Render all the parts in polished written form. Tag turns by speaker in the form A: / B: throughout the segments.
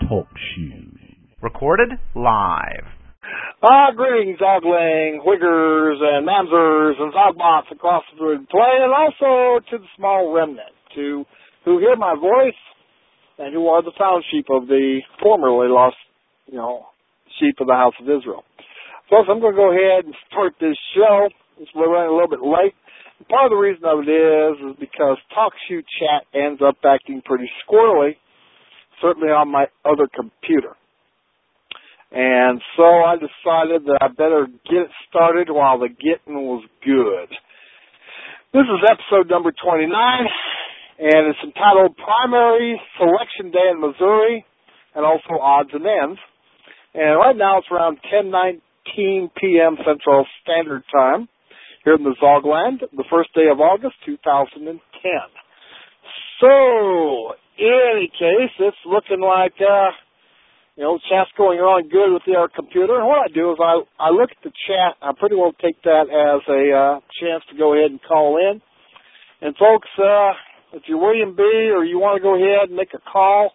A: Talk Shoe.
B: Recorded live.
C: Greetings, Zogling, Whiggers, and Mamsers, and Zogbots across the plain, and also to the small remnant who hear my voice and who are the found sheep of the formerly lost, sheep of the house of Israel. Folks, I'm going to go ahead and start this show. We're running a little bit late. And part of the reason of it is because TalkShoe chat ends up acting pretty squirrely, certainly on my other computer. And so I decided that I better get it started while the getting was good. This is episode number 29, and it's entitled Primary Selection Day in Missouri, and also Odds and Ends. And right now it's around 10:19 p.m. Central Standard Time here in the Zogland, the first day of August, 2010. So, in any case, it's looking like, chat's going on good with our computer. And what I do is I look at the chat. I pretty well take that as a chance to go ahead and call in. And folks, if you're William B. or you want to go ahead and make it a call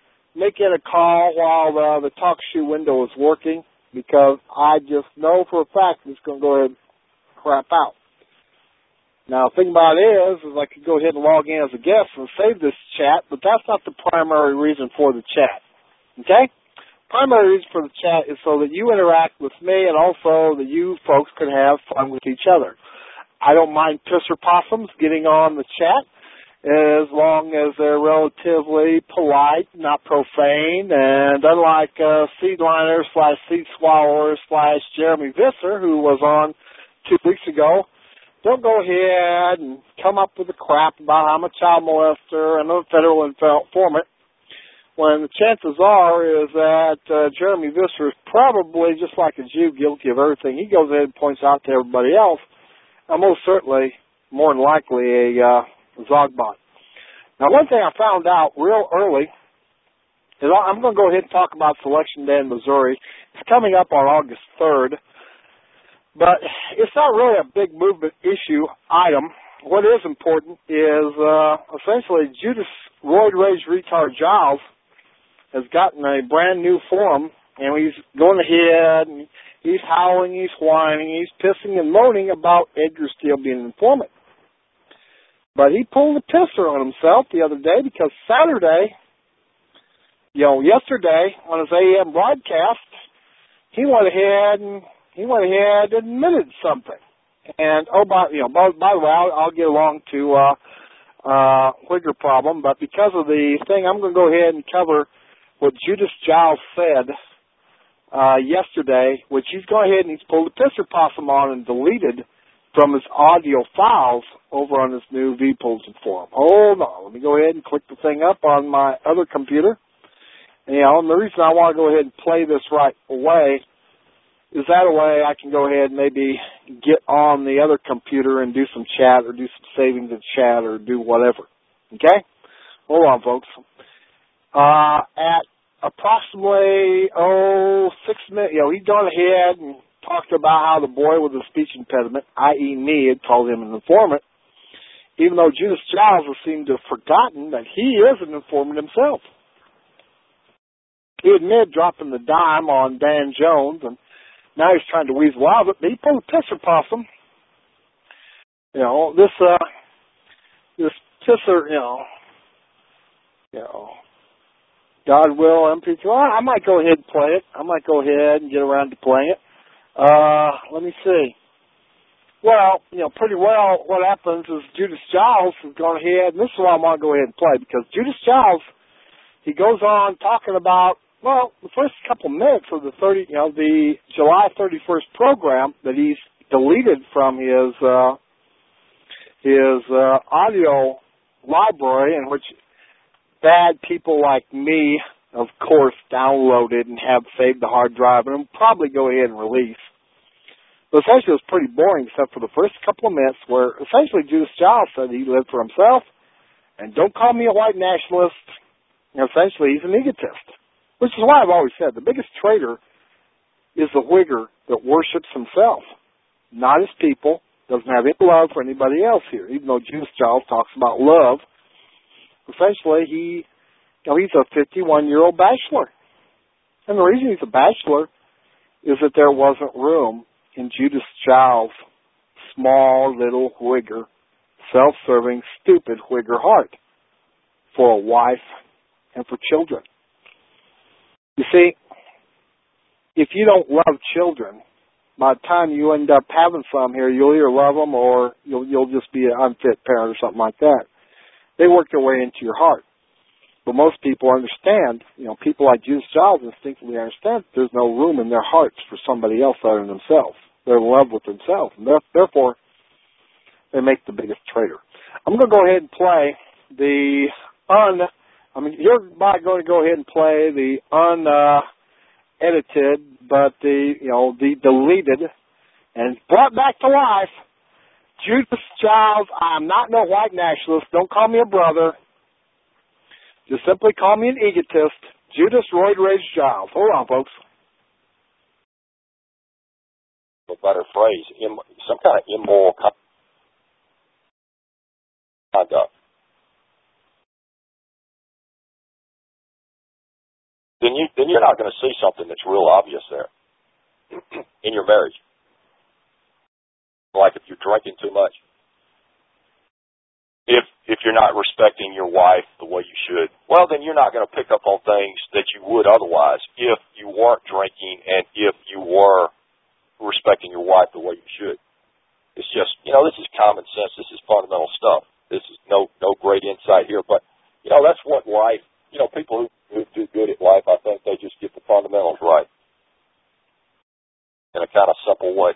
C: while the TalkShoe window is working, because I just know for a fact it's going to go ahead and crap out. Now, the thing about it is I could go ahead and log in as a guest and save this chat, but that's not the primary reason for the chat. Okay? Primary reason for the chat is so that you interact with me and also that you folks can have fun with each other. I don't mind pisser possums getting on the chat as long as they're relatively polite, not profane, and unlike Seedliner / Seed Swallower / Jeremy Visser, who was on 2 weeks ago, don't go ahead and come up with the crap about I'm a child molester and I'm a federal informant, when the chances are is that Jeremy Visser is probably, just like a Jew, guilty of everything he goes ahead and points out to everybody else, and most certainly, more than likely, a Zogbot. Now, one thing I found out real early is I'm going to go ahead and talk about Selection Day in Missouri. It's coming up on August 3rd, but it's not really a big movement issue item. What is important is essentially Judas Roid Rage Retard Giles has gotten a brand new form, and he's going ahead and he's howling, he's whining, he's pissing and moaning about Edgar Steele being an informant. But he pulled a pisser on himself the other day because Saturday, yesterday on his AM broadcast, he went ahead and admitted something. And by the way, I'll get along to Whigger problem, but because of the thing, I'm going to go ahead and cover what Judas Giles said yesterday, which he's gone ahead and he's pulled a pisser possum on and deleted from his audio files over on his new vPulsion forum. Hold on, let me go ahead and click the thing up on my other computer. And the reason I want to go ahead and play this right away is that a way I can go ahead and maybe get on the other computer and do some chat or do some saving to chat or do whatever. Okay? Hold on, folks. At approximately 6 minutes, he'd gone ahead and talked about how the boy with a speech impediment, i.e. me, had called him an informant, even though Judas Giles seemed to have forgotten that he is an informant himself. He admitted dropping the dime on Dan Jones, and now he's trying to weasel out of it, but he pulled a pisser possum. This pisser, God will, MP3. I might go ahead and play it. I might go ahead and get around to playing it. Let me see. Well, pretty well what happens is Judas Giles has gone ahead, and this is why I want to go ahead and play, because Judas Giles, he goes on talking about, the first couple minutes of the July 31st program that he's deleted from his audio library, in which bad people like me, of course, downloaded and have saved the hard drive and will probably go ahead and release. But essentially it was pretty boring except for the first couple of minutes where essentially Judas Giles said he lived for himself and don't call me a white nationalist. Essentially he's an egotist, which is why I've always said the biggest traitor is the Whigger that worships himself, not his people, doesn't have any love for anybody else here, even though Judas Giles talks about love. Essentially, he's a 51-year-old bachelor. And the reason he's a bachelor is that there wasn't room in Judas Child's small little whigger, self-serving, stupid whigger heart for a wife and for children. You see, if you don't love children, by the time you end up having some here, you'll either love them or you'll just be an unfit parent or something like that. They work their way into your heart. But most people understand, people like Judas Child instinctively understand there's no room in their hearts for somebody else other than themselves. They're in love with themselves. And therefore, they make the biggest traitor. I'm going to go ahead and play you're not going to go ahead and play the unedited, but the deleted and brought back to life Judas Child. I'm not no white nationalist. Don't call me a brother. Just simply call me an egotist. Judas Royd Rage Giles. Hold on, folks.
A: A better phrase, some kind of immoral conduct. Then you're not going to see something that's real obvious there in your marriage. Like if you're drinking too much. If you're not respecting your wife the way you should, well, then you're not going to pick up on things that you would otherwise if you weren't drinking and if you were respecting your wife the way you should. It's just, this is common sense. This is fundamental stuff. This is no great insight here, but, that's what life, people who do good at life, I think they just get the fundamentals right in a kind of simple way.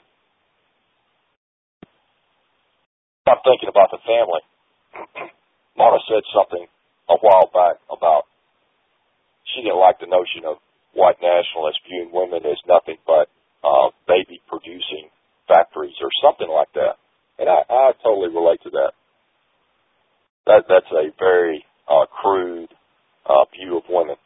A: I'm thinking about the family. Mona said something a while back about she didn't like the notion of white nationalists viewing women as nothing but baby-producing factories or something like that. And I totally relate to that. That's a very crude view of women.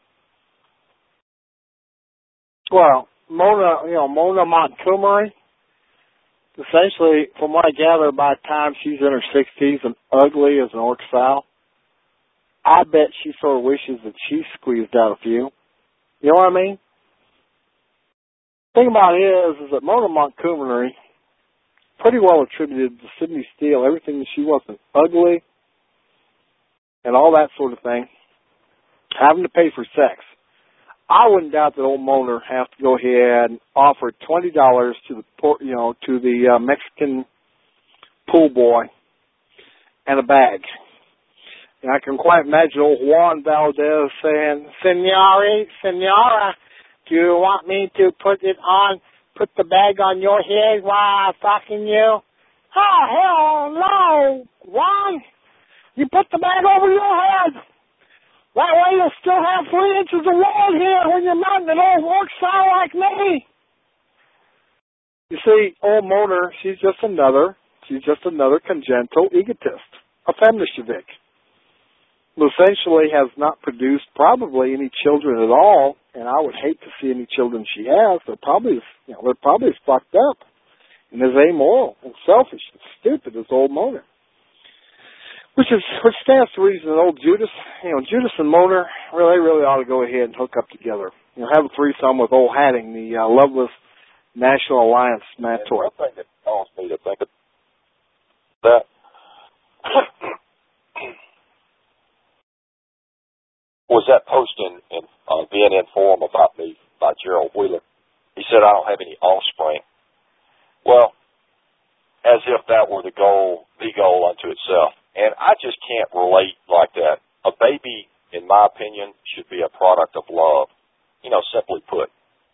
C: Well, Mona Montgomery, essentially, from what I gather, by the time she's in her 60s and ugly as an orc sow, I bet she sort of wishes that she squeezed out a few. You know what I mean? The thing about it is that Mona Montgomery pretty well attributed to Sydney Steele everything that she wasn't ugly and all that sort of thing, having to pay for sex. I wouldn't doubt that old Mona has to go ahead and offer $20 to the Mexican pool boy and a bag. And I can quite imagine old Juan Valdez saying, Senora, do you want me to put the bag on your head while I'm fucking you? Oh, hell no, Juan. You put the bag over your head. That way you'll still have 3 inches of wall here when you're mounting an old work style like me. You see, old Mona, she's just another congenital egotist, a feminishevik, who essentially has not produced probably any children at all, and I would hate to see any children she has. They're probably as fucked up and as amoral and selfish and stupid as old Mona. Which stands to reason that old Judas and Mona really ought to go ahead and hook up together. Have a threesome with old Hatting, the loveless National Alliance mentor.
A: One thing that caused me to think of that was that post in BNN Forum about me by Gerald Wheeler. He said I don't have any offspring. Well, as if that were the goal unto itself. And I just can't relate like that. A baby, in my opinion, should be a product of love. Simply put.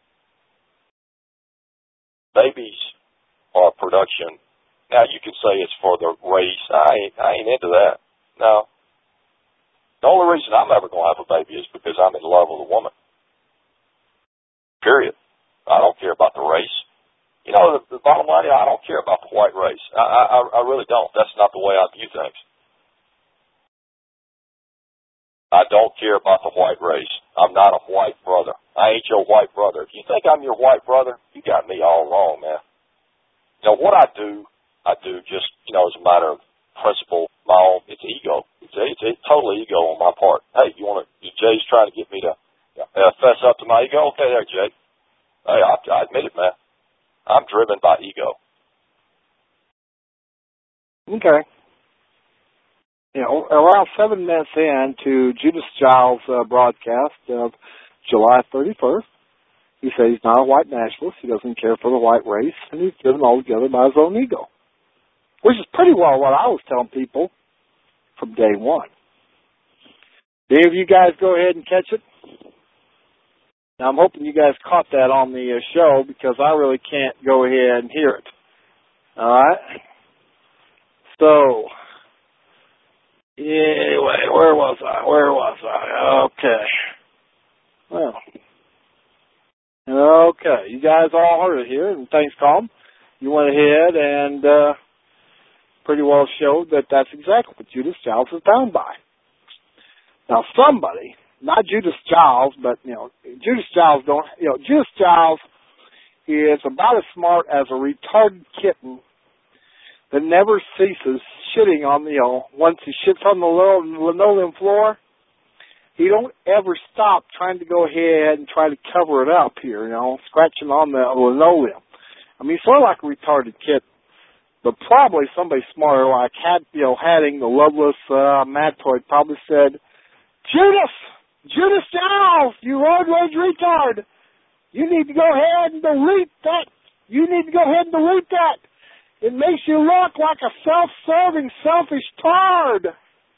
A: Babies are production. Now, you can say it's for the race. I ain't into that. No. The only reason I'm ever going to have a baby is because I'm in love with a woman. Period. I don't care about the race. The bottom line is I don't care about the white race. I really don't. That's not the way I view things. I don't care about the white race. I'm not a white brother. I ain't your white brother. If you think I'm your white brother, you got me all wrong, man. What I do just, as a matter of principle, it's ego. It's total ego on my part. Hey, Jay's trying to get me to, fess up to my ego. Okay, there, Jake. Hey, I admit it, man. I'm driven by ego.
C: Okay. You know, around 7 minutes into Judas Giles' broadcast of July 31st, he said he's not a white nationalist, he doesn't care for the white race, and he's driven altogether by his own ego. Which is pretty well what I was telling people from day one. Did any of you guys go ahead and catch it? Now, I'm hoping you guys caught that on the show because I really can't go ahead and hear it. All right? So, anyway, where was I? Okay. Well, okay. You guys all heard it here, and thanks, Colin. You went ahead and pretty well showed that that's exactly what Judas Giles is bound by. Now, somebody, not Judas Giles, but, Judas Giles Judas Giles is about as smart as a retarded kitten that never ceases shitting on, once he shits on the linoleum floor, he don't ever stop trying to go ahead and try to cover it up here, scratching on the linoleum. I mean, sort of like a retarded kitten. But probably somebody smarter like Hadding, the loveless Madtoid, probably said, Judas Giles, you road rage retard, you need to go ahead and delete that. It makes you look like a self-serving, selfish tard.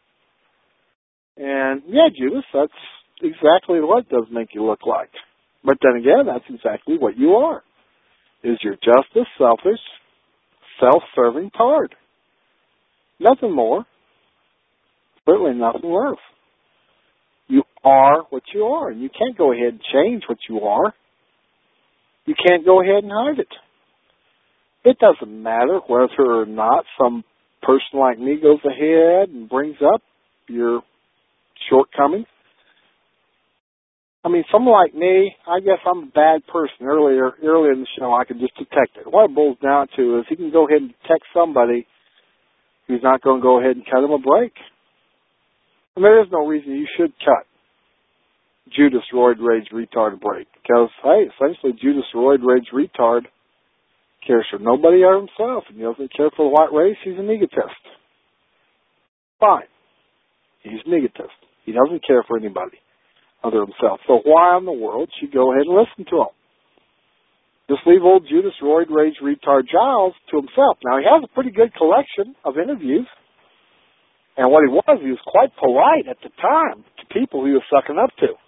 C: And, yeah, Judas, that's exactly what it does make you look like. But then again, that's exactly what you are, is you're just a selfish, self-serving tard. Nothing more. Certainly nothing less. You are what you are, and you can't go ahead and change what you are. You can't go ahead and hide it. It doesn't matter whether or not some person like me goes ahead and brings up your shortcomings. I mean, someone like me, I guess I'm a bad person. Earlier in the show, I could just detect it. What it boils down to is he can go ahead and detect somebody who's not going to go ahead and cut him a break. And there is no reason you should cut Judas Roid Rage Retard a break. Because, hey, essentially Judas Roid Rage Retard cares for nobody or himself. And he doesn't care for the white race. He's an egotist. Fine. He's an egotist. He doesn't care for anybody other than himself. So why in the world should you go ahead and listen to him? Just leave old Judas Roid Rage Retard Giles to himself. Now, he has a pretty good collection of interviews. And what he was quite polite at the time to people he was sucking up to.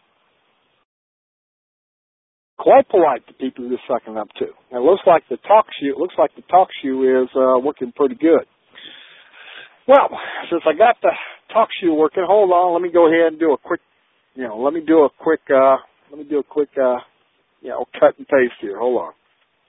C: Quite polite to people he was sucking up to. And it looks like the talk shoe is working pretty good. Well, since I got the talk shoe working, hold on, let me go ahead and do a quick cut and paste here. Hold on.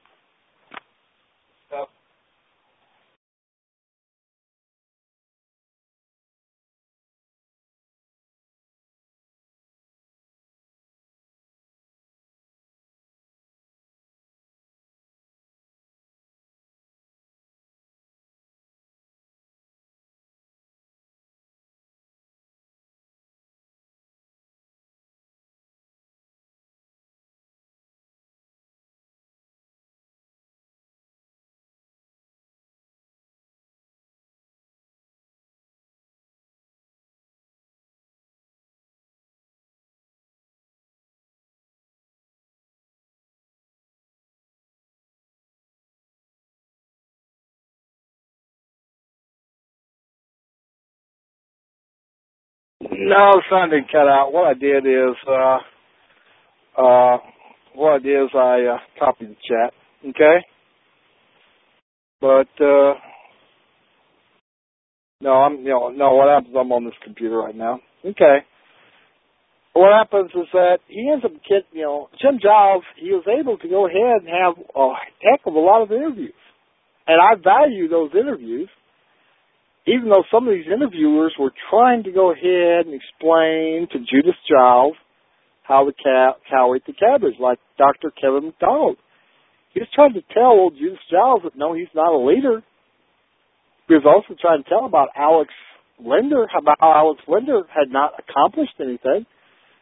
C: No, the sound didn't cut out. What I did is I copied the chat. Okay? But what happens? I'm on this computer right now. Okay. What happens is that he ends up Jim Giles. He was able to go ahead and have a heck of a lot of interviews, and I value those interviews. Even though some of these interviewers were trying to go ahead and explain to Judas Giles how the cow ate the cabbage, like Dr. Kevin McDonald. He was trying to tell old Judas Giles that, no, he's not a leader. He was also trying to tell about Alex Linder, about how Alex Linder had not accomplished anything.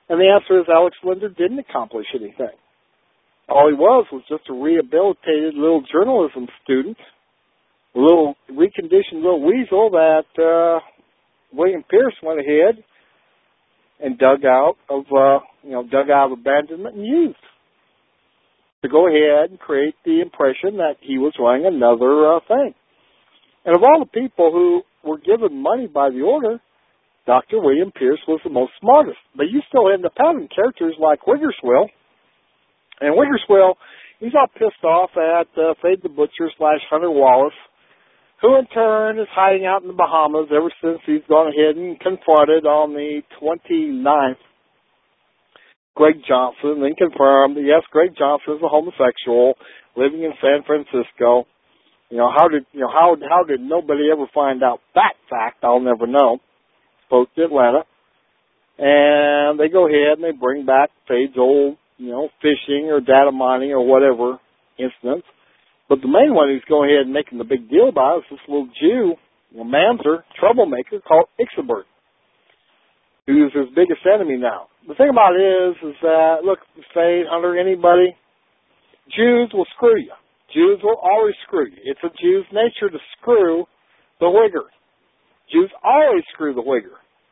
C: And the answer is Alex Linder didn't accomplish anything. All he was just a rehabilitated little journalism student, a little reconditioned little weasel that William Pierce went ahead and dug out of abandonment and used to go ahead and create the impression that he was running another thing. And of all the people who were given money by the order, Dr. William Pierce was the most smartest. But you still end up having characters like Wiggerswill. And Wiggerswill, he's all pissed off at Fade the Butcher / Hunter Wallace, who in turn is hiding out in the Bahamas ever since he's gone ahead and confronted on the 29th Greg Johnson, then confirmed that, yes, Greg Johnson is a homosexual living in San Francisco. How did nobody ever find out that fact? I'll never know. Spoke to Atlanta. And they go ahead and they bring back Fade's old, fishing or data mining or whatever incidents. But the main one who's going ahead and making the big deal about is this little Jew, Manzer, troublemaker called Ixelberg, who's his biggest enemy now. The thing about it is that, look, Fade, Hunter, anybody, Jews will screw you. Jews will always screw you. It's a Jew's nature to screw the Whigger. Jews always screw the Whigger.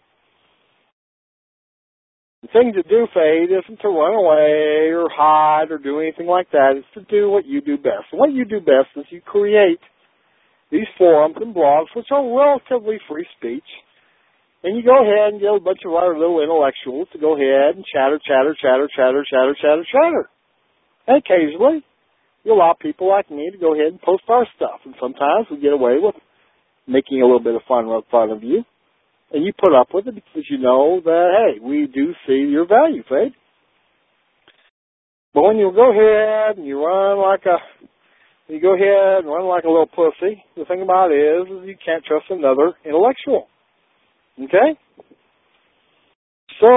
C: The thing to do, Fade, isn't to run away or hide or do anything like that. It's to do what you do best. And what you do best is you create these forums and blogs, which are relatively free speech, and you go ahead and get a bunch of other little intellectuals to go ahead and chatter. And occasionally, you allow people like me to go ahead and post our stuff. And sometimes we get away with making a little bit of fun of you. And you put up with it because you know that, hey, we do see your value, Fade. But when you go ahead and you run like a little pussy, the thing about it is you can't trust another intellectual. Okay? So,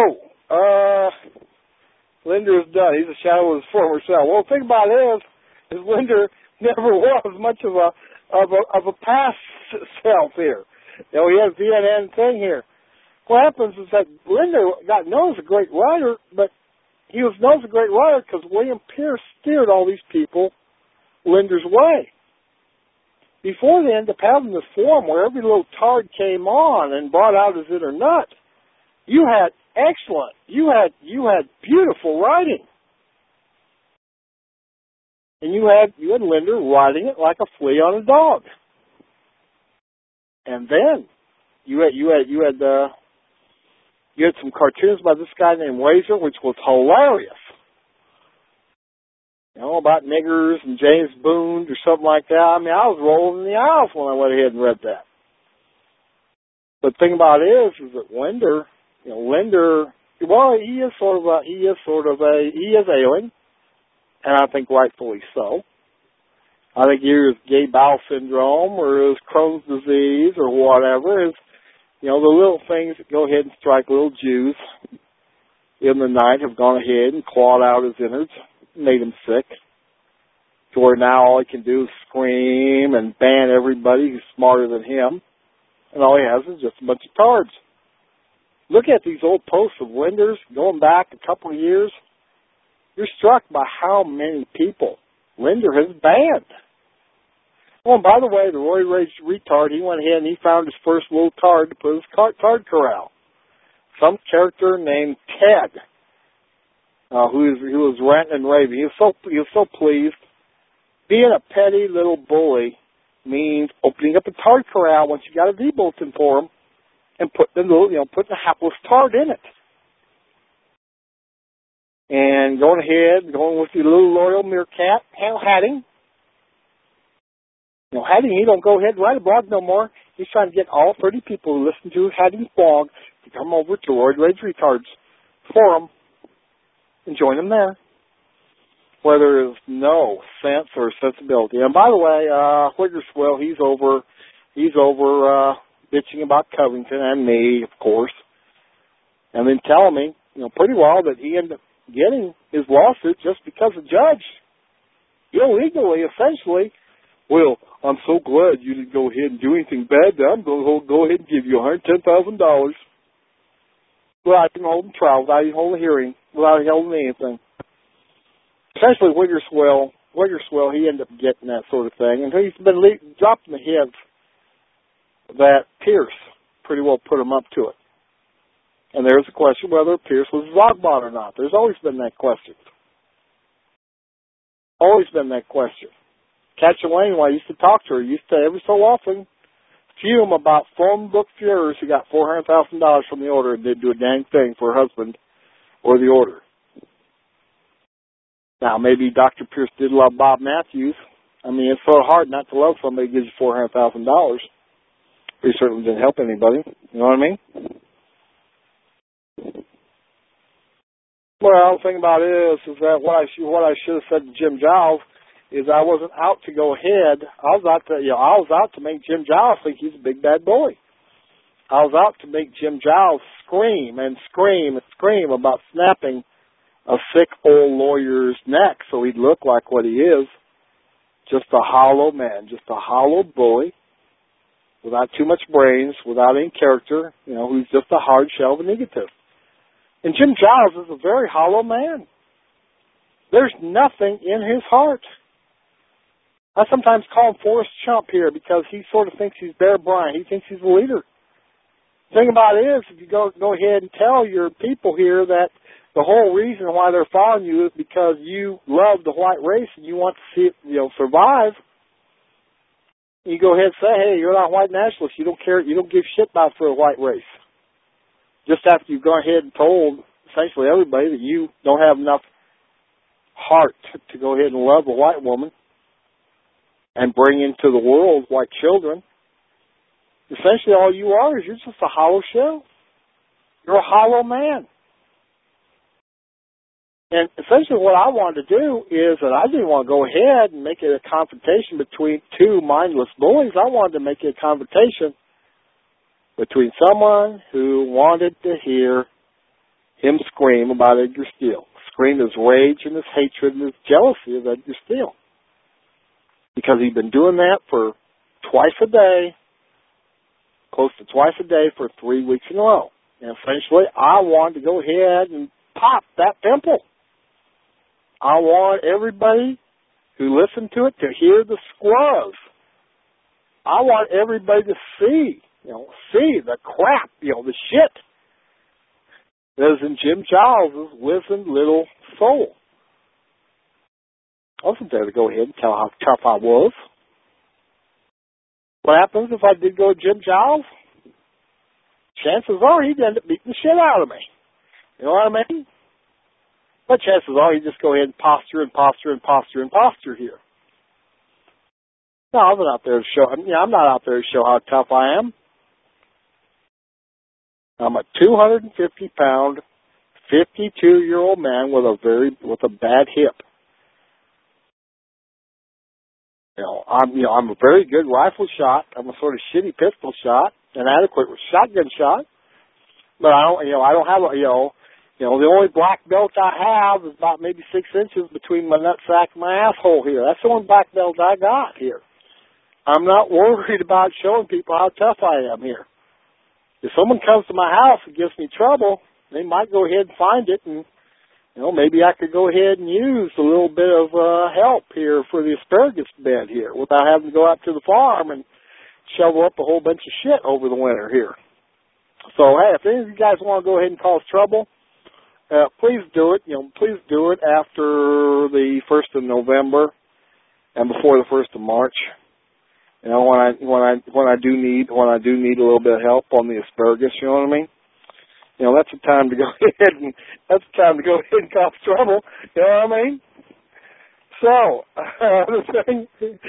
C: Linder is done. He's a shadow of his former self. Well, the thing about it is Linder never was much of a past self here. He has the CNN thing here. What happens is that Linder got known as a great writer, but he was known as a great writer because William Pierce steered all these people Linder's way. Before they ended up having this forum where every little tard came on and brought out his inner nut, you had excellent, you had beautiful writing. And you had Linder writing it like a flea on a dog. And then you had some cartoons by this guy named Razor, which was hilarious. About niggers and James Boone or something like that. I mean, I was rolling in the aisles when I went ahead and read that. But the thing about it is that Linder, well, he is ailing, and I think rightfully so. I think either his gay bowel syndrome or his Crohn's disease or whatever is, the little things that go ahead and strike little Jews in the night have gone ahead and clawed out his innards, made him sick, to where now all he can do is scream and ban everybody who's smarter than him, and all he has is just a bunch of tards. Look at these old posts of Linder's going back a couple of years. You're struck by how many people Linder has banned. Oh, and by the way, the Roy Rage retard, he went ahead and he found his first little tard to put his tard corral. Some character named Ted, who was ranting and raving. He was so pleased. Being a petty little bully means opening up a tard corral once you got a D-bulletin for him and putting the hapless tard in it. And going with your little loyal meerkat, Hadding. Hadding, he don't go ahead and write a blog no more. He's trying to get all 30 people who listen to Hadding's blog to come over to Roid Rage Retards forum and join him there, where there is no sense or sensibility. And by the way, Wiggerswill, he's over bitching about Covington and me, of course, and then telling me, pretty well that he ended up getting his lawsuit just because the judge illegally, essentially, well, I'm so glad you didn't go ahead and do anything bad. I'm going to go ahead and give you $110,000. without even holding trial, without even holding a hearing, without holding anything. Essentially, Wiggerswell, he ended up getting that sort of thing, and he's been dropping the hints that Pierce pretty well put him up to it. And there's a question whether Pierce was a Zogbot or not. There's always been that question. Always been that question. Catcher Wayne, when I used to talk to her, used to every so often fume about phone book furors who got $400,000 from the order and didn't do a dang thing for her husband or the order. Now, maybe Dr. Pierce did love Bob Matthews. I mean, it's so hard not to love somebody who gives you $400,000. He certainly didn't help anybody. You know what I mean? Well, the thing about it is that what I should have said to Jim Giles is I wasn't out to go ahead. I was out to make Jim Giles think he's a big bad boy. I was out to make Jim Giles scream and scream and scream about snapping a sick old lawyer's neck so he'd look like what he is, just a hollow man, just a hollow bully, without too much brains, without any character, who's just a hard shell of an egotist. And Jim Giles is a very hollow man. There's nothing in his heart. I sometimes call him Forrest Chump here because he sort of thinks he's Bear Bryant. He thinks he's a leader. The thing about it is, if you go ahead and tell your people here that the whole reason why they're following you is because you love the white race and you want to see it, survive, you go ahead and say, hey, you're not a white nationalist. You don't care. You don't give shit about for a white race. Just after you've gone ahead and told essentially everybody that you don't have enough heart to go ahead and love a white woman and bring into the world white children, essentially all you are is you're just a hollow shell. You're a hollow man. And essentially what I wanted to do is that I didn't want to go ahead and make it a confrontation between two mindless bullies. I wanted to make it a confrontation between someone who wanted to hear him scream about Edgar Steele, scream his rage and his hatred and his jealousy of Edgar Steele. Because he'd been doing that for twice a day, close to twice a day for 3 weeks in a row. And essentially, I wanted to go ahead and pop that pimple. I want everybody who listened to it to hear the squirrels. I want everybody to see the crap, the shit that is in Jim Giles' wizened little soul. I wasn't there to go ahead and tell how tough I was. What happens if I did go to Jim Giles? Chances are he'd end up beating the shit out of me. You know what I mean? But chances are he'd just go ahead and posture here. No, I'm not out there to show. I'm not out there to show how tough I am. I'm a 250-pound, 52-year-old man with a bad hip. I'm a very good rifle shot. I'm a sort of shitty pistol shot, an adequate shotgun shot. But I don't have the only black belt I have is about maybe 6 inches between my nutsack and my asshole here. That's the only black belt I got here. I'm not worried about showing people how tough I am here. If someone comes to my house and gives me trouble, they might go ahead and find it, and maybe I could go ahead and use a little bit of help here for the asparagus bed here without having to go out to the farm and shovel up a whole bunch of shit over the winter here. So, hey, if any of you guys want to go ahead and cause trouble, please do it. Please do it after the 1st of November and before the 1st of March. When I do need a little bit of help on the asparagus, you know what I mean? That's the time to go ahead and cause trouble. You know what I mean? So the thing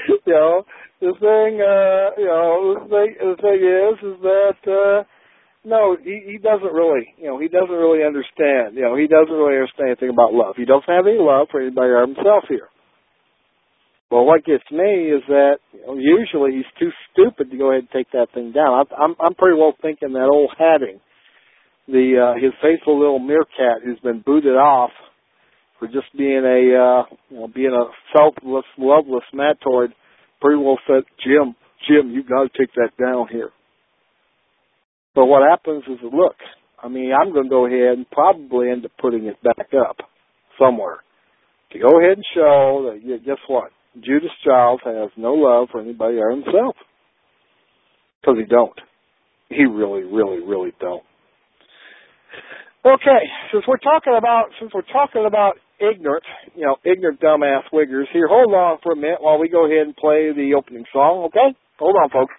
C: is that no, he doesn't really understand. He doesn't really understand anything about love. He doesn't have any love for anybody or himself here. Well, what gets me is that usually he's too stupid to go ahead and take that thing down. I'm pretty well thinking that old Hatting, his faithful little meerkat who's been booted off for just being a selfless, loveless matoid, pretty well said, Jim, you got to take that down here. But what happens is, look, I mean, I'm going to go ahead and probably end up putting it back up somewhere to go ahead and show that, yeah, guess what? Judas Childs has no love for anybody other than himself. Because he don't. He really, really, really don't. Okay, since we're talking about ignorant, ignorant dumbass wiggers here, hold on for a minute while we go ahead and play the opening song, okay? Hold on, folks.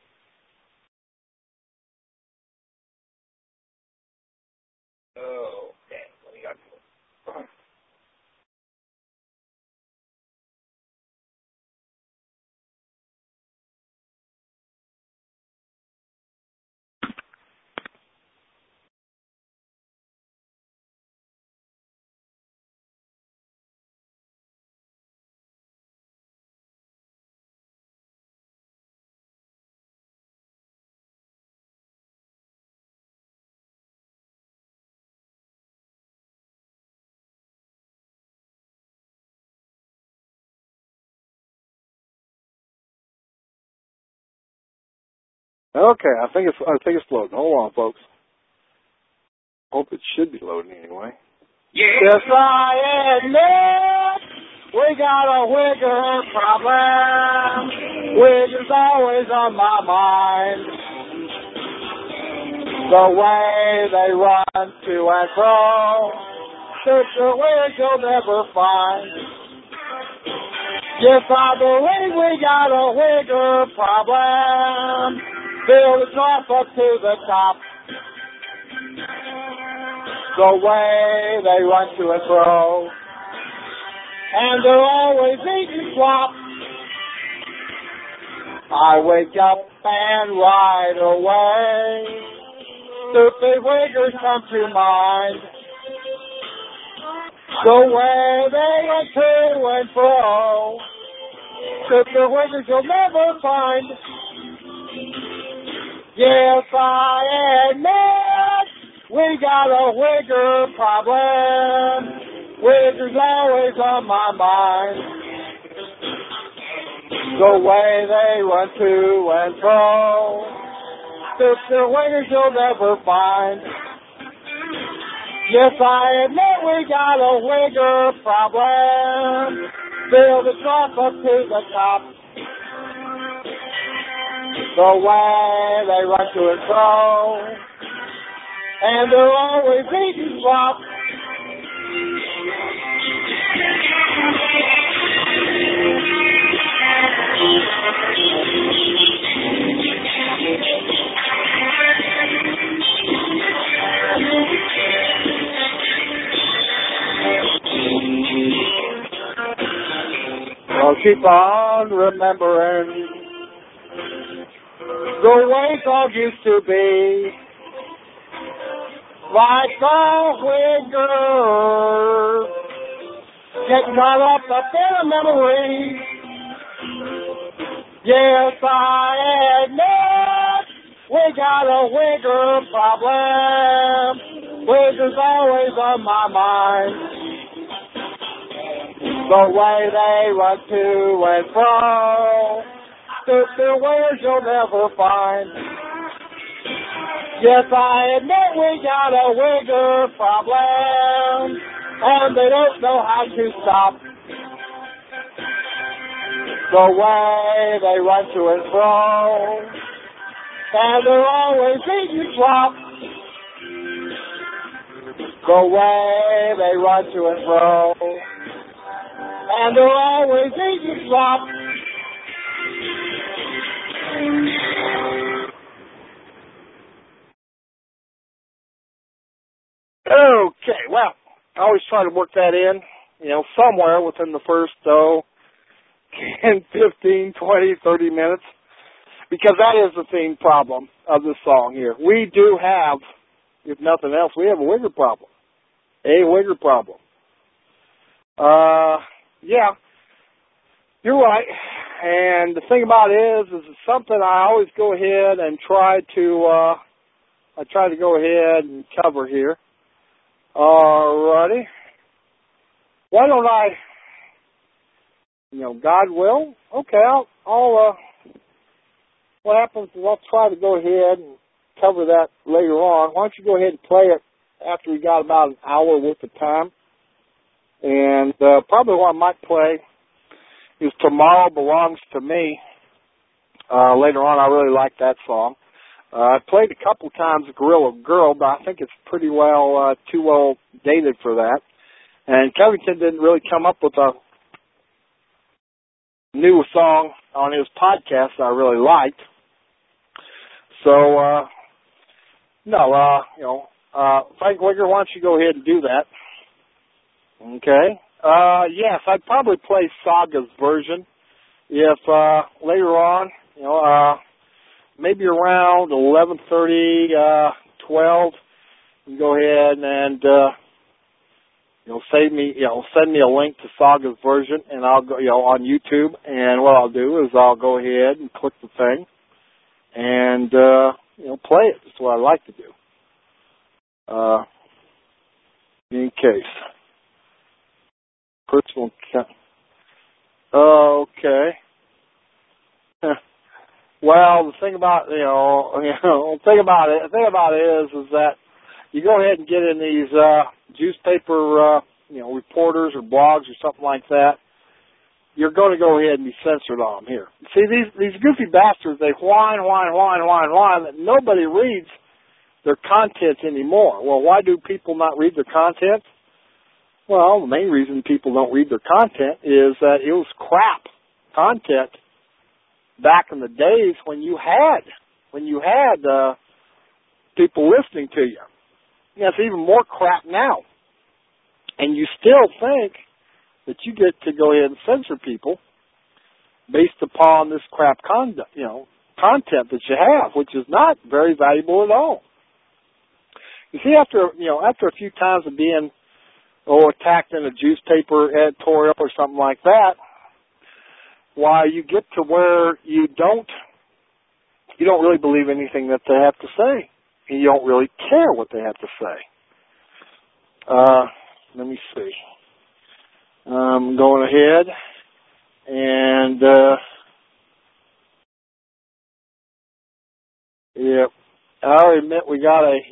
C: Okay, I think it's loading. Hold on, folks. Hope it should be loading anyway. Yes, I admit we got a wigger problem. Wigger's always on my mind. The way they run to and fro, such a wig you'll never find. Yes, I believe we got a wigger problem. Build a drop up to the top. The way they run to and fro, and they're always eating slop. I wake up and right away, stupid wiggers come to mind. The way they run to and fro, stupid wiggers you'll never find. Yes, I admit we got a wigger problem. Wigger's always on my mind. The way they run to and fro, stupid wiggers you'll never find. Yes, I admit we got a wigger problem. Build a drop up to the top. The way they run to and fro, and they're always eating slop. I'll keep on remembering the way dogs used to be. Like a wigger, getting caught up in a memory. Yes, I admit we got a wigger problem. Wigger's always on my mind. The way they run to and fro, stupid wiggers you'll never find. Yes, I admit we got a wigger problem, and they don't know how to stop. The way they run to and fro, and they're always eating slop. The way they run to and fro, and they're always eating slop. Okay, well, I always try to work that in, somewhere within the first, 10, 15, 20, 30 minutes, because that is the theme problem of this song here. We do have, if nothing else, we have a wigger problem. A wigger problem. Yeah, you're right. And the thing about it is it's something I always go ahead and try to go ahead and cover here. Alrighty. Why don't I, God will? Okay, I'll what happens is I'll try to go ahead and cover that later on. Why don't you go ahead and play it after we got about an hour worth of time? And probably what I might play is Tomorrow Belongs to Me. Later on, I really like that song. I played a couple times Gorilla Girl, but I think it's pretty well, too well dated for that. And Covington didn't really come up with a new song on his podcast that I really liked. So, Frank Wigger, why don't you go ahead and do that? Okay. Yes, I'd probably play Saga's version if later on, maybe around 11:30, 12, you go ahead and send me a link to Saga's version, and I'll go, on YouTube. And what I'll do is I'll go ahead and click the thing and play it. That's what I like to do. In case. Personal account. Okay. Well, the thing about the thing about it is that you go ahead and get in these newspaper reporters or blogs or something like that. You're going to go ahead and be censored on them here. See, these goofy bastards, they whine that nobody reads their content anymore. Well, why do people not read their content? Well, the main reason people don't read their content is that it was crap content back in the days when you had people listening to you. It's even more crap now. And you still think that you get to go ahead and censor people based upon this crap content that you have, which is not very valuable at all. You see, after a few times of being attacked in a newspaper editorial or something like that, why you get to where you don't really believe anything that they have to say. And you don't really care what they have to say. Let me see. I'm going ahead and I admit we got a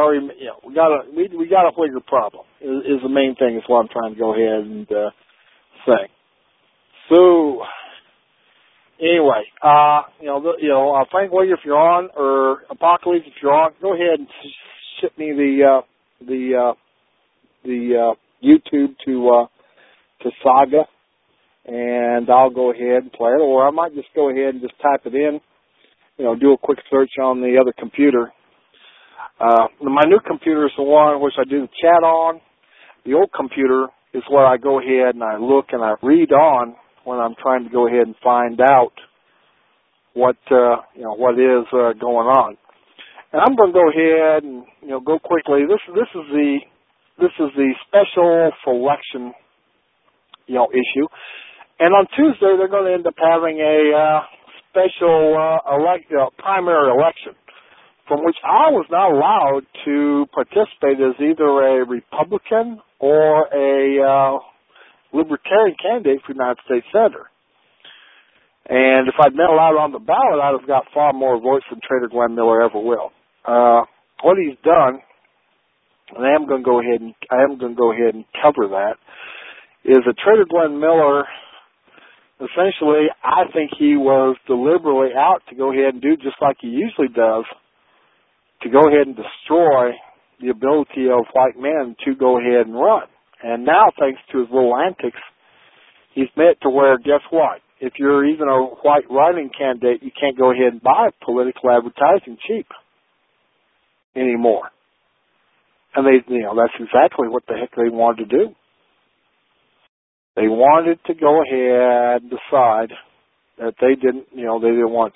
C: Wigger problem is the main thing is what I'm trying to go ahead and say. So anyway, Frank Wigger, if you're on, or Apocalypse, if you're on, go ahead and ship me the YouTube to Saga, and I'll go ahead and play it, or I might just go ahead and just type it in. Do a quick search on the other computer. My new computer is the one which I do the chat on. The old computer is where I go ahead and I look and I read on when I'm trying to go ahead and find out what is going on. And I'm going to go ahead and go quickly. This is the special selection issue. And on Tuesday they're going to end up having a special primary election, from which I was not allowed to participate as either a Republican or a Libertarian candidate for United States Senator. And if I'd been allowed on the ballot, I'd have got far more votes than Trader Glenn Miller ever will. What he's done, and I am going to go ahead and cover that, is that Trader Glenn Miller, essentially, I think he was deliberately out to go ahead and do just like he usually does, to go ahead and destroy the ability of white men to go ahead and run. And now, thanks to his little antics, he's made it to where, guess what? If you're even a white writing candidate, you can't go ahead and buy political advertising cheap anymore. And that's exactly what the heck they wanted to do. They wanted to go ahead and decide that they didn't want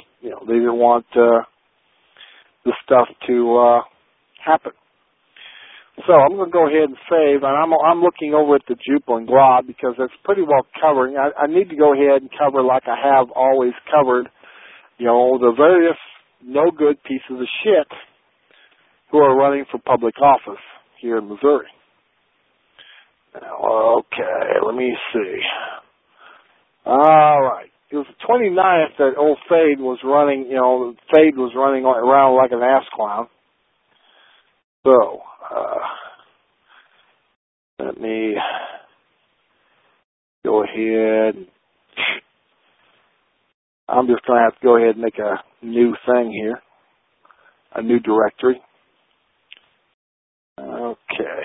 C: the stuff to happen. So I'm going to go ahead and save, and I'm looking over at the Jupiter and Glob because it's pretty well covering. I need to go ahead and cover, like I have always covered, the various no good pieces of shit who are running for public office here in Missouri. Now, okay, let me see. All right. it was the 29th that old Fade was running, Fade was running around like an ass clown. So, let me go ahead. I'm just going to have to go ahead and make a new thing here, a new directory. Okay.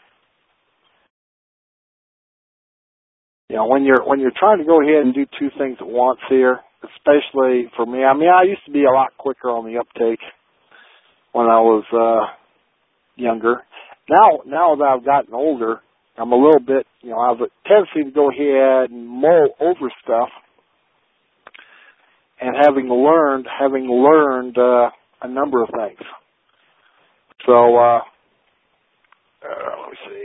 C: When you're trying to go ahead and do two things at once here, especially for me, I used to be a lot quicker on the uptake when I was younger. Now that I've gotten older, I'm a little bit, I have a tendency to go ahead and mull over stuff. And having learned a number of things. So, let me see.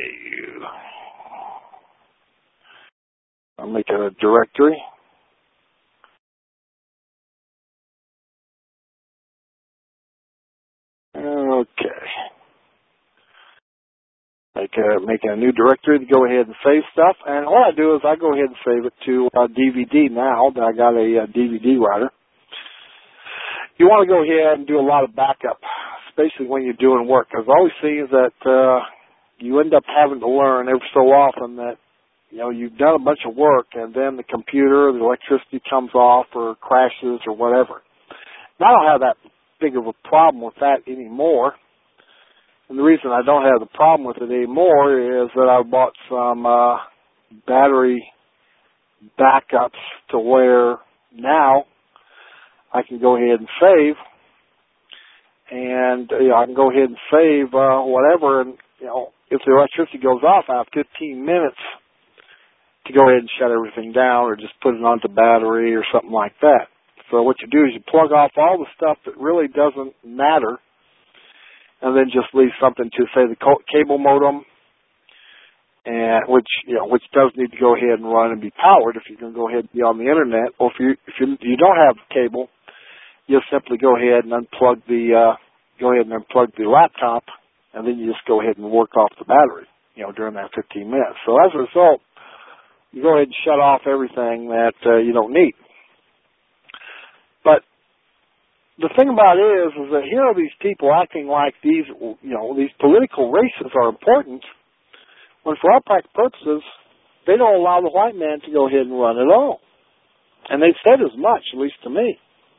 C: I'll make a directory. Okay. Make a new directory to go ahead and save stuff. And what I do is I go ahead and save it to DVD now that I got a DVD writer. You want to go ahead and do a lot of backup, especially when you're doing work. Because I always see is that you end up having to learn every so often that, you've done a bunch of work and then the computer, the electricity comes off or crashes or whatever. Now, I don't have that big of a problem with that anymore. And the reason I don't have the problem with it anymore is that I bought some battery backups to where now I can go ahead and save. And, I can go ahead and save whatever. And, if the electricity goes off, I have 15 minutes to go ahead and shut everything down or just put it onto battery or something like that. So what you do is you plug off all the stuff that really doesn't matter and then just leave something to, say, the cable modem, and which does need to go ahead and run and be powered if you're going to go ahead and be on the internet. Or if you don't have cable, you simply go ahead and unplug the laptop, and then you just go ahead and work off the battery, during that 15 minutes. So as a result, you go ahead and shut off everything that you don't need. But the thing about it is that here are these people acting like these political races are important, when for all practical purposes, they don't allow the white man to go ahead and run at all. And they've said as much, at least to me.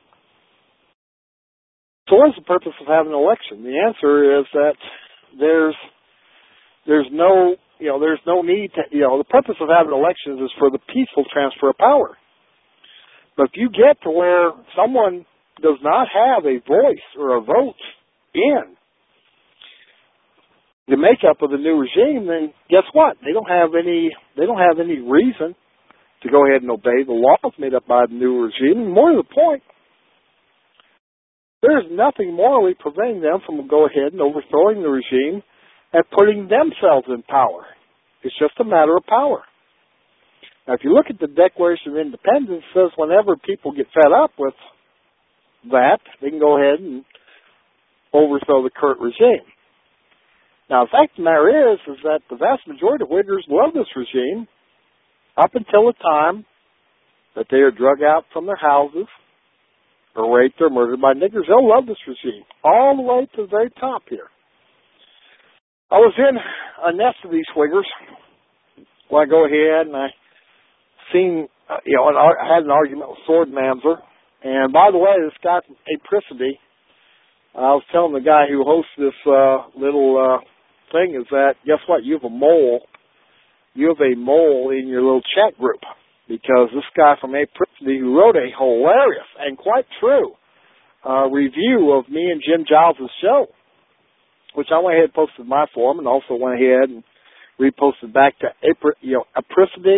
C: So what is the purpose of having an election? The answer is that there's no need to, the purpose of having elections is for the peaceful transfer of power. But if you get to where someone does not have a voice or a vote in the makeup of the new regime, then guess what? They don't have any reason to go ahead and obey the laws made up by the new regime. And more to the point, there's nothing morally preventing them from go ahead and overthrowing the regime and putting themselves in power. It's just a matter of power. Now, if you look at the Declaration of Independence, it says whenever people get fed up with that, they can go ahead and overthrow the current regime. Now, the fact of the matter is that the vast majority of Uyghurs love this regime up until the time that they are drug out from their houses or raped or murdered by niggers. They'll love this regime all the way to the very top here. I was in a nest of these Uyghurs when I go ahead and I seen, and I had an argument with Sword Mamzer. And by the way, this guy from Apricity, I was telling the guy who hosts this little thing is that, guess what? You have a mole. You have a mole in your little chat group, because this guy from Apricity who wrote a hilarious and quite true review of me and Jim Giles' show, which I went ahead and posted in my forum, and also went ahead and reposted back to Apricity,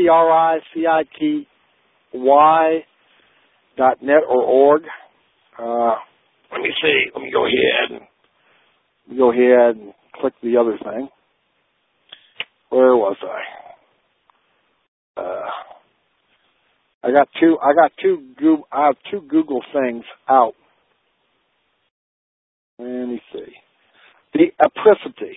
C: APRICITY.net or org. Let me see. Let me go ahead and click the other thing. Where was I? I have two Google things out. Let me see. The Apricity.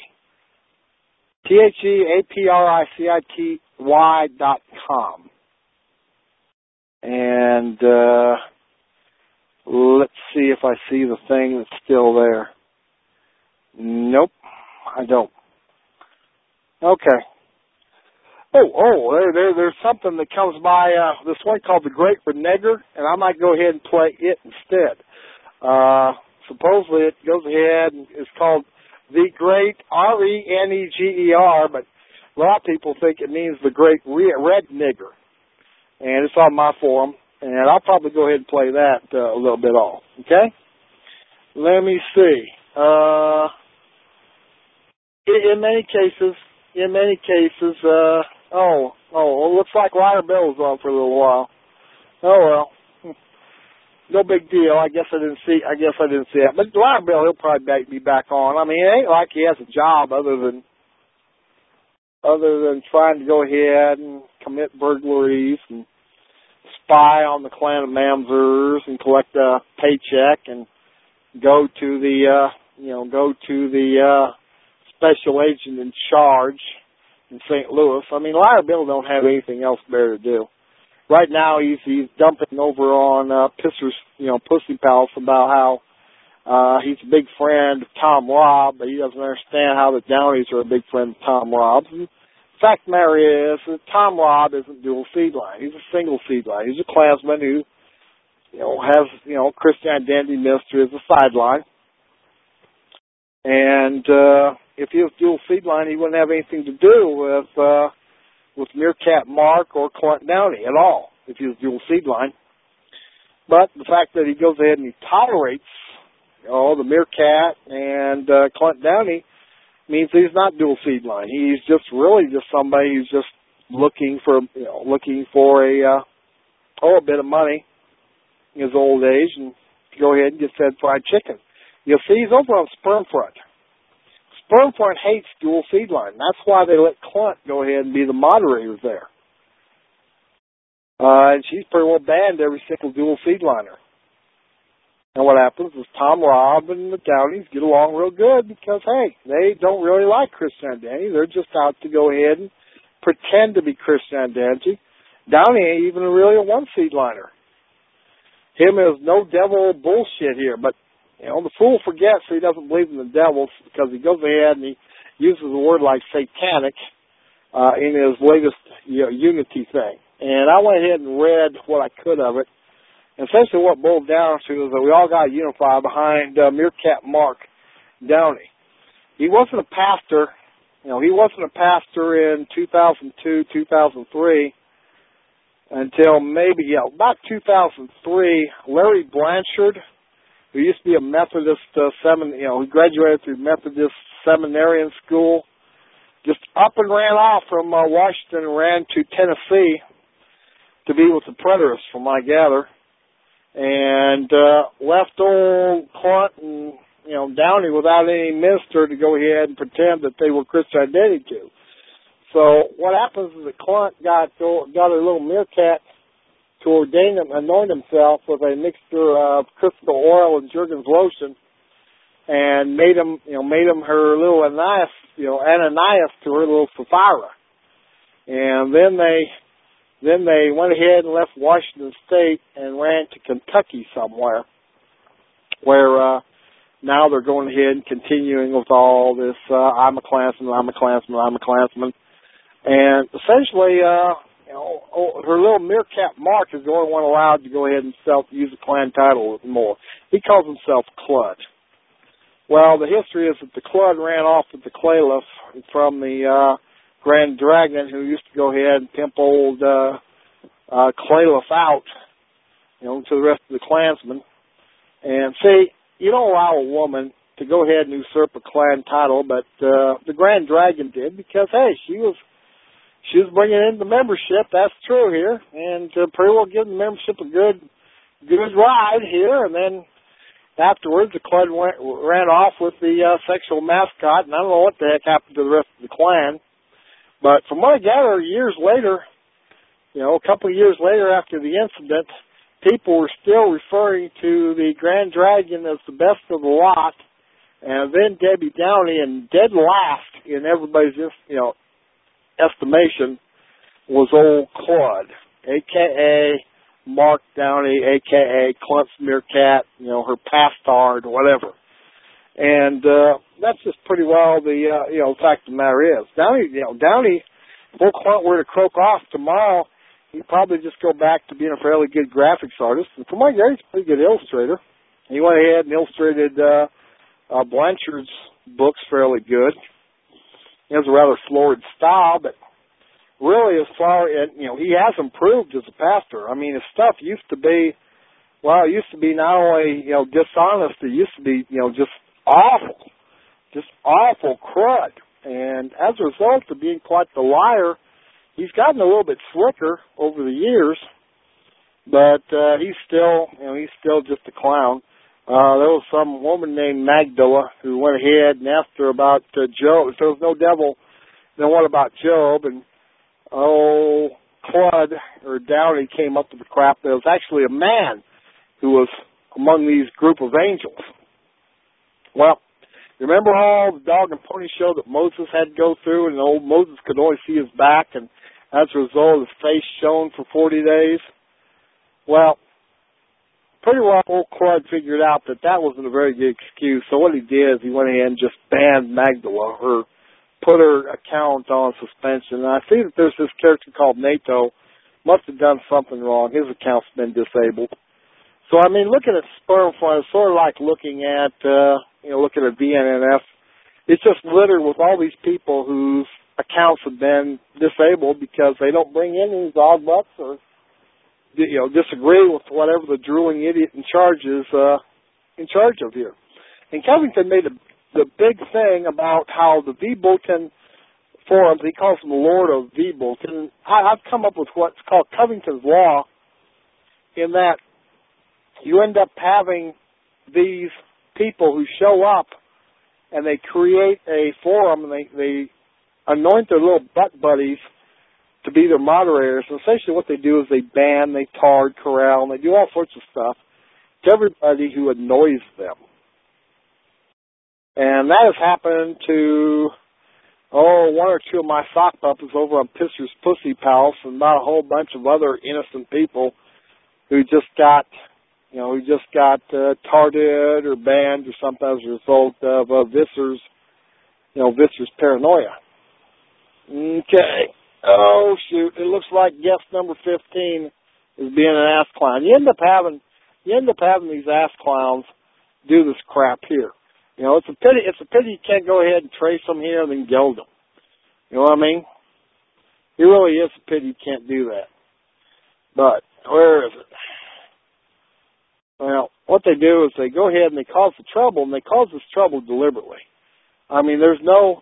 C: TheApricity.com. And let's see if I see the thing that's still there. Nope, I don't. Okay. There's something that comes by, this one called The Great Renegger, and I might go ahead and play it instead. Supposedly it goes ahead and it's called The Great R-E-N-E-G-E-R, but a lot of people think it means The Great Red Nigger. And it's on my forum, and I'll probably go ahead and play that a little bit off, okay? Let me see. In many cases, it looks like Liar Bill was on for a little while. Oh well, no big deal. I guess I didn't see it. But Liar Bill, he'll probably be back on. I mean, it ain't like he has a job other than trying to go ahead and commit burglaries and spy on the clan of Mamzers and collect a paycheck and go to the special agent in charge in St. Louis. I mean, Liar Bill don't have anything else better to do. Right now, he's dumping over on Pussy Palace about how he's a big friend of Tom Robb, but he doesn't understand how the Downies are a big friend of Tom Robb's. And the fact of the matter is that Tom Robb isn't dual seed line. He's a single seed line. He's a Klansman who, has, Christian identity mystery as a sideline. And if he was dual seed line, he wouldn't have anything to do with Meerkat Mark or Clint Downey at all, if he was dual seed line. But the fact that he goes ahead and he tolerates, the Meerkat and Clint Downey means he's not dual seed line. He's just really just somebody who's just looking for a bit of money in his old age and go ahead and get fed fried chicken. You'll see he's over on Spermfront. Spermfront hates dual seed line. That's why they let Clint go ahead and be the moderator there. And she's pretty well banned every single dual seed liner. And what happens is Tom Robb and the Downies get along real good because, hey, they don't really like Christian identity. They're just out to go ahead and pretend to be Christian identity. Downey ain't even really a one seed liner. Him is no devil bullshit here, but the fool forgets he doesn't believe in the devil because he goes ahead and he uses a word like satanic in his latest unity thing. And I went ahead and read what I could of it. And essentially what it boiled down to is that we all got to unify behind Meerkat Mark Downey. He wasn't a pastor. He wasn't a pastor in 2002, 2003 until maybe, about 2003, Larry Blanchard, who used to be a Methodist he graduated through Methodist Seminarian School, just up and ran off from Washington and ran to Tennessee to be with the Preterists, from my gather, and left old Clint and Downey without any minister to go ahead and pretend that they were Christian identity to. So what happens is that Clint got a little meerkat to anoint himself with a mixture of crystal oil and Jergens lotion, and made him her little Ananias to her little Sapphira. And then they went ahead and left Washington State and ran to Kentucky somewhere, where now they're going ahead and continuing with all this, I'm a Klansman, I'm a Klansman, I'm a Klansman. And essentially, her little Meerkat Mark is the only one allowed to go ahead and use the clan title more. He calls himself Clud. Well, the history is that the Clud ran off with the Clayliff from the Grand Dragon, who used to go ahead and pimp old Clayliff out, to the rest of the Klansmen. And see, you don't allow a woman to go ahead and usurp a clan title, but the Grand Dragon did because, hey, she was bringing in the membership. That's true here, and pretty well giving the membership a good ride here. And then afterwards, the clan ran off with the sexual mascot, and I don't know what the heck happened to the rest of the clan. But from what I gather, years later, a couple of years later after the incident, people were still referring to the Grand Dragon as the best of the lot, and then Debbie Downey, and dead last in everybody's estimation was old Claude, a.k.a. Mark Downey, a.k.a. Clunt's Meerkat, her pastard or whatever. And that's just pretty well the fact of the matter is. Downey, if old Clunt were to croak off tomorrow, he'd probably just go back to being a fairly good graphics artist. And from what I hear, he's a pretty good illustrator. He went ahead and illustrated Blanchard's books fairly good. He has a rather florid style, but really as far as, he has improved as a pastor. I mean, his stuff used to be, it used to be not only, dishonest, it used to be, just awful crud. And as a result of being quite the liar, he's gotten a little bit slicker over the years, but he's still just a clown. There was some woman named Magdala who went ahead and asked her about Job. If there was no devil, then what about Job? And Cludd or Downey came up with the crap. There was actually a man who was among these group of angels. Well, remember all the dog and pony show that Moses had to go through, and old Moses could only see his back, and as a result, his face shone for 40 days? Well, pretty well old Cludd figured out that wasn't a very good excuse. So what he did is he went ahead and just banned Magdala, or put her account on suspension. And I see that there's this character called NATO, must have done something wrong. His account's been disabled. So, I mean, looking at Sperm Fund is sort of like looking at VNNF. It's just littered with all these people whose accounts have been disabled because they don't bring in any dog butts or, disagree with whatever the drooling idiot in charge is in charge of here. And Covington made the big thing about how the V. Bolton forums, he calls them the Lord of V. Bolton. I've come up with what's called Covington's Law, in that you end up having these people who show up and they create a forum and they anoint their little butt buddies to be their moderators. And essentially what they do is they ban, they tard, corral, and they do all sorts of stuff to everybody who annoys them. And that has happened to, one or two of my sock puppets over on Pisser's Pussy Palace, and about a whole bunch of other innocent people who just got tarded or banned or something as a result of Visser's paranoia. Okay. Oh, shoot. It looks like guest number 15 is being an ass clown. You end up having these ass clowns do this crap here. It's a pity you can't go ahead and trace them here and then gild them. You know what I mean? It really is a pity you can't do that. But, where is it? Well, what they do is they go ahead and they cause the trouble, and they cause this trouble deliberately. I mean, there's no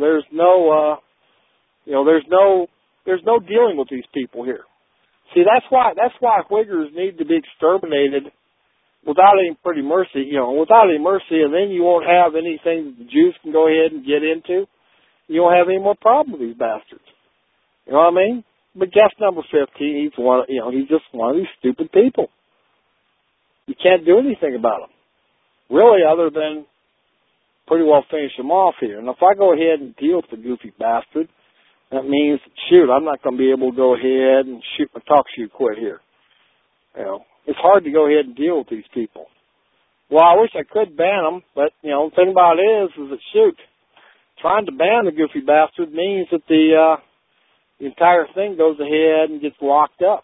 C: dealing with these people here. See, that's why Whiggers need to be exterminated without any mercy, and then you won't have anything that the Jews can go ahead and get into. You won't have any more problem with these bastards. You know what I mean? But guest number 15, he's just one of these stupid people. You can't do anything about him, really, other than pretty well finish him off here. And if I go ahead and deal with the goofy bastard, that means, I'm not going to be able to go ahead and shoot my talk shoe quit here. It's hard to go ahead and deal with these people. Well, I wish I could ban them, but, the thing about it is that, trying to ban the goofy bastard means that the entire thing goes ahead and gets locked up.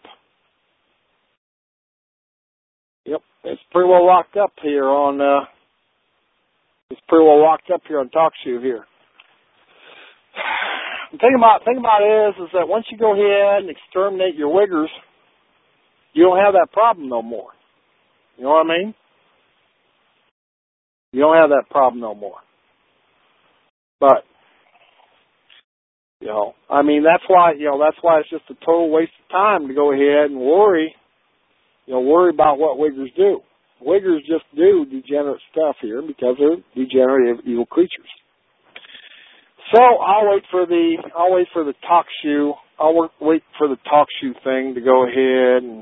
C: Yep, it's pretty well locked up here on TalkShoe here. The thing about it is that once you go ahead and exterminate your Wiggers, you don't have that problem no more. You know what I mean? You don't have that problem no more. But, that's why it's just a total waste of time to go ahead and worry about what Wiggers do. Wiggers just do degenerate stuff here because they're degenerate evil creatures. So I'll wait for the TalkShoe thing to go ahead and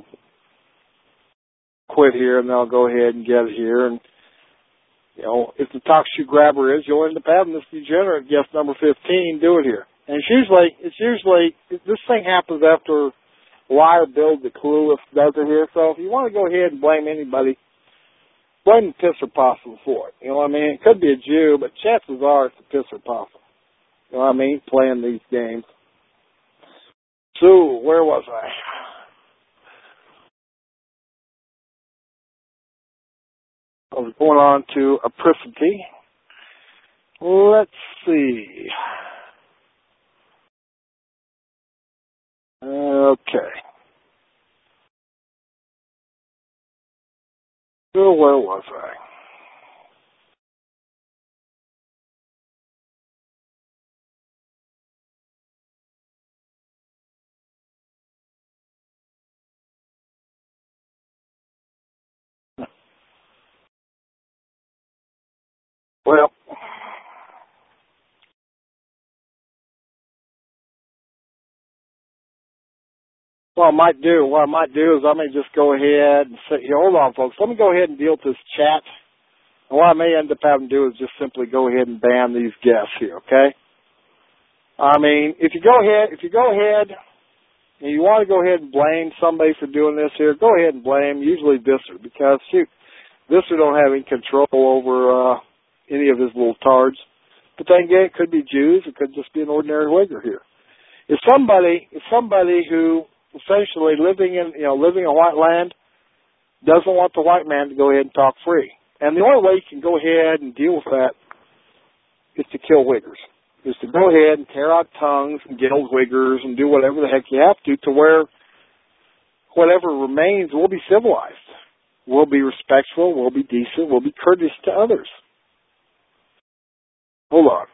C: quit here, and then I'll go ahead and get it here. And if the TalkShoe grabber is, you'll end up having this degenerate guest number 15 do it here. And it's usually this thing happens after liar builds the clueless does it here. So if you want to go ahead and blame anybody, blame the pisser possum for it. You know what I mean? It could be a Jew, but chances are it's a pisser possum. You know what I mean? Playing these games. So, where was I? I was going on to apricity. Let's see. Okay. So where was I? Well, what I might do is I may just go ahead and say, here, hold on, folks. Let me go ahead and deal with this chat. And what I may end up having to do is just simply go ahead and ban these guests here, okay? I mean, if you go ahead and you want to go ahead and blame somebody for doing this here, go ahead and blame usually Visser, because shoot, Visser don't have any control over any of his little tards. But then again, it could be Jews, it could just be an ordinary Wigger here. If somebody who essentially living in white land doesn't want the white man to go ahead and talk free. And the only way you can go ahead and deal with that is to kill Wiggers. Is to go ahead and tear out tongues and gild Wiggers and do whatever the heck you have to where whatever remains will be civilized. We'll be respectful, we'll be decent, we'll be courteous to others. Hold on.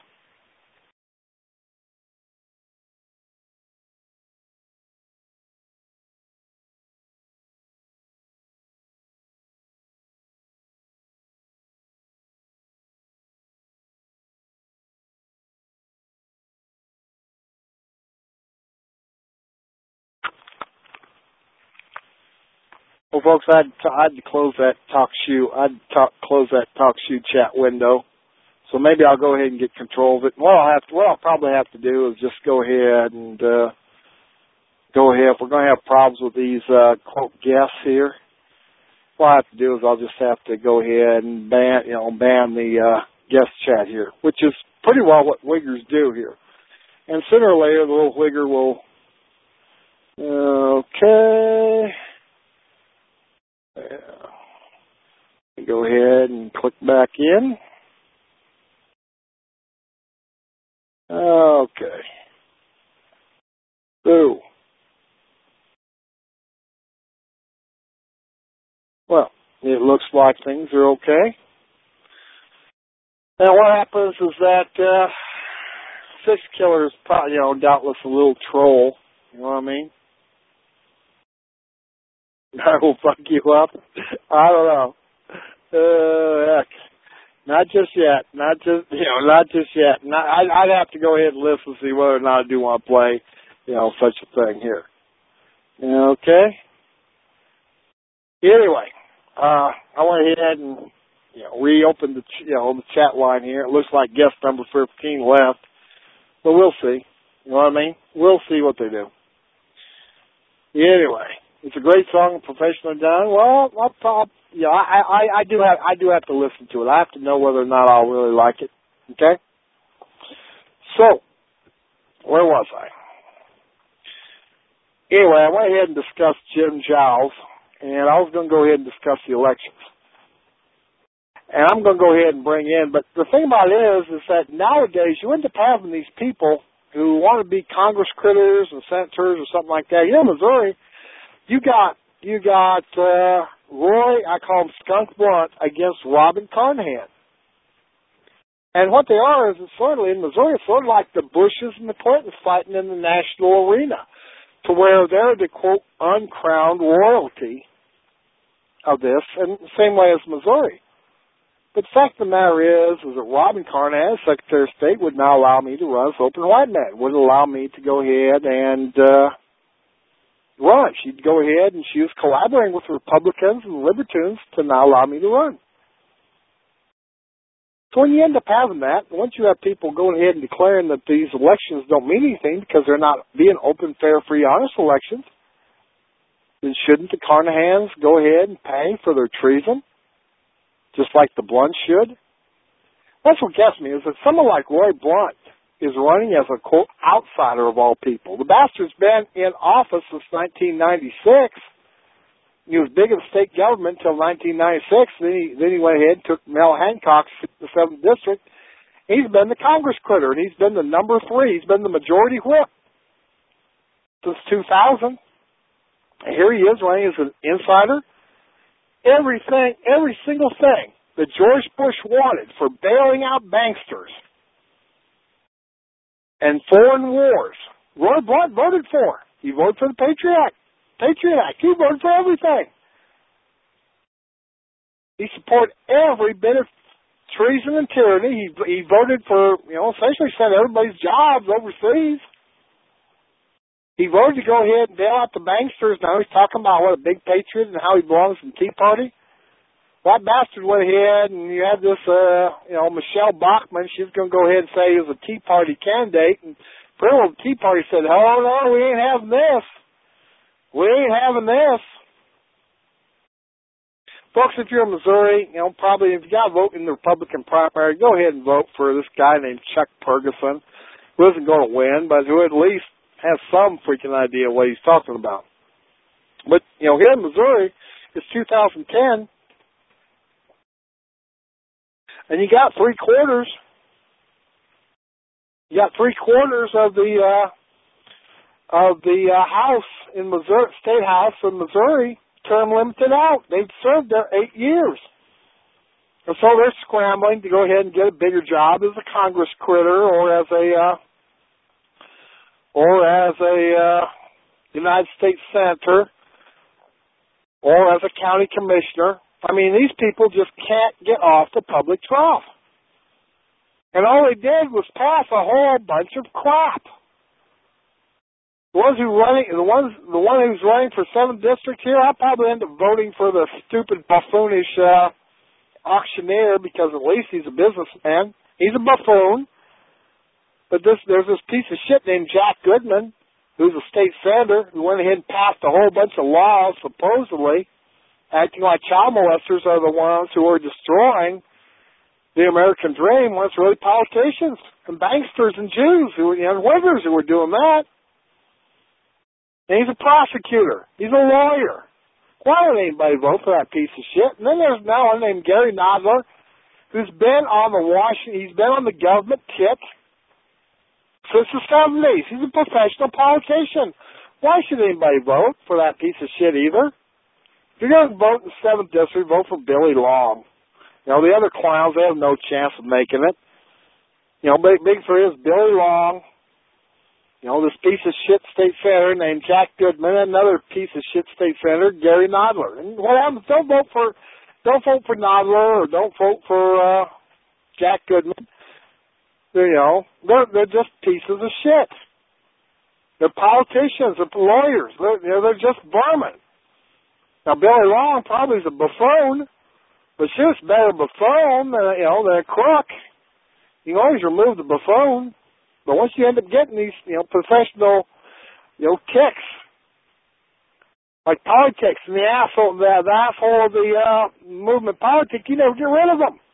C: Well, folks, I'd close that close that talk shoe chat window. So maybe I'll go ahead and get control of it. What I'll probably have to do is just go ahead and if we're going to have problems with these quote guests here, what I have to do is I'll just have to go ahead and ban the guest chat here, which is pretty well what Wiggers do here. And sooner or later, the little Wigger will. Okay. Go ahead and click back in. Okay. So, well, it looks like things are okay. Now, what happens is that Six Killer is probably, doubtless a little troll. You know what I mean? I will fuck you up. I don't know. Heck. Not just yet. Not just yet. I'd have to go ahead and listen to see whether or not I do want to play, such a thing here. Okay? Anyway, I went ahead and, reopened the chat line here. It looks like guest number 15 left. But we'll see. You know what I mean? We'll see what they do. Anyway, it's a great song, professionally done. Well, I do have to listen to it. I have to know whether or not I'll really like it. Okay? So, where was I? Anyway, I went ahead and discussed Jim Giles, and I was going to go ahead and discuss the elections. And I'm going to go ahead and bring in, but the thing about it is that nowadays you end up having these people who want to be Congress critters and senators or something like that. In Missouri, you got Roy, I call him Skunk Blunt, against Robin Carnahan. And what they are is in Missouri, it's sort of like the Bushes and the Clintons fighting in the national arena, to where they're the, quote, uncrowned royalty of this, and the same way as Missouri. But the fact of the matter is that Robin Carnahan, Secretary of State, would not allow me to run as open white man, wouldn't allow me to go ahead and run. She'd go ahead and she was collaborating with the Republicans and the Libertarians to not allow me to run. So when you end up having that, once you have people going ahead and declaring that these elections don't mean anything because they're not being open, fair, free, honest elections, then shouldn't the Carnahans go ahead and pay for their treason, just like the Blunts should? That's what gets me, is that someone like Roy Blunt is running as a, quote, outsider of all people. The bastard's been in office since 1996. He was big in the state government until 1996. Then he went ahead and took Mel Hancock's the 7th District. He's been the Congress critter, and he's been the number 3. He's been the majority whip since 2000. And here he is running as an insider. Everything, every single thing that George Bush wanted for bailing out banksters and foreign wars, Roy Blunt voted for. He voted for the Patriot Act. He voted for everything. He supported every bit of treason and tyranny. He voted for, essentially sent everybody's jobs overseas. He voted to go ahead and bail out the banksters. Now he's talking about what a big patriot and how he belongs in the Tea Party. That bastard went ahead and you had this, Michelle Bachmann. She was going to go ahead and say he was a Tea Party candidate. And pretty well the Tea Party said, oh, no, we ain't having this. We ain't having this. Folks, if you're in Missouri, probably if you got to vote in the Republican primary, go ahead and vote for this guy named Chuck Ferguson, who isn't going to win, but who at least has some freaking idea what he's talking about. But, here in Missouri, it's 2010, and you got three-quarters of the House in Missouri, State House in Missouri, term limited out. They've served there 8 years. And so they're scrambling to go ahead and get a bigger job as a Congress critter or as a United States Senator or as a county commissioner. I mean, these people just can't get off the public trough. And all they did was pass a whole bunch of crap. The one who's running for 7th District here, I'll probably end up voting for the stupid, buffoonish auctioneer because at least he's a businessman. He's a buffoon. But there's this piece of shit named Jack Goodman, who's a state senator, who went ahead and passed a whole bunch of laws, supposedly, acting like child molesters are the ones who are destroying the American dream, when it's really politicians and banksters and Jews and Whiggers who were doing that. And he's a prosecutor. He's a lawyer. Why would anybody vote for that piece of shit? And then there's now one named Gary Nodler, who's been on he's been on the government tick since the 70s. He's a professional politician. Why should anybody vote for that piece of shit either? If you're going to vote in the 7th District, vote for Billy Long. The other clowns, they have no chance of making it. Big three is Billy Long, this piece of shit state senator named Jack Goodman, and another piece of shit state senator, Gary Nodler. And what happens? Don't vote for Nodler or don't vote for Jack Goodman. They're just pieces of shit. They're politicians, they're lawyers, they're just vermin. Now Billy Long probably is a buffoon, but shit's better buffoon than a crook. You can always remove the buffoon. But once you end up getting these, professional, kicks, like politics and the asshole of the movement politics, you never get rid of them.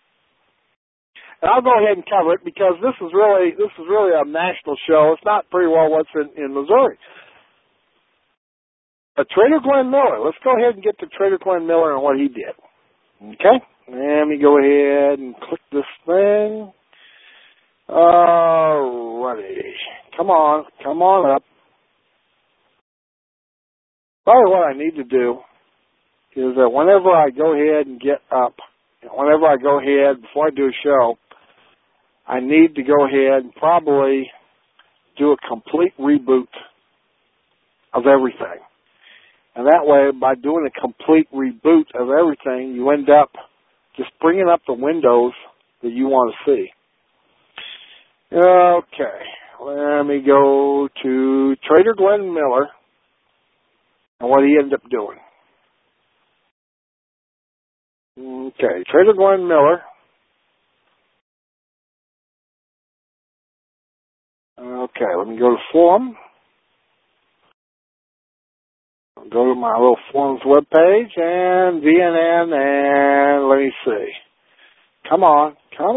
C: And I'll go ahead and cover it because this is really a national show. It's not pretty well what's in Missouri. But Trader Glenn Miller, let's go ahead and get to Trader Glenn Miller and what he did. Okay? Let me go ahead and click this thing. Alrighty. Come on up. Probably what I need to do is that whenever I go ahead and get up, before I do a show, I need to go ahead and probably do a complete reboot of everything. And that way, by doing a complete reboot of everything, you end up just bringing up the windows that you want to see. Okay, let me go to Trader Glenn Miller and what he ended up doing. Okay, Trader Glenn Miller. Okay, let me go to forum. go to my little forums webpage and VNN, and let me see. Come on.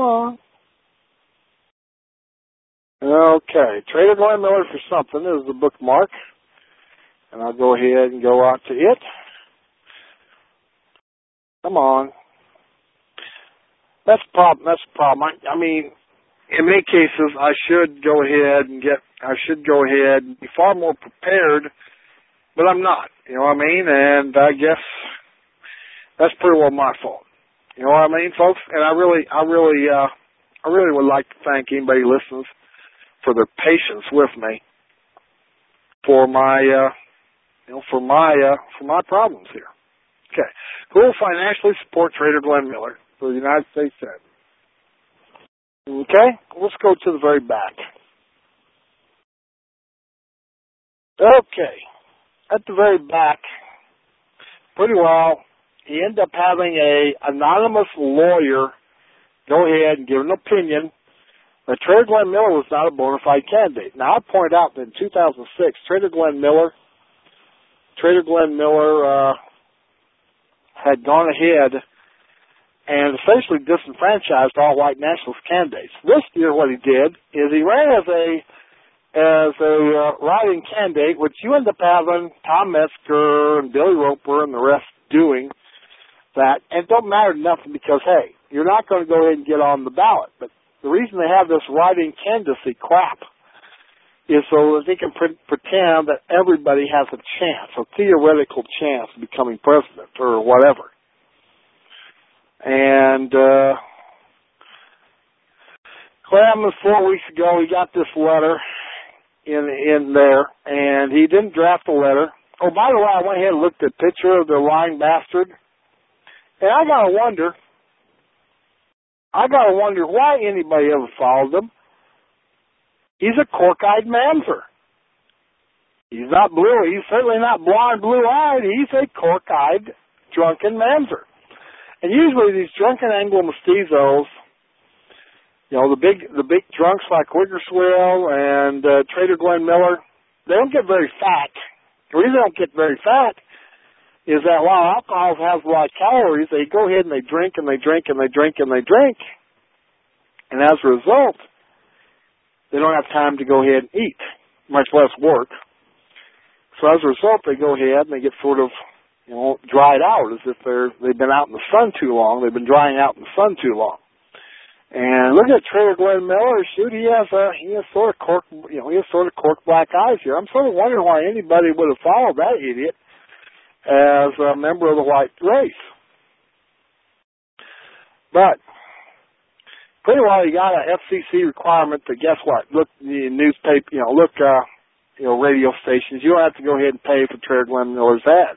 C: Okay, Trader Glenn Miller for something is the bookmark, and I'll go ahead and go out to it. Come on. That's the problem. I mean, in many cases, I should go ahead and be far more prepared, but I'm not. You know what I mean? And I guess that's pretty well my fault. You know what I mean, folks? And I really would like to thank anybody who listens for their patience with me for my problems here. Okay. Who will financially support Trader Glenn Miller for the United States Senate? Okay. Let's go to the very back. Okay. At the very back, pretty well, he ended up having a anonymous lawyer go ahead and give an opinion that Trader Glenn Miller was not a bona fide candidate. Now, I point out that in 2006, Trader Glenn Miller had gone ahead and essentially disenfranchised all white nationalist candidates. This year, what he did is he ran as a writing candidate, which you end up having Tom Metzger and Billy Roper and the rest doing that. And it don't matter nothing because, hey, you're not going to go ahead and get on the ballot. But the reason they have this writing candidacy crap is so that they can pretend that everybody has a chance, a theoretical chance of becoming president or whatever. And Clem, 4 weeks ago, he got this letter in there, and he didn't draft the letter. Oh, by the way, I went ahead and looked at a picture of the lying bastard, and I gotta wonder why anybody ever followed him. He's a cork-eyed manzer. He's not blue. He's certainly not blonde, blue-eyed. He's a cork-eyed, drunken manzer. And usually these drunken Anglo-mestizos, you know, the big drunks like Wiggerswill and Trader Glenn Miller, they don't get very fat. The reason they don't get very fat is that while alcohol has a lot of calories, they go ahead and they drink and they drink and they drink and they drink. And as a result, they don't have time to go ahead and eat, much less work. So as a result, they go ahead and they get sort of, you know, dried out as if they've been out in the sun too long. They've been drying out in the sun too long. And look at Trader Glenn Miller. Shoot, he has sort of cork black eyes here. I'm sort of wondering why anybody would have followed that idiot as a member of the white race. But pretty well, you got an FCC requirement that, guess what? Look, the newspaper, radio stations. You don't have to go ahead and pay for Trader Glenn Miller's ads.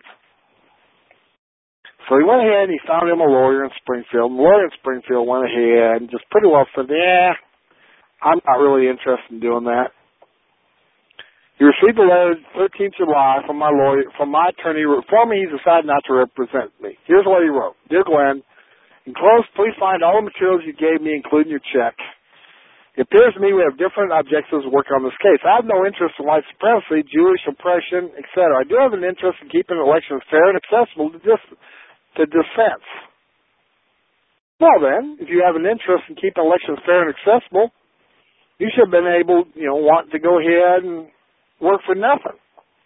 C: So he went ahead and he found him a lawyer in Springfield. And the lawyer in Springfield went ahead and just pretty well said, I'm not really interested in doing that. He received a letter 13th July from my lawyer, from my attorney. For me, he decided not to represent me. Here's what he wrote. Dear Glenn, enclosed, please find all the materials you gave me, including your check. It appears to me we have different objectives working on this case. I have no interest in white supremacy, Jewish oppression, etc. I do have an interest in keeping elections fair and accessible to dissent. Well then, if you have an interest in keeping elections fair and accessible, you should have been able, want to go ahead and work for nothing.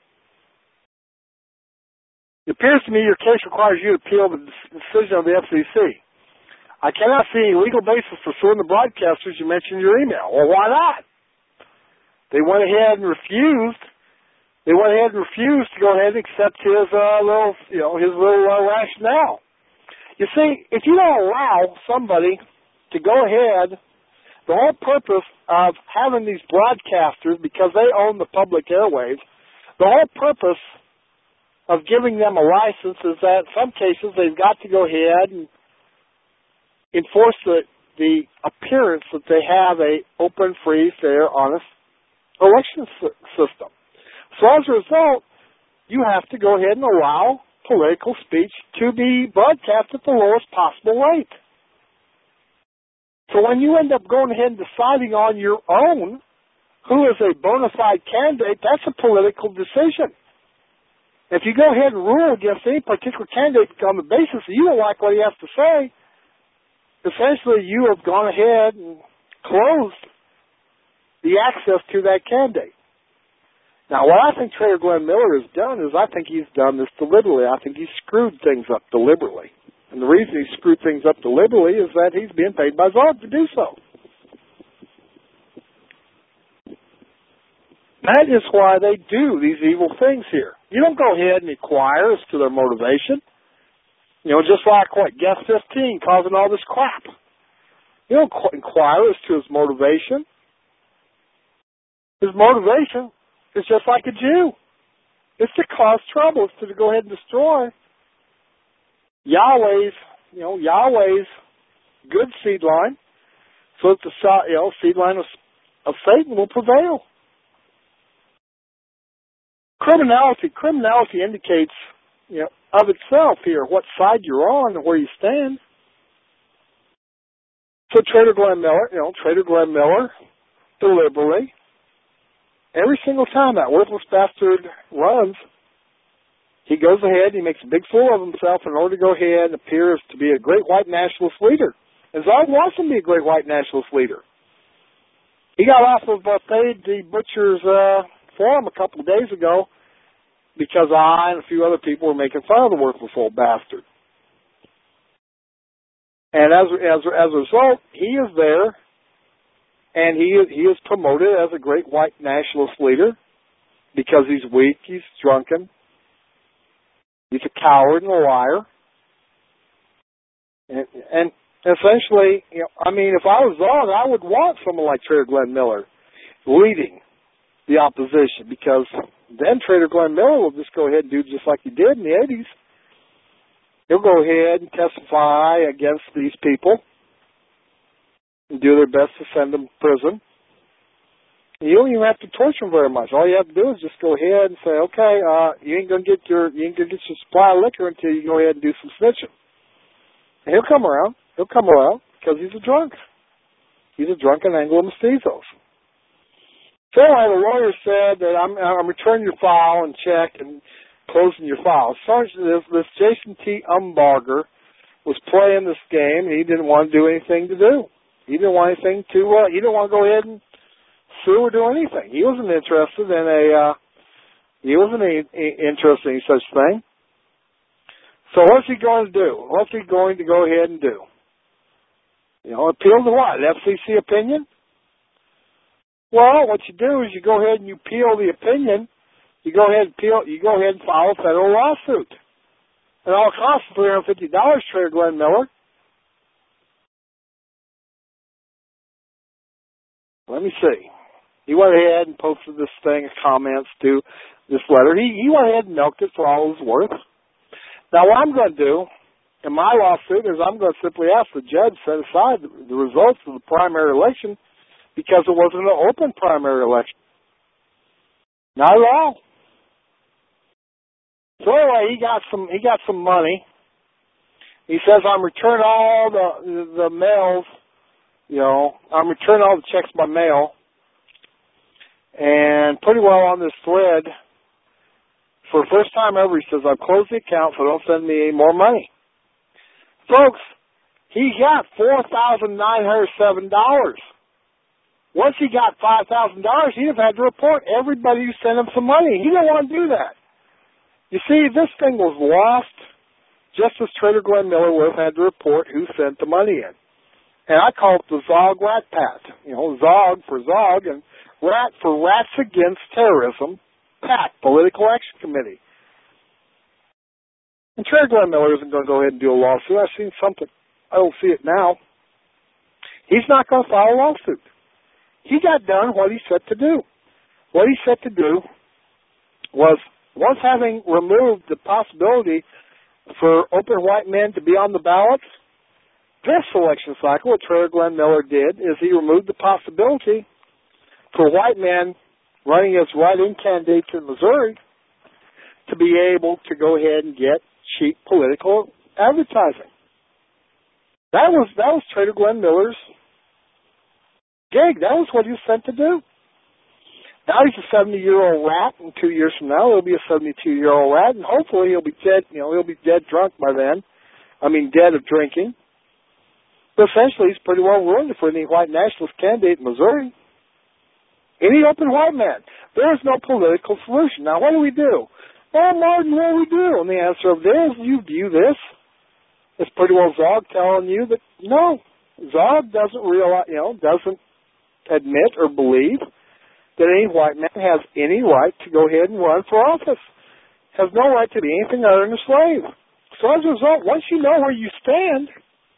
C: It appears to me your case requires you to appeal the decision of the FCC. I cannot see any legal basis for suing the broadcasters you mentioned in your email. Well, why not? They went ahead and refused. They went ahead and refused to go ahead and accept his little rationale. You see, if you don't allow somebody to go ahead, the whole purpose of having these broadcasters, because they own the public airwaves, the whole purpose of giving them a license is that in some cases they've got to go ahead and enforce the appearance that they have a open, free, fair, honest election system. So as a result, you have to go ahead and allow political speech to be broadcast at the lowest possible rate. So when you end up going ahead and deciding on your own who is a bona fide candidate, that's a political decision. If you go ahead and rule against any particular candidate on the basis that you don't like what he has to say, essentially you have gone ahead and closed the access to that candidate. Now, what I think Trader Glenn Miller has done is I think he's done this deliberately. I think he's screwed things up deliberately. And the reason he screwed things up deliberately is that he's being paid by Zog to do so. That is why they do these evil things here. You don't go ahead and inquire as to their motivation. Just like Guest 15 causing all this crap. You don't inquire as to his motivation. His motivation is just like a Jew. It's to cause trouble. It's to go ahead and destroy Yahweh's good seed line, so that the seed line of Satan will prevail. Criminality indicates, of itself here, what side you're on and where you stand. So Trader Glenn Miller, deliberately, every single time that worthless bastard runs, he goes ahead and he makes a big fool of himself in order to go ahead and appear to be a great white nationalist leader. And Zog wants him to be a great white nationalist leader. He got off of Paid the Butcher's forum a couple of days ago because I and a few other people were making fun of the worthless old bastard. And as a result, he is there, and he is promoted as a great white nationalist leader because he's weak, he's drunken, he's a coward and a liar. And essentially, if I was Zog, I would want someone like Trader Glenn Miller leading the opposition, because then Trader Glenn Miller will just go ahead and do just like he did in the 80s. He'll go ahead and testify against these people and do their best to send them to prison. You don't even have to torture them very much. All you have to do is just go ahead and say, okay, you ain't gonna get your supply of liquor until you go ahead and do some snitching. And he'll come around. He'll come around because he's a drunk. He's a drunken Anglo-Mestizos. So anyway, the lawyer said that I'm returning your file and check and closing your file. So this Jason T. Umbarger was playing this game, and he didn't want to do anything to do. He didn't want anything to. He didn't want to go ahead and sue or do anything. He wasn't interested in interested in such thing. So what's he going to do? What's he going to go ahead and do? Appeal to what? An FCC opinion? Well, what you do is you go ahead and you appeal the opinion. You go ahead and file a federal lawsuit. It all costs $350, Trader Glenn Miller. Let me see. He went ahead and posted this thing of comments to this letter. He went ahead and milked it for all it was worth. Now, what I'm going to do in my lawsuit is I'm going to simply ask the judge to set aside the results of the primary election because it wasn't an open primary election. Not at all. So anyway, he got some money. He says, I'm returning all the mails, I'm returning all the checks by mail. And pretty well on this thread, for the first time ever, he says, I've closed the account, so don't send me any more money. Folks, he got $4,907. Once he got $5,000, he'd have had to report everybody who sent him some money. He didn't want to do that. You see, this thing was lost just as Trader Glenn Miller would have had to report who sent the money in. And I call it the Zog Rat Pat. Zog for Zog and Rat for Rats Against Terrorism, PAC, Political Action Committee. And Trader Glenn Miller isn't going to go ahead and do a lawsuit. I've seen something. I don't see it now. He's not going to file a lawsuit. He got done what he set to do. What he set to do was, once having removed the possibility for open white men to be on the ballot, this election cycle, what Trader Glenn Miller did is he removed the possibility for white men running as write-in candidates in Missouri to be able to go ahead and get cheap political advertising. That was Trader Glenn Miller's gig. That was what he was sent to do. Now he's a 70-year-old rat, and 2 years from now he'll be a 72-year-old rat, and hopefully he'll be dead. He'll be dead drunk by then. Dead of drinking. But essentially, he's pretty well ruined for any white nationalist candidate in Missouri. Any open white man. There is no political solution. Now, what do we do? Well, Martin, what do we do? And the answer of this, you view this, it's pretty well Zog telling you that no, Zog doesn't realize, doesn't admit or believe that any white man has any right to go ahead and run for office. Has no right to be anything other than a slave. So as a result, once you know where you stand,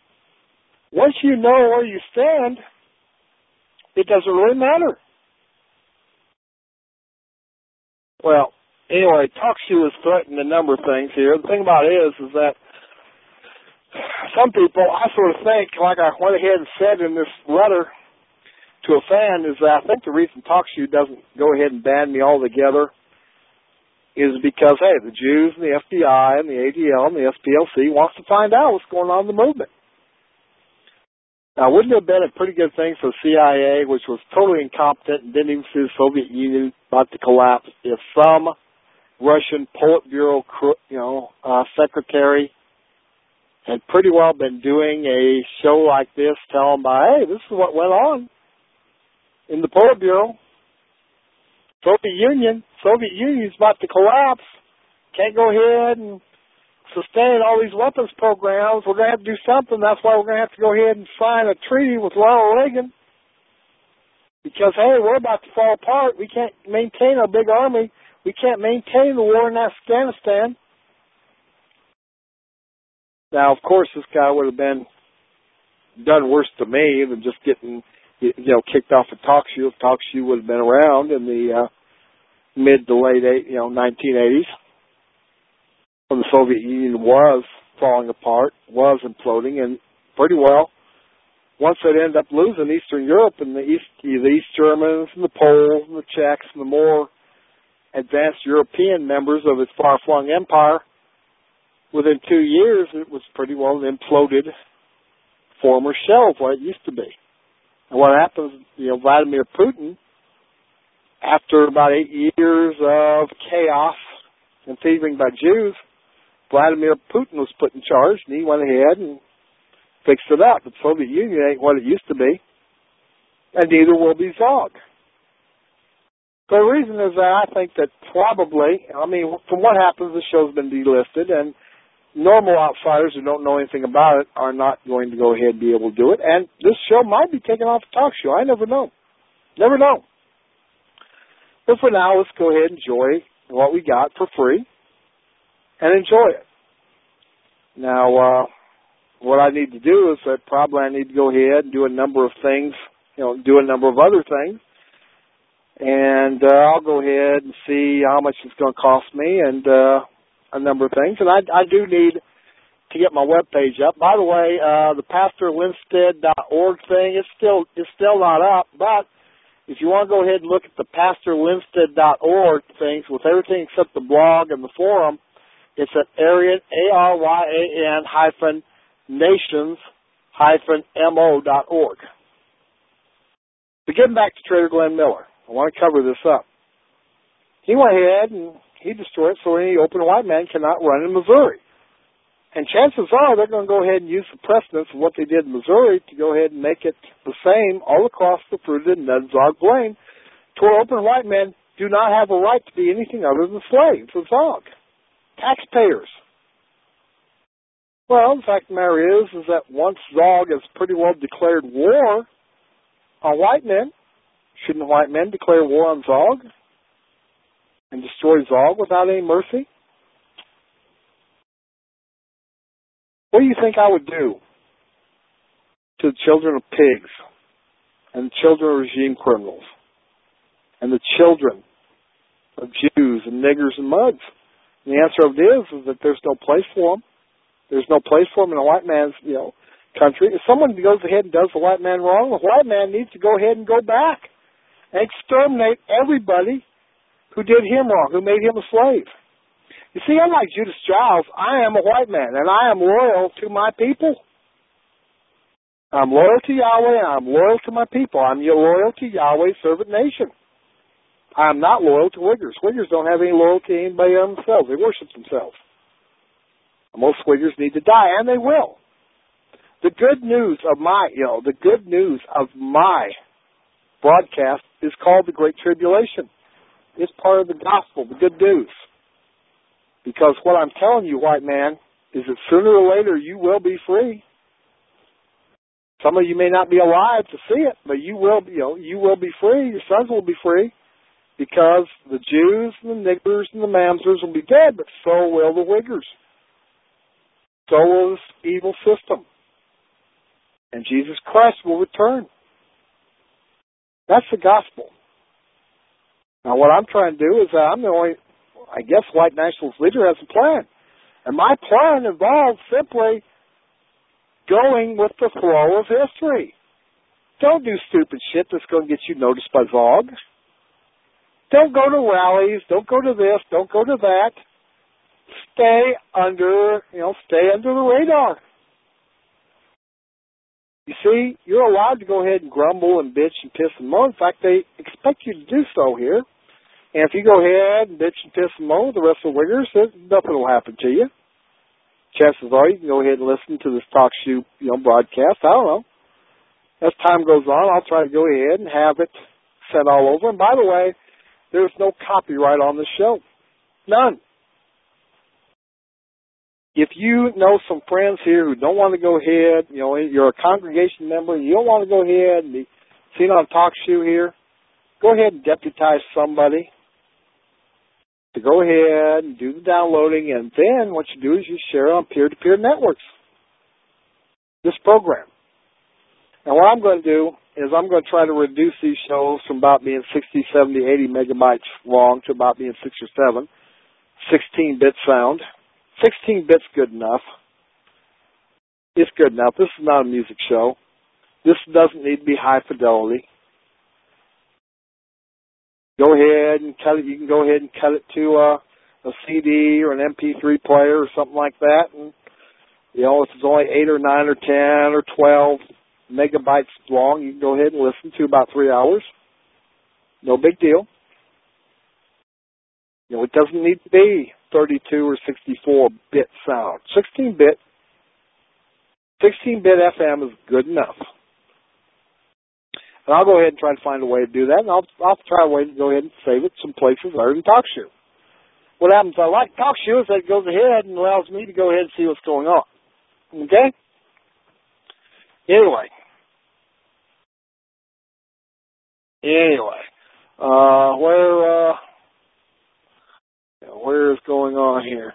C: it doesn't really matter. Well, anyway, TalkShoe has threatened a number of things here. The thing about it is that some people, I sort of think, like I went ahead and said in this letter to a fan, is that I think the reason TalkShoe doesn't go ahead and ban me altogether is because, hey, the Jews and the FBI and the ADL and the SPLC wants to find out what's going on in the movement. Now, wouldn't it have been a pretty good thing for the CIA, which was totally incompetent and didn't even see the Soviet Union about to collapse, if some Russian Politburo, secretary had pretty well been doing a show like this, telling by, hey, this is what went on in the Politburo. Soviet Union's about to collapse. Can't go ahead and sustain all these weapons programs. We're going to have to do something. That's why we're going to have to go ahead and sign a treaty with Ronald Reagan. Because, hey, we're about to fall apart. We can't maintain our big army. We can't maintain the war in Afghanistan. Now, of course, this guy would have been done worse to me than just getting, kicked off of TalkShoe if TalkShoe would have been around in the mid to late 1980s, when the Soviet Union was falling apart, was imploding, and pretty well, once they ended up losing Eastern Europe and the East Germans and the Poles and the Czechs and the more advanced European members of its far-flung empire, within 2 years, it was pretty well an imploded former shell of what it used to be. And what happens, Vladimir Putin, after about 8 years of chaos and thieving by Jews, Vladimir Putin was put in charge, and he went ahead and fixed it up. But the Soviet Union ain't what it used to be, and neither will be Zog. The reason is that I think that probably, from what happens, the show's been delisted, and normal outsiders who don't know anything about it are not going to go ahead and be able to do it. And this show might be taken off the TalkShoe. I never know. Never know. But for now, let's go ahead and enjoy what we got for free and enjoy it. Now, what I need to do is that probably I need to go ahead and do a number of things, do a number of other things. And I'll go ahead and see how much it's going to cost me and a number of things. And I do need to get my webpage up. By the way, the PastorLinstead.org thing is still not up, but if you want to go ahead and look at the PastorLinstead.org things with everything except the blog and the forum, it's at aryan-nations-mo.org. But getting back to Trader Glenn Miller, I want to cover this up. He went ahead and he destroyed it so any open white man cannot run in Missouri. And chances are they're going to go ahead and use the precedents of what they did in Missouri to go ahead and make it the same all across the fruited Ned Zog plain, to where open white men do not have a right to be anything other than slaves of Zog. Taxpayers. Well, the fact of the matter is that once Zog has pretty well declared war on white men, shouldn't white men declare war on Zog and destroy Zog without any mercy? What do you think I would do to the children of pigs and the children of regime criminals and the children of Jews and niggers and muds? And the answer of it is that there's no place for them. There's no place for them in a white man's, country. If someone goes ahead and does the white man wrong, the white man needs to go ahead and go back and exterminate everybody who did him wrong, who made him a slave. You see, unlike Judas Giles, I am a white man, and I am loyal to my people. I'm loyal to Yahweh, and I'm loyal to my people. I'm loyal to Yahweh's servant nation. I'm not loyal to Wiggers. Wiggers don't have any loyalty to anybody on themselves. They worship themselves. Most Wiggers need to die, and they will. The good news of my broadcast is called the Great Tribulation. It's part of the gospel, the good news. Because what I'm telling you, white man, is that sooner or later you will be free. Some of you may not be alive to see it, but you will be free. Your sons will be free, because the Jews and the niggers and the mamsers will be dead, but so will the Wiggers. So will this evil system. And Jesus Christ will return. That's the gospel. Now, what I'm trying to do is I'm the only, I guess, white nationalist leader has a plan. And my plan involves simply going with the flow of history. Don't do stupid shit that's going to get you noticed by Zog. Don't go to rallies. Don't go to this. Don't go to that. Stay under the radar. You see, you're allowed to go ahead and grumble and bitch and piss and moan. In fact, they expect you to do so here. And if you go ahead and bitch and piss and moan with the rest of the Wiggers, nothing will happen to you. Chances are you can go ahead and listen to this talk show, broadcast. I don't know. As time goes on, I'll try to go ahead and have it sent all over. And by the way, there's no copyright on the show. None. If you know some friends here who don't want to go ahead, you're a congregation member, and you don't want to go ahead and be seen on talk show here, go ahead and deputize somebody to go ahead and do the downloading, and then what you do is you share it on peer-to-peer networks, this program. And what I'm going to do is I'm going to try to reduce these shows from about being 60, 70, 80 megabytes long to about being 6 or 7, 16-bit sound. 16-bit's good enough. It's good enough. This is not a music show. This doesn't need to be high fidelity. Go ahead and cut it. You can go ahead and cut it to a CD or an MP3 player or something like that. And, if it's only 8 or 9 or 10 or 12 megabytes long, you can go ahead and listen to about 3 hours. No big deal. It doesn't need to be 32 or 64-bit sound. 16-bit FM is good enough. And I'll go ahead and try to find a way to do that, and I'll try a way to go ahead and save it some places other than TalkShoe. What happens, I like TalkShoe, is that it goes ahead and allows me to go ahead and see what's going on. Okay? Anyway, where is going on here?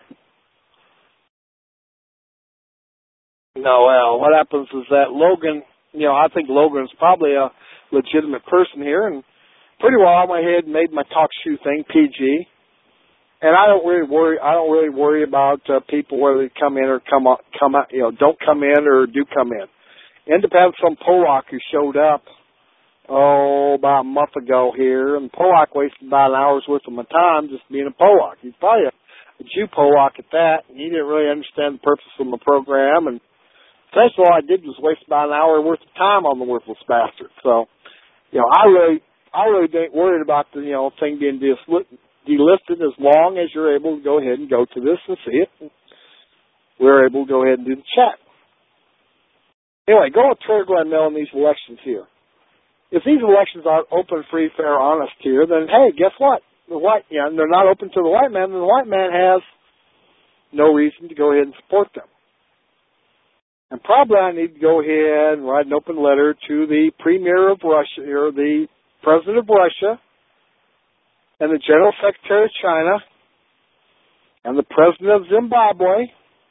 C: No, well, what happens is that Logan, I think Logan's probably a legitimate person here, and pretty well I went ahead and made my talk shoe thing PG. And I don't really worry about people whether they come in or come out, don't come in or do come in. Ended up having some Polak who showed up about a month ago here, and Polak wasted about an hour's worth of my time just being a Polak. He's probably a Jew Polak at that, and he didn't really understand the purpose of my program, and essentially all I did was waste about an hour worth of time on the worthless bastard. So, I really ain't worried about the, thing being delisted as long as you're able to go ahead and go to this and see it. And we're able to go ahead and do the chat. Anyway, go with Trigger Glenn Mill in these elections here. If these elections aren't open, free, fair, honest here, then, hey, guess what? They're not open to the white man, and the white man has no reason to go ahead and support them. And probably I need to go ahead and write an open letter to the Premier of Russia, or the President of Russia, and the General Secretary of China, and the President of Zimbabwe,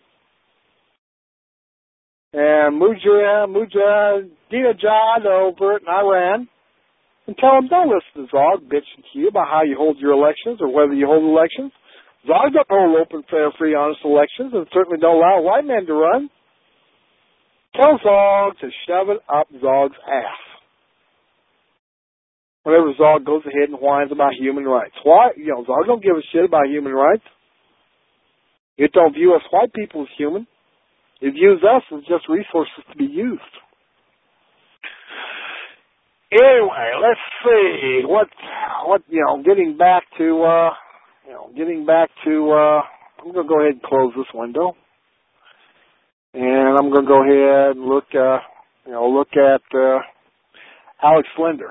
C: and Mujahideen over in Iran, and tell them, don't listen to Zog bitching to you about how you hold your elections or whether you hold elections. Zog don't hold open, fair, free, honest elections, and certainly don't allow a white man to run. Tell Zog to shove it up Zog's ass. Whenever Zog goes ahead and whines about human rights. Why? Zog don't give a shit about human rights. It don't view us white people as human. It views us as just resources to be used. Anyway, let's see what getting back to I'm going to go ahead and close this window, and I'm going to go ahead and look at Alex Linder.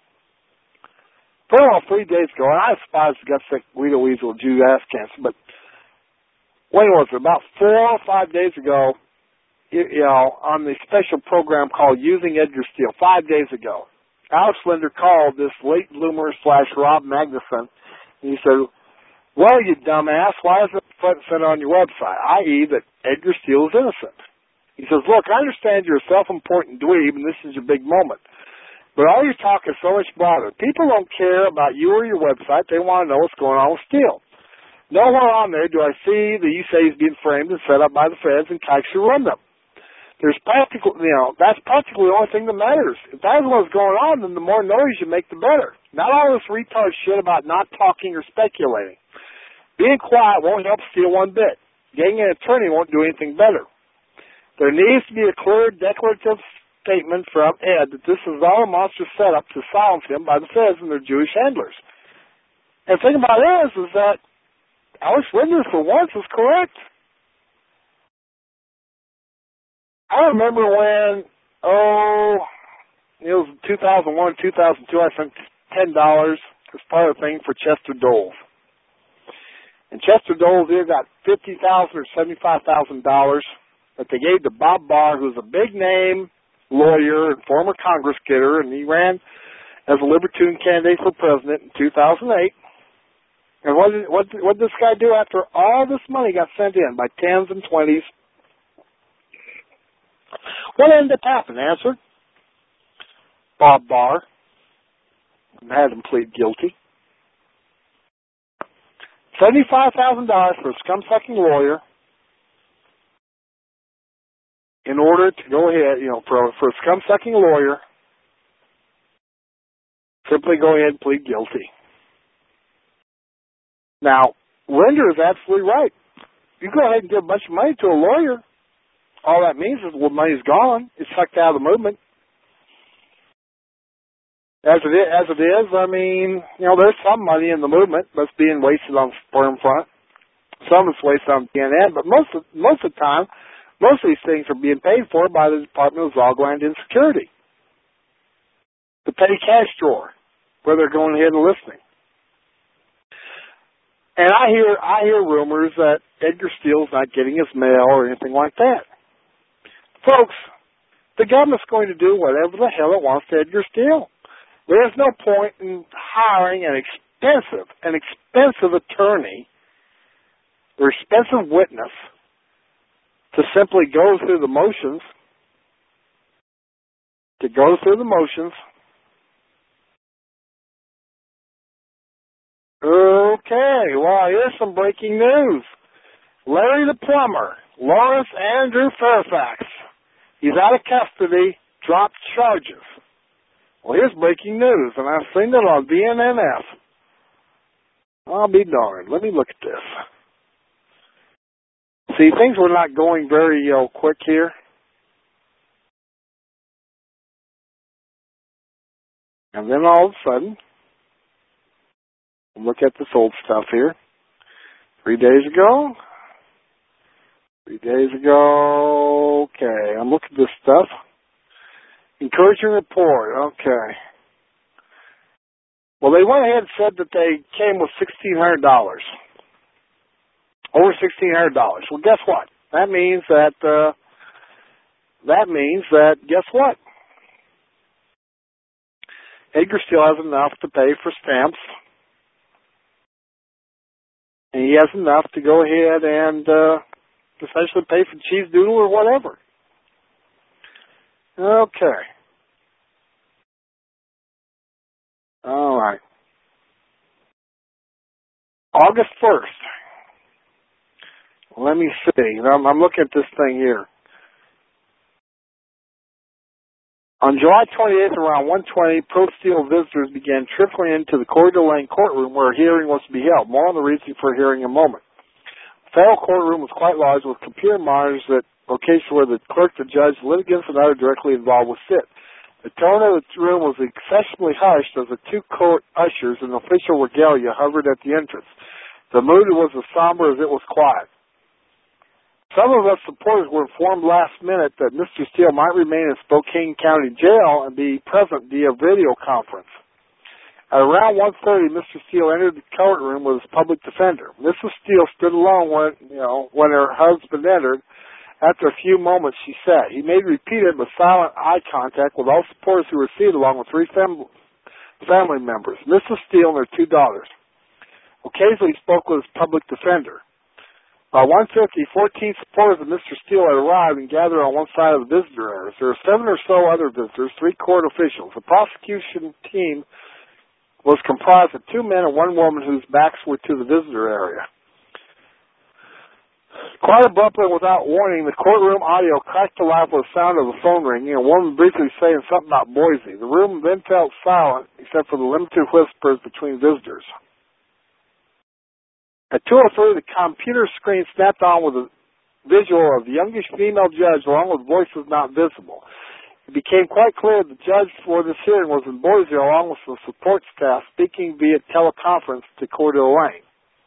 C: Well, 3 days ago, and I suppose he got sick Guido Weasel Jew ass cancer, but when was it? About 4 or 5 days ago, on the special program called Using Edgar Steele, 5 days ago, Alex Linder called this late bloomer / Rob Magnuson, and he said, well, you dumbass, why is it said on your website, i.e. that Edgar Steele is innocent? He says, look, I understand you're a self-important dweeb, and this is your big moment. But all your talk is so much bother. People don't care about you or your website. They want to know what's going on with Steele. Nowhere on there do I see that you say he's being framed and set up by the feds and Kikes who run them. There's practically, that's practically the only thing that matters. If that's what's going on, then the more noise you make, the better. Not all this retard shit about not talking or speculating. Being quiet won't help Steele one bit. Getting an attorney won't do anything better. There needs to be a clear declarative statement from Ed that this is all a monster setup to silence him by the feds and their Jewish handlers. And the thing about it is that Alex Linder, for once, is correct. I remember when, it was 2001, 2002, I sent $10 as part of the thing for Chester Doles. And Chester Doles either got $50,000 or $75,000 that they gave to Bob Barr, who's a big name lawyer and former Congress getter, and he ran as a Libertarian candidate for president in 2008. And what did this guy do after all this money got sent in by tens and twenties? What ended up happening? Answer: Bob Barr had him plead guilty. $75,000 for a scum-sucking lawyer in order to go ahead, for a scum-sucking lawyer, simply go ahead and plead guilty. Now, Linder is absolutely right. You go ahead and give a bunch of money to a lawyer, all that means is, well, money's gone. It's sucked out of the movement. As it is, I mean, there's some money in the movement that's being wasted on Sperm Front. Some is wasted on CNN, but most of the time, most of these things are being paid for by the Department of Zogland Insecurity. The petty cash drawer, where they're going ahead and listening. And I hear rumors that Edgar Steele's not getting his mail or anything like that. Folks, the government's going to do whatever the hell it wants to Edgar Steele. There is no point in hiring an expensive attorney or expensive witness to simply go through the motions. Okay, well, here's some breaking news. Larry the plumber, Lawrence Andrew Fairfax, he's out of custody, dropped charges. Well, here's breaking news, and I've seen it on VNNF. I'll be darned. Let me look at this. See, things were not going very quick here. And then all of a sudden, look at this old stuff here. 3 days ago. Okay, I'm looking at this stuff. Encouraging report. Okay. Well, they went ahead and said that they came with $1,600. Over $1,600. Well, guess what? That means that guess what? Edgar still has enough to pay for stamps. And he has enough to go ahead and essentially pay for cheese doodle or whatever. Okay. All right. August 1st. Let me see. I'm looking at this thing here. On July 28th, around 1:20, pro-Steele visitors began trickling into the Coeur d'Alene courtroom where a hearing was to be held. More on the reason for a hearing in a moment. The federal courtroom was quite large with computer monitors at locations where the clerk, the judge, litigants, and others directly involved would sit. The tone of the room was excessively hushed as the two court ushers in official regalia hovered at the entrance. The mood was as somber as it was quiet. Some of us supporters were informed last minute that Mr. Steele might remain in Spokane County Jail and be present via video conference. At around 1:30, Mr. Steele entered the courtroom with his public defender. Mrs. Steele stood alone when her husband entered. After a few moments, she sat. He made repeated but silent eye contact with all supporters who were seated along with three family members, Mrs. Steele and her two daughters. Occasionally, he spoke with his public defender. By 1:50, 14 supporters of Mr. Steele had arrived and gathered on one side of the visitor areas. There were 7 or so other visitors, 3 court officials. The prosecution team was comprised of 2 men and 1 woman whose backs were to the visitor area. Quite abruptly and without warning, the courtroom audio cracked to life with the sound of the phone ringing and a woman briefly saying something about Boise. The room then felt silent except for the limited whispers between visitors. At 2:03, the computer screen snapped on with a visual of the youngish female judge along with voices not visible. It became quite clear the judge for this hearing was in Boise along with the support staff speaking via teleconference to Coeur d'Alene.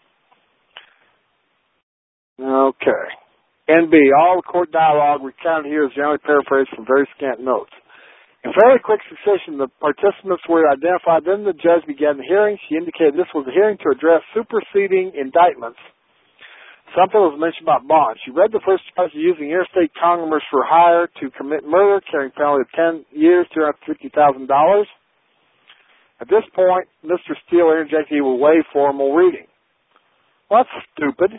C: Okay. NB, all the court dialogue recounted here is generally paraphrased from very scant notes. In fairly quick succession, the participants were identified. Then the judge began the hearing. She indicated this was a hearing to address superseding indictments. Something was mentioned about bonds. She read the first charge of using interstate commerce for hire to commit murder, carrying penalty of 10 years, $250,000. At this point, Mr. Steele interjected he would waive formal reading. Well, that's stupid.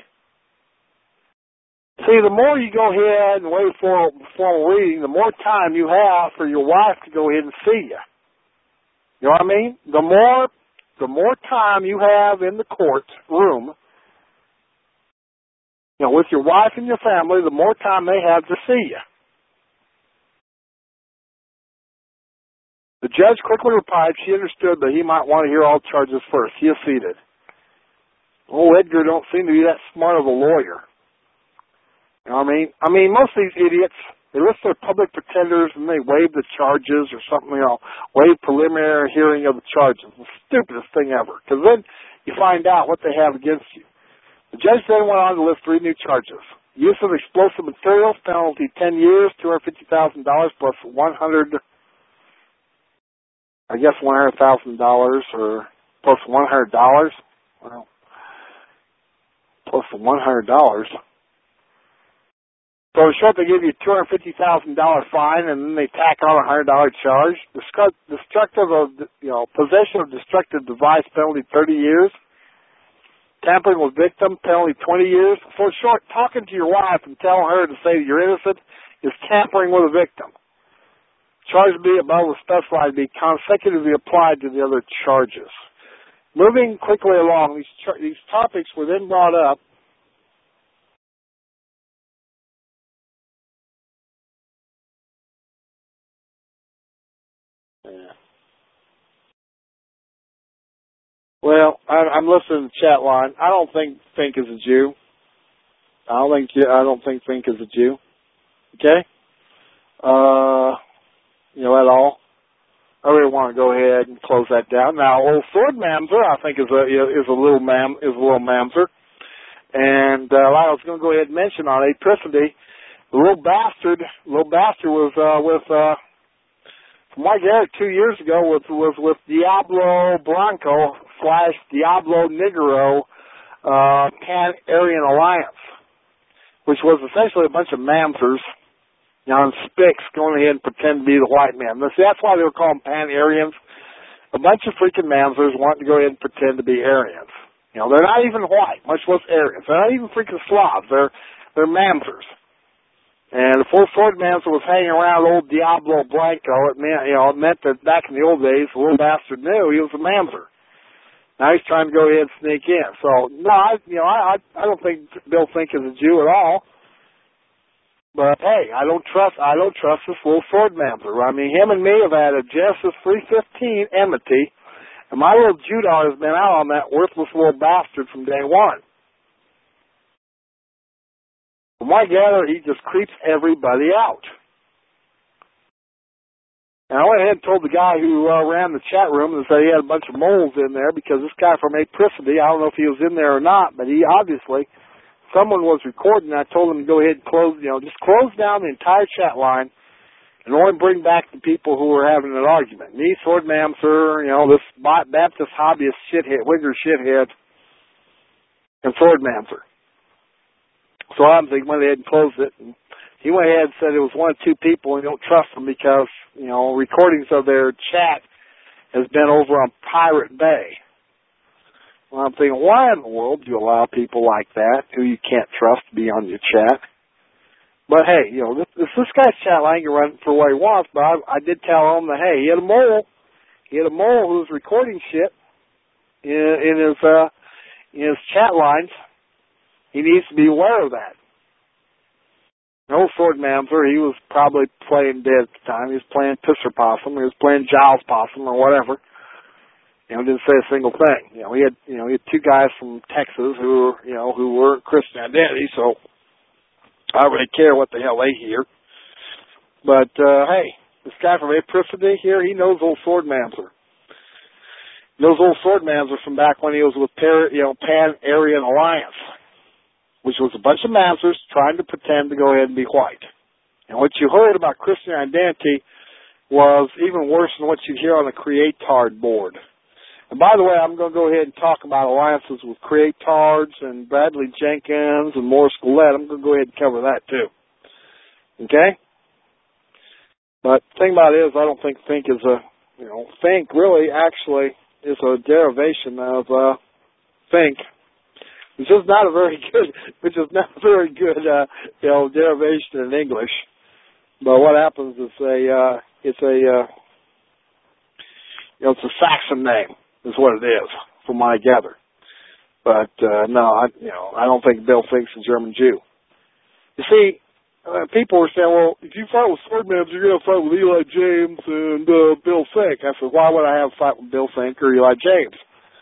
C: See, the more you go ahead and wait for formal reading, the more time you have for your wife to go ahead and see you. You know what I mean? The more time you have in the courtroom, with your wife and your family, the more time they have to see you. The judge quickly replied she understood that he might want to hear all charges first. He acceded. Oh, Edgar don't seem to be that smart of a lawyer. You know what I mean? Most of these idiots, they list their public pretenders and they waive the charges or something, waive preliminary hearing of the charges. The stupidest thing ever. Because then you find out what they have against you. The judge then went on to list 3 new charges. Use of explosive materials, penalty 10 years, $250,000 plus $100,000 or plus $100. Well, plus the $100. So in short, they give you a $250,000 fine, and then they tack on a $100 charge. Destructive of, possession of destructive device, penalty 30 years. Tampering with victim, penalty 20 years. So in short, talking to your wife and telling her to say that you're innocent is tampering with a victim. Charge B above was specified to be consecutively applied to the other charges. Moving quickly along, these topics were then brought up. Well, I'm listening to the chat line. I don't think Fink is a Jew. I don't think Fink is a Jew. Okay? At all. I really want to go ahead and close that down. Now, old Sword Mamser, I think is a little mamser. And I was going to go ahead and mention on Apricity, the little bastard was with from what I gathered 2 years ago was with Diablo Blanco / Diablo Negro Pan-Aryan Alliance, which was essentially a bunch of mamsers, and spics going ahead and pretend to be the white man. See, that's why they were called Pan-Aryans. A bunch of freaking mamsers wanting to go ahead and pretend to be Aryans. They're not even white, much less Aryans. They're not even freaking Slavs. They're mamsers. And the full sword mamser was hanging around old Diablo Blanco. It meant that back in the old days, the little bastard knew he was a mamser. Now he's trying to go ahead and sneak in. So no, I don't think Bill Fink is a Jew at all. But hey, I don't trust this little sword mamser. I mean, him and me have had a Genesis 3:15 enmity, and my little Jew dollar has been out on that worthless little bastard from day one. From what I gather, he just creeps everybody out. And I went ahead and told the guy who ran the chat room and said he had a bunch of moles in there because this guy from Apricity, I don't know if he was in there or not, but he obviously, someone was recording. I told him to go ahead and close, just close down the entire chat line and only bring back the people who were having an argument. Me, Sword Mamser, this Baptist hobbyist shithead, Wigger shithead, and Sword Mamser. So he went ahead and closed it. And he went ahead and said it was one of two people and you don't trust them because, recordings of their chat has been over on Pirate Bay. Well, I'm thinking, why in the world do you allow people like that who you can't trust to be on your chat? But hey, this guy's chat line can run for what he wants, but I did tell him that, hey, he had a mole. He had a mole who was recording shit in his chat lines. He needs to be aware of that. No Sword Mamser, he was probably playing dead at the time. He was playing Pisser Possum. He was playing Giles Possum or whatever. Didn't say a single thing. He had two guys from Texas who were Christian Identity, so I don't really care what the hell they hear. But, hey, this guy from Apricity here, he knows old Sword Mamser. He knows old Sword Mamser from back when he was with Pan-Aryan Alliance, which was a bunch of Mamsers trying to pretend to go ahead and be white. And what you heard about Christian Identity was even worse than what you hear on the Creatard board. And by the way, I'm going to go ahead and talk about alliances with Creatards and Bradley Jenkins and Morris Gillette. I'm going to go ahead and cover that too. Okay? But the thing about it is, I don't think Think is Think really actually is a derivation of Think, which is not a very good derivation in English. But what happens is it's a Saxon name. Is what it is, from what I gather. But, no, I don't think Bill Fink's a German Jew. You see, people were saying, well, if you fight with Sword Mamser, you're going to fight with Eli James and Bill Fink. I said, why would I have a fight with Bill Fink or Eli James?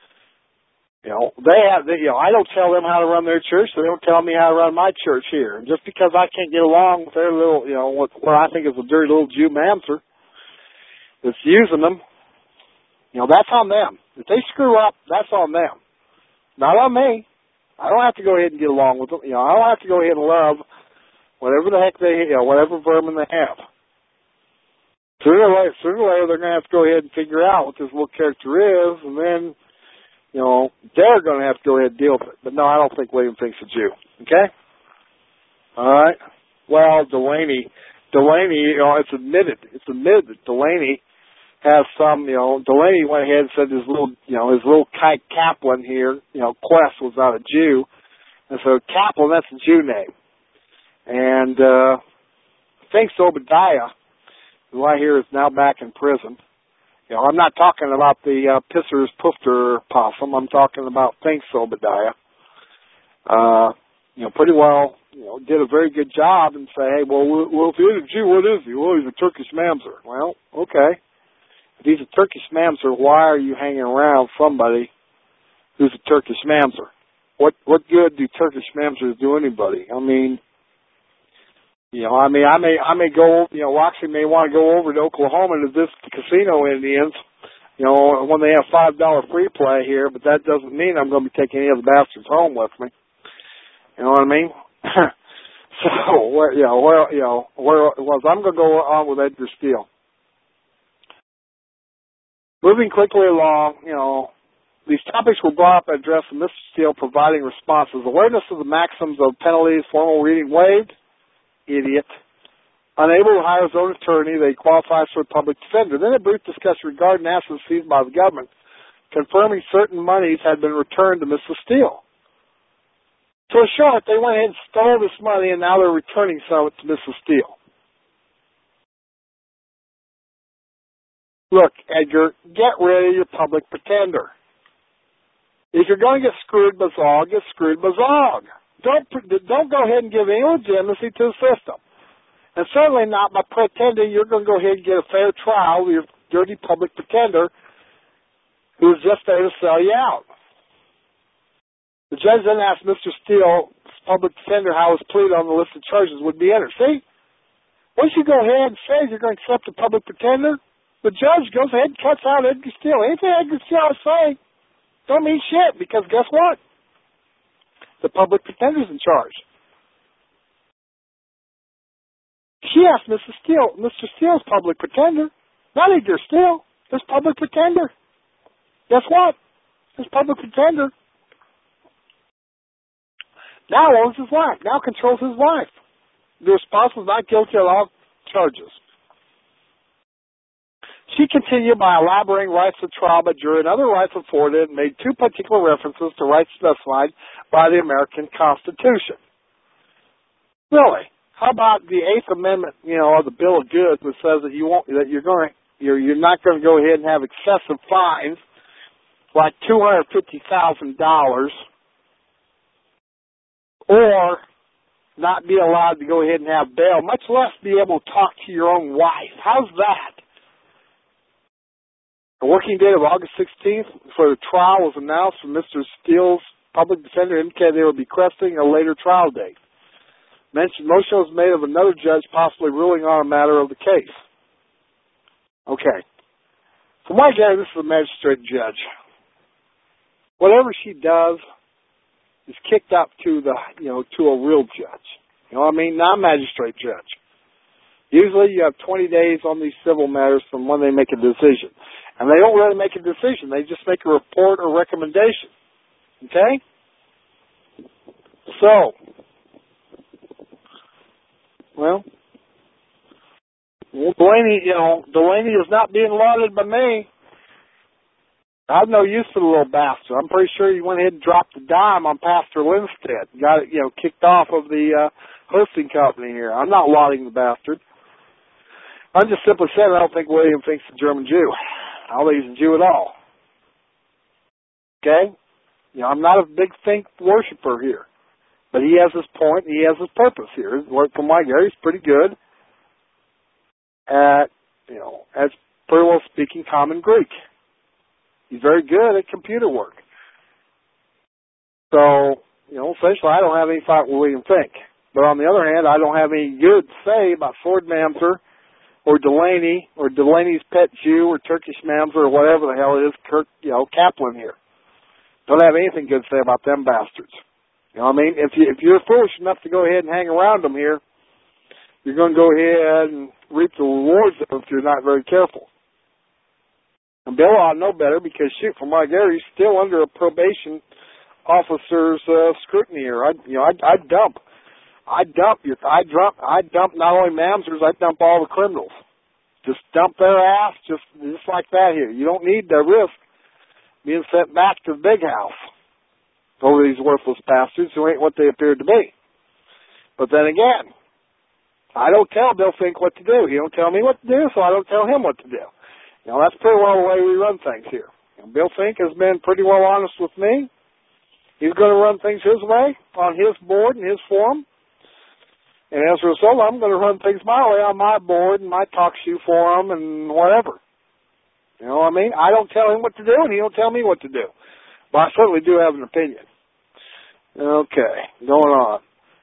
C: I don't tell them how to run their church, so they don't tell me how to run my church here. And just because I can't get along with their little, what I think is a dirty little Jew Mamser that's using them, that's on them. If they screw up, that's on them. Not on me. I don't have to go ahead and get along with them. I don't have to go ahead and love whatever the heck whatever vermin they have. Sooner or later, they're going to have to go ahead and figure out what this little character is, and then, they're going to have to go ahead and deal with it. But no, I don't think William Fink's a Jew. Okay? All right? Well, Delaney, it's admitted that Delaney has some, Delaney went ahead and said his little kite Kaplan here, Quest was not a Jew. And so Kaplan, that's a Jew name. And, thanks to Obadiah, who I hear is now back in prison. I'm not talking about the, Pisser's Poofter Possum. I'm talking about thanks to Obadiah. Pretty well, did a very good job and say, hey, well, if he's a Jew, what is he? Well, he's a Turkish Mamser. Well, okay. If he's a Turkish Mamser, why are you hanging around somebody who's a Turkish Mamser? What good do Turkish Mamsers do anybody? I may go, Roxy may want to go over to Oklahoma to visit the casino Indians, when they have $5 free play here, but that doesn't mean I'm going to be taking any of the bastards home with me. You know what I mean? So, I'm going to go on with Edgar Steele. Moving quickly along, these topics were brought up and addressed with Mr. Steele providing responses. Awareness of the maxims of penalties, formal reading waived, idiot. Unable to hire his own attorney, they qualifies for a public defender. Then a brief discussion regarding assets seized by the government, confirming certain monies had been returned to Mr. Steele. So in short, they went ahead and stole this money, and now they're returning some of it to Mr. Steele. Look, Edgar, get rid of your public pretender. If you're going to get screwed bazog, get screwed bazog. Don't go ahead and give any legitimacy to the system. And certainly not by pretending you're going to go ahead and get a fair trial with your dirty public pretender who's just there to sell you out. The judge then asked Mr. Steele, public defender, how his plea on the list of charges would be entered. See? Once you go ahead and say you're going to accept a public pretender, The judge goes ahead and cuts out Edgar Steele. Anything Edgar Steele is saying don't mean shit, because guess what? The public defender's in charge. She asked Mr. Steele's public pretender, not Edgar Steele, his public pretender. Guess what? His public pretender now owns his life, now controls his life. The spouse was not guilty of all charges. She continued by elaborating rights of trial by jury and other rights afforded and made two particular references to rights specified by the American Constitution. Really? How about the Eighth Amendment, of the Bill of Goods, that says that you're not going to go ahead and have excessive fines like $250,000 or not be allowed to go ahead and have bail, much less be able to talk to your own wife. How's that? The working date of August 16th for the trial was announced from Mr. Steele's public defender, indicated they would be requesting a later trial date. Motion was made of another judge possibly ruling on a matter of the case. Okay. From my guess, this is a magistrate judge. Whatever she does is kicked up to to a real judge. You know what I mean? Not a magistrate judge. Usually you have 20 days on these civil matters from when they make a decision. And they don't really make a decision. They just make a report or recommendation. Okay? So, Delaney is not being lauded by me. I have no use for the little bastard. I'm pretty sure he went ahead and dropped a dime on Pastor Lindstedt. Got it, kicked off of the hosting company here. I'm not lauding the bastard. I'm just simply saying I don't think William thinks a German Jew. I don't think he's a Jew at all. Okay? I'm not a big think worshiper here. But he has his point, and he has his purpose here. From my guy, he's pretty good at, as pretty well speaking common Greek. He's very good at computer work. So, essentially I don't have any fight with William Fink. But on the other hand, I don't have any good to say about Ford Mamser or Delaney, or Delaney's pet Jew, or Turkish Mamser, or whatever the hell it is, Kaplan here. Don't have anything good to say about them bastards. You know what I mean? If you're foolish enough to go ahead and hang around them here, you're going to go ahead and reap the rewards of them if you're not very careful. And Bill ought to know better because, shoot, from my guess, he's still under a probation officer's scrutiny here. I'd dump not only Mamsers, I'd dump all the criminals. Just dump their ass, just like that here. You don't need the risk being sent back to the big house over these worthless bastards who ain't what they appear to be. But then again, I don't tell Bill Fink what to do. He don't tell me what to do, so I don't tell him what to do. That's pretty well the way we run things here. Bill Fink has been pretty well honest with me. He's going to run things his way, on his board and his forum. And as a result, I'm going to run things my way on my board and my talk shoe forum and whatever. You know what I mean? I don't tell him what to do, and he don't tell me what to do. But I certainly do have an opinion. Okay, going on.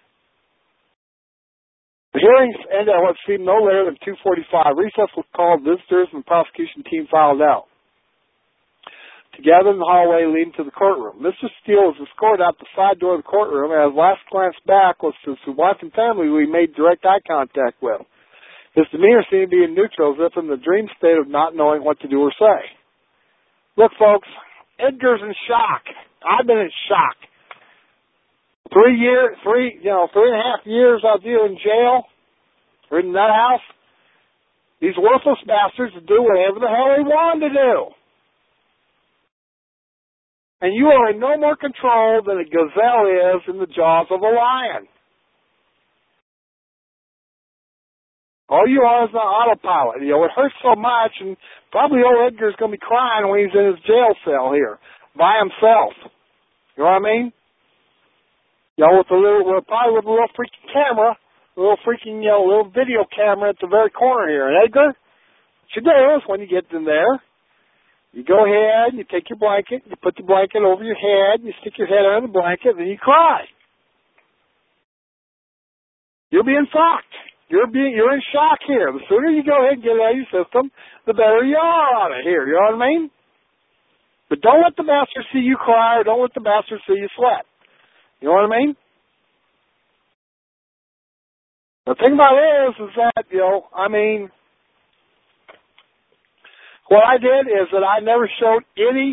C: The hearings ended at what seemed no later than 2:45. Recess was called. Visitors and the prosecution team filed out. Together in the hallway leading to the courtroom. Mr. Steele was escorted out the side door of the courtroom, and his last glance back was to his wife and family, who he made direct eye contact with. His demeanor seemed to be in neutral, as if in the dream state of not knowing what to do or say. Look, folks, Edgar's in shock. I've been in shock. 3.5 years I was either in jail or in that house. These worthless bastards would do whatever the hell they wanted to do. And you are in no more control than a gazelle is in the jaws of a lion. All you are is an autopilot. It hurts so much, and probably old Edgar's going to be crying when he's in his jail cell here by himself. You know what I mean? Probably with a little freaking camera, little video camera at the very corner here. And Edgar, what you do is when you get in there, you go ahead, you take your blanket, you put the blanket over your head, you stick your head under the blanket, and then you cry. You're being fucked. You're in shock here. The sooner you go ahead and get it out of your system, the better you are on it here. You know what I mean? But don't let the master see you cry, or don't let the master see you sweat. You know what I mean? The thing about it is that, what I did is that I never showed any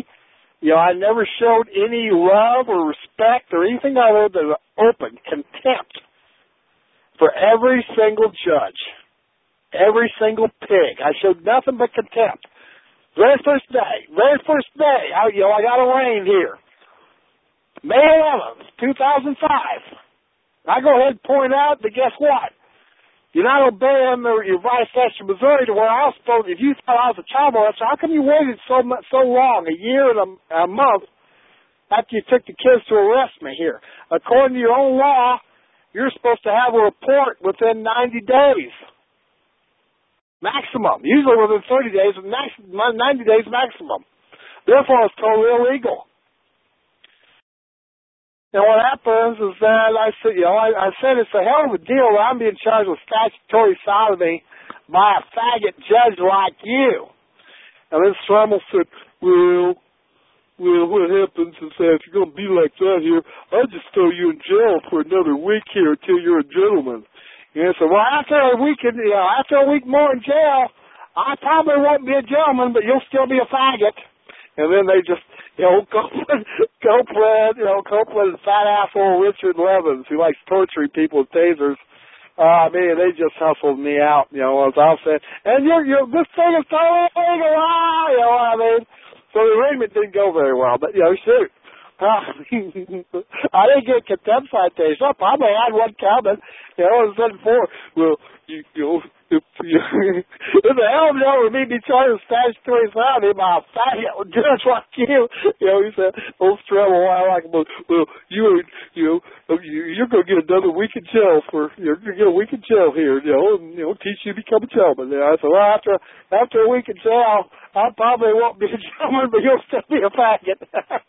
C: love or respect or anything other than open contempt for every single judge, every single pig. I showed nothing but contempt. Very first day, I got arraigned here. May 11th, 2005. I go ahead and point out that guess what? You're not obeying your vice statute of Missouri to where I was supposed. If you thought I was a child molester, how come you waited so long, a year and a month, after you took the kids to arrest me here? According to your own law, you're supposed to have a report within 90 days. Maximum. Usually within 30 days, 90 days maximum. Therefore, it's totally illegal. And what happens is that I said it's a hell of a deal that I'm being charged with statutory sodomy by a faggot judge like you. And then Stremmel said, well, what happens is that if you're going to be like that here, I'll just throw you in jail for another week here until you're a gentleman. And so, well, after a week more in jail, I probably won't be a gentleman, but you'll still be a faggot. And then they just, Copeland and fat asshole Richard Levins, who likes torturing people with tasers, they just hustled me out, as I said. And this thing is totally illegal, So the arraignment didn't go very well, but, shoot. I didn't get contempt citation. I probably had one coming. I said before, well, it's a hell of a deal for me to be charged with statutory sodomy by a faggot judge like you. He said, old Stremmel, why I like him, well, you're going to get another week in jail you're going to get a week in jail here, and teach you to become a gentleman. I said, well, after a week in jail, I probably won't be a gentleman, but you'll still be a faggot.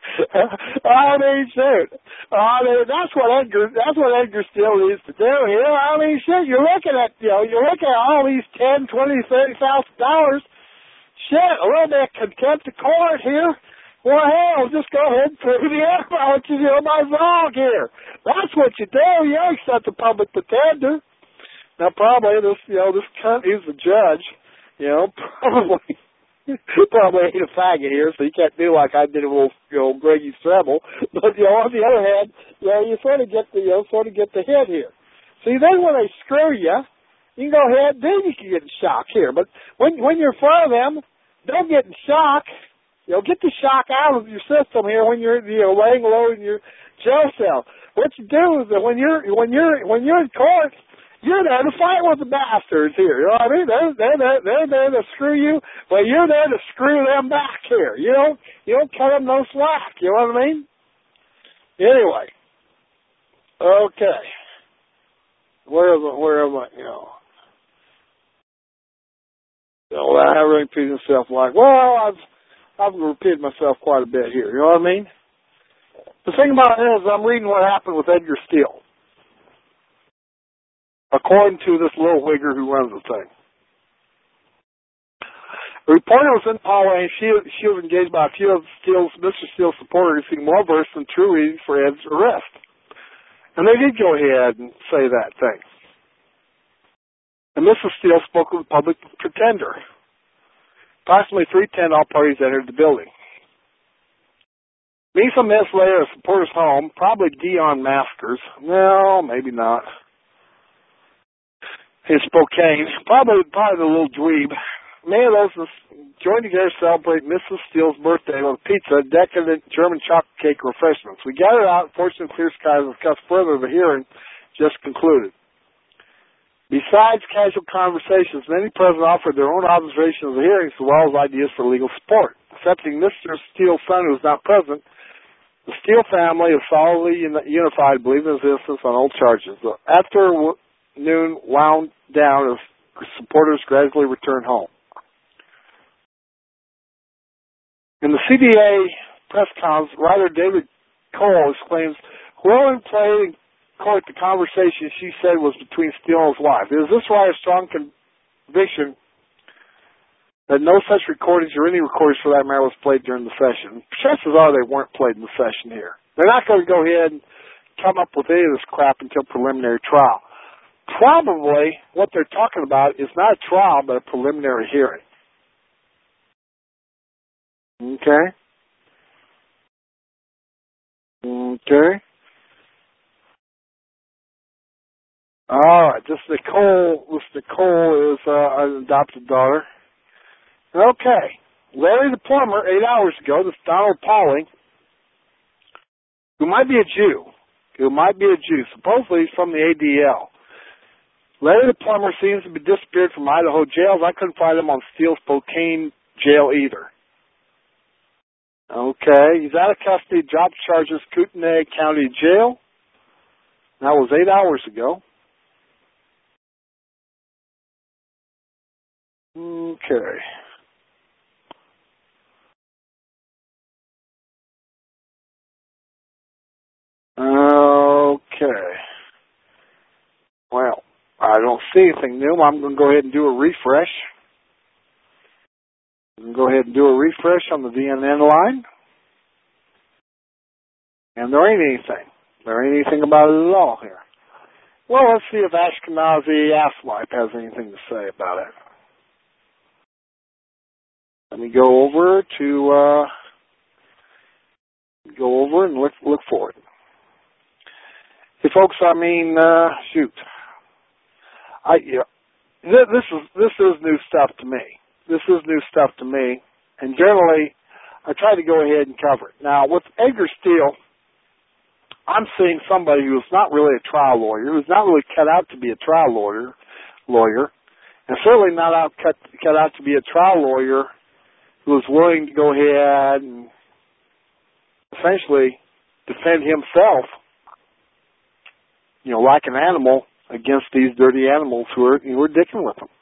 C: Shoot. That's what Edgar still needs to do here. Shit, you're looking at all these $10,000, $20,000, $30,000. Shit, a little bit of contempt of court here. Well, hell, just go ahead and prove the evidence, my wrong here. That's what you do. You accept the public pretender. Now, probably this cunt is the judge. Probably ain't a faggot here, so you can't do like I did with Greggy Stremmel. But on the other hand, you sort of get the hit here. See, then when they screw you, you can go ahead, then you can get in shock here. But when you're in front of them, don't get in shock. Get the shock out of your system here when you're laying low in your jail cell. What you do is that when you're in court, you're there to fight with the bastards here. You know what I mean? They're there to screw you, but you're there to screw them back here. You don't cut them no slack. You know what I mean? Anyway, okay. Where am I? I haven't repeated myself I've repeated myself quite a bit here. You know what I mean? The thing about it is, I'm reading what happened with Edgar Steele, according to this little wigger who runs the thing. The reporter was in Poway, and she was engaged by a few of Mr. Steele's supporters who seemed more versed than true reasons for Ed's arrest. And they did go ahead and say that thing. And Mrs. Steele spoke with the public pretender. Approximately 3:10, all parties entered the building. Me some minutes later, a supporter's home, probably Dion Maskers. No, maybe not. In Spokane, probably the little dweeb. Many of those joined together to celebrate Mrs. Steele's birthday with pizza, decadent German chocolate cake refreshments. We gathered out, fortunately, clear skies to discuss further the hearing just concluded. Besides casual conversations, many present offered their own observations of the hearings as well as ideas for legal support. Excepting Mr. Steele's son, who was not present, the Steele family is solidly unified, believing his innocence on all charges. After noon wound down as supporters gradually returned home. In the CDA press conference, writer David Cole exclaims, "Whoever played quote, the conversation she said was between Steele and his wife. Is this why a strong conviction that no such recordings or any recordings for that matter was played during the session? Chances are they weren't played in the session here. They're not going to go ahead and come up with any of this crap until preliminary trial. Probably what they're talking about is not a trial, but a preliminary hearing. Okay? Okay. All right. This Nicole is an adopted daughter. Okay. Larry the plumber, 8 hours ago, this Donald Pauling, who might be a Jew. Supposedly he's from the ADL. Larry the plumber seems to be disappeared from Idaho jails. I couldn't find him on Steele's Spokane jail either. Okay, he's out of custody, dropped charges, Kootenai County Jail. That was 8 hours ago. Okay. Okay. Well, I don't see anything new. I'm going to go ahead and do a refresh. Go ahead and do a refresh on the VNN line. And there ain't anything. There ain't anything about it at all here. Well, let's see if Ashkenazi Asswipe has anything to say about it. Let me go over and look for it. Hey, folks, shoot. This is new stuff to me. And generally, I try to go ahead and cover it. Now, with Edgar Steele, I'm seeing somebody who's not really a trial lawyer, who's not really cut out to be a trial lawyer, and certainly not cut out to be a trial lawyer who's willing to go ahead and essentially defend himself, like an animal against these dirty animals who are dicking with him.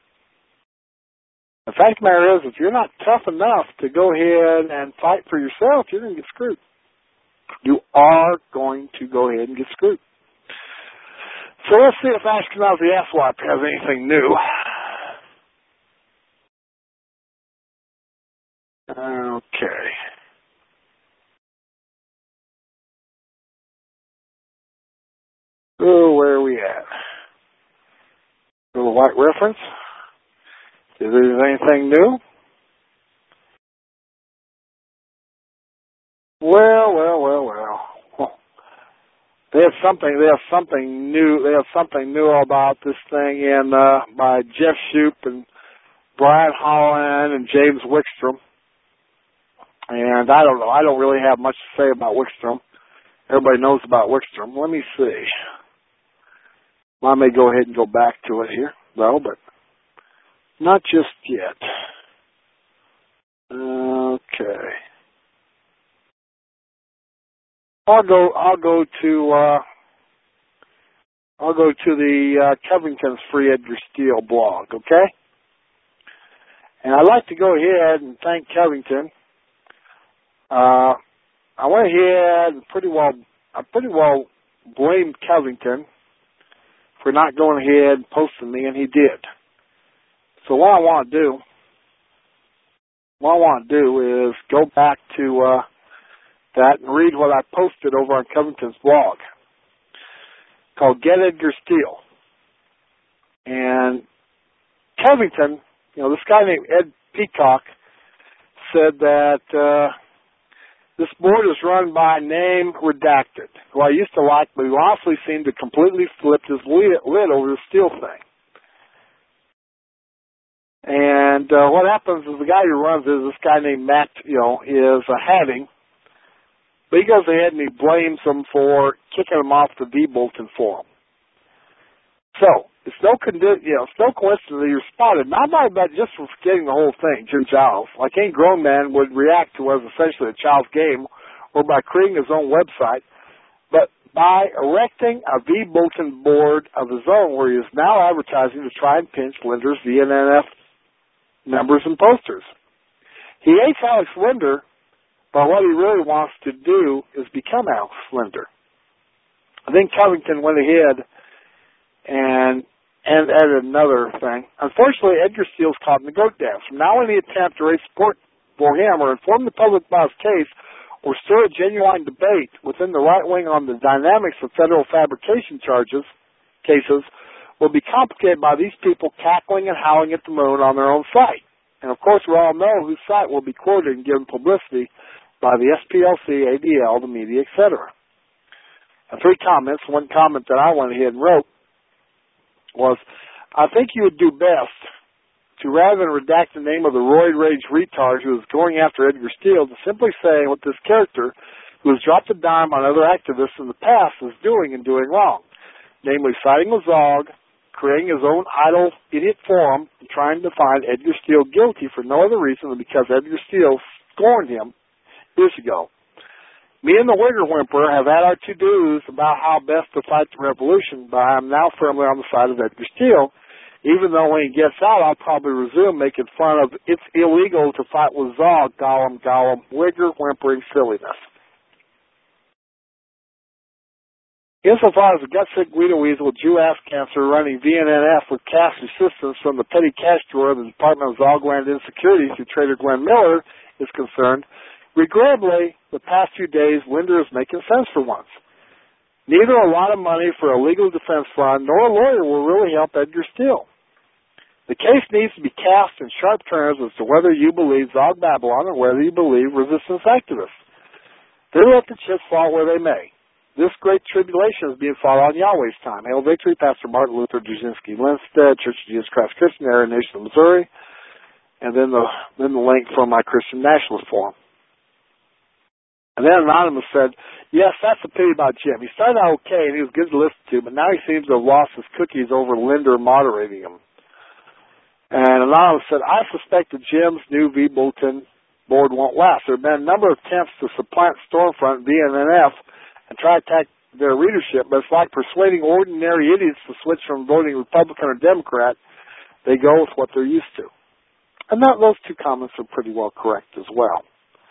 C: The fact of the matter is, if you're not tough enough to go ahead and fight for yourself, you're going to get screwed. You are going to go ahead and get screwed. So let's see if Ashkenazi Asswipe has anything new. Okay. Oh, where are we at? Go to white reference. Is there anything new? Well. They have something new about this thing by Jeff Shoup and Brian Holland and James Wickstrom. And I don't know. I don't really have much to say about Wickstrom. Everybody knows about Wickstrom. Let me see. I may go ahead and go back to it here, though, but not just yet. Okay. I'll go to the Covington's Free Edgar Steele blog, okay? And I'd like to go ahead and thank Covington. I went ahead and pretty well blamed Covington for not going ahead and posting me, and he did. So what I want to do is go back to that and read what I posted over on Covington's blog called Get Edgar Steele. And Covington, this guy named Ed Peacock said that this board is run by name redacted, who I used to like, but who honestly seemed to completely flip his lid over the Steele thing. And what happens is the guy who runs it is this guy named Matt, is Hadding. But he goes ahead and he blames them for kicking him off the V-Bolton forum. So, it's no coincidence that you're spotted, not by just for forgetting the whole thing, Jim Giles. Like any grown man would react to what is essentially a child's game, or by creating his own website, but by erecting a V-Bolton board of his own where he is now advertising to try and pinch Linder's VNNF members and posters. He hates Alex Linder, but what he really wants to do is become Alex Linder. then Covington went ahead and added another thing. Unfortunately, Edgar Steele's caught in the goat dance. From now on, any attempt to raise support for him or inform the public about his case or stir a genuine debate within the right wing on the dynamics of federal fabrication cases will be complicated by these people cackling and howling at the moon on their own site. And of course, we all know whose site will be quoted and given publicity by the SPLC, ADL, the media, etc. And 3 comments. One comment that I went ahead and wrote was, I think you would do best to, rather than redact the name of the roid rage retard who was going after Edgar Steele, to simply say what this character, who has dropped a dime on other activists in the past, is doing and doing wrong. Namely, citing a Zog, creating his own idle idiot forum, and trying to find Edgar Steele guilty for no other reason than because Edgar Steele scorned him years ago. Me and the Wigger Whimper have had our to-dos about how best to fight the revolution, but I am now firmly on the side of Edgar Steele, even though when he gets out, I'll probably resume making fun of it's illegal to fight with Zog, Gollum, Wigger Whimpering silliness. Insofar as the gut-sick Guido Weasel, Jew-ass cancer running VNNF with cash assistance from the petty cash drawer of the Department of Zogland Insecurity through Trader Glenn Miller is concerned, regrettably, the past few days, Linder is making sense for once. Neither a lot of money for a legal defense fund nor a lawyer will really help Edgar Steele. The case needs to be cast in sharp terms as to whether you believe Zog Babylon or whether you believe resistance activists. They let the chips fall where they may. This great tribulation is being fought on Yahweh's time. Hail Victory, Pastor Martin Luther Dzerzhinsky Linstead, Church of Jesus Christ Christian, Aryan Nation of Missouri, and then the link from my Christian Nationalist Forum. And then Anonymous said, yes, that's a pity about Jim. He started out okay and he was good to listen to, but now he seems to have lost his cookies over Linder moderating him. And Anonymous said, I suspect that Jim's new V-Bulletin board won't last. There have been a number of attempts to supplant Stormfront via NNF and try to attack their readership, but it's like persuading ordinary idiots to switch from voting Republican or Democrat. They go with what they're used to. And those 2 comments are pretty well correct as well.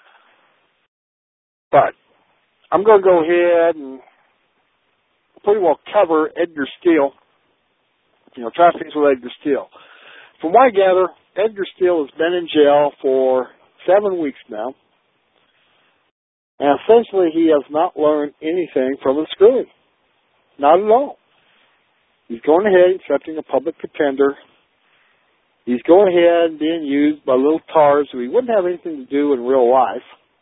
C: But I'm going to go ahead and pretty well cover Edgar Steele, trafficking with Edgar Steele. From what I gather, Edgar Steele has been in jail for 7 weeks now. And essentially, he has not learned anything from his schooling. Not at all. He's going ahead accepting a public contender. He's going ahead and being used by little tars who he wouldn't have anything to do in real life.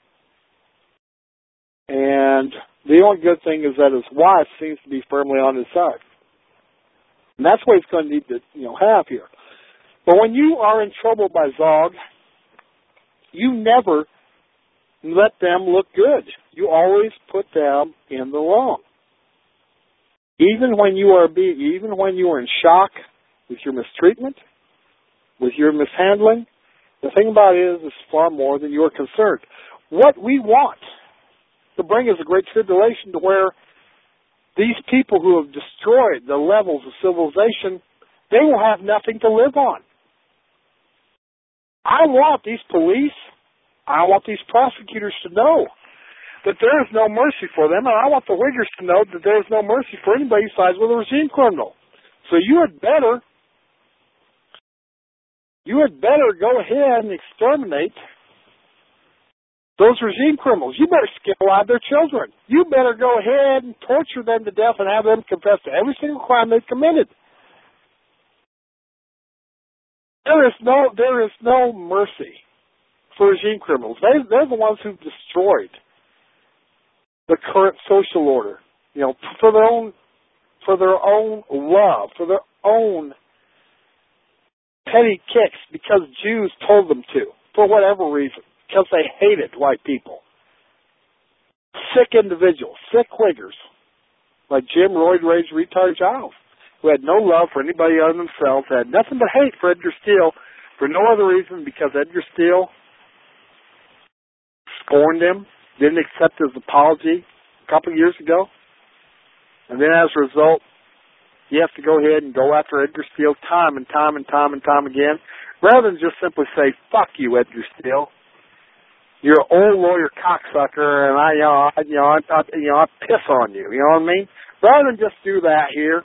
C: And the only good thing is that his wife seems to be firmly on his side. And that's what he's going to need to, have here. But when you are in trouble by Zog, you never let them look good. You always put them in the wrong. Even when you are in shock with your mistreatment, with your mishandling, the thing about it is it's far more than you are concerned. What we want to bring is a great tribulation to where these people who have destroyed the levels of civilization, they will have nothing to live on. I want these police, I want these prosecutors to know that there is no mercy for them, and I want the Wiggers to know that there is no mercy for anybody who sides with a regime criminal. So you had better go ahead and exterminate those regime criminals. You better skip alive their children. You better go ahead and torture them to death and have them confess to every single crime they've committed. There is no mercy for regime criminals. They're the ones who've destroyed the current social order. For their own love, for their own petty kicks, because Jews told them to, for whatever reason, because they hated white people. Sick individuals, sick Wiggers, like Jim Royd Rage Retard Giles, who had no love for anybody other than themselves, had nothing but hate for Edgar Steele for no other reason because Edgar Steele scorned him, didn't accept his apology a couple of years ago. And then as a result, you have to go ahead and go after Edgar Steele time and time again, rather than just simply say, fuck you, Edgar Steele. You're an old lawyer cocksucker, and I piss on you. You know what I mean? Rather than just do that here.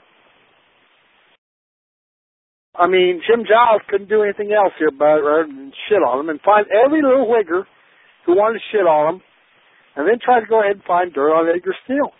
C: I mean, Jim Giles couldn't do anything else here but rather than shit on him and find every little Whigger who wanted to shit on him and then try to go ahead and find dirt on Edgar Steele.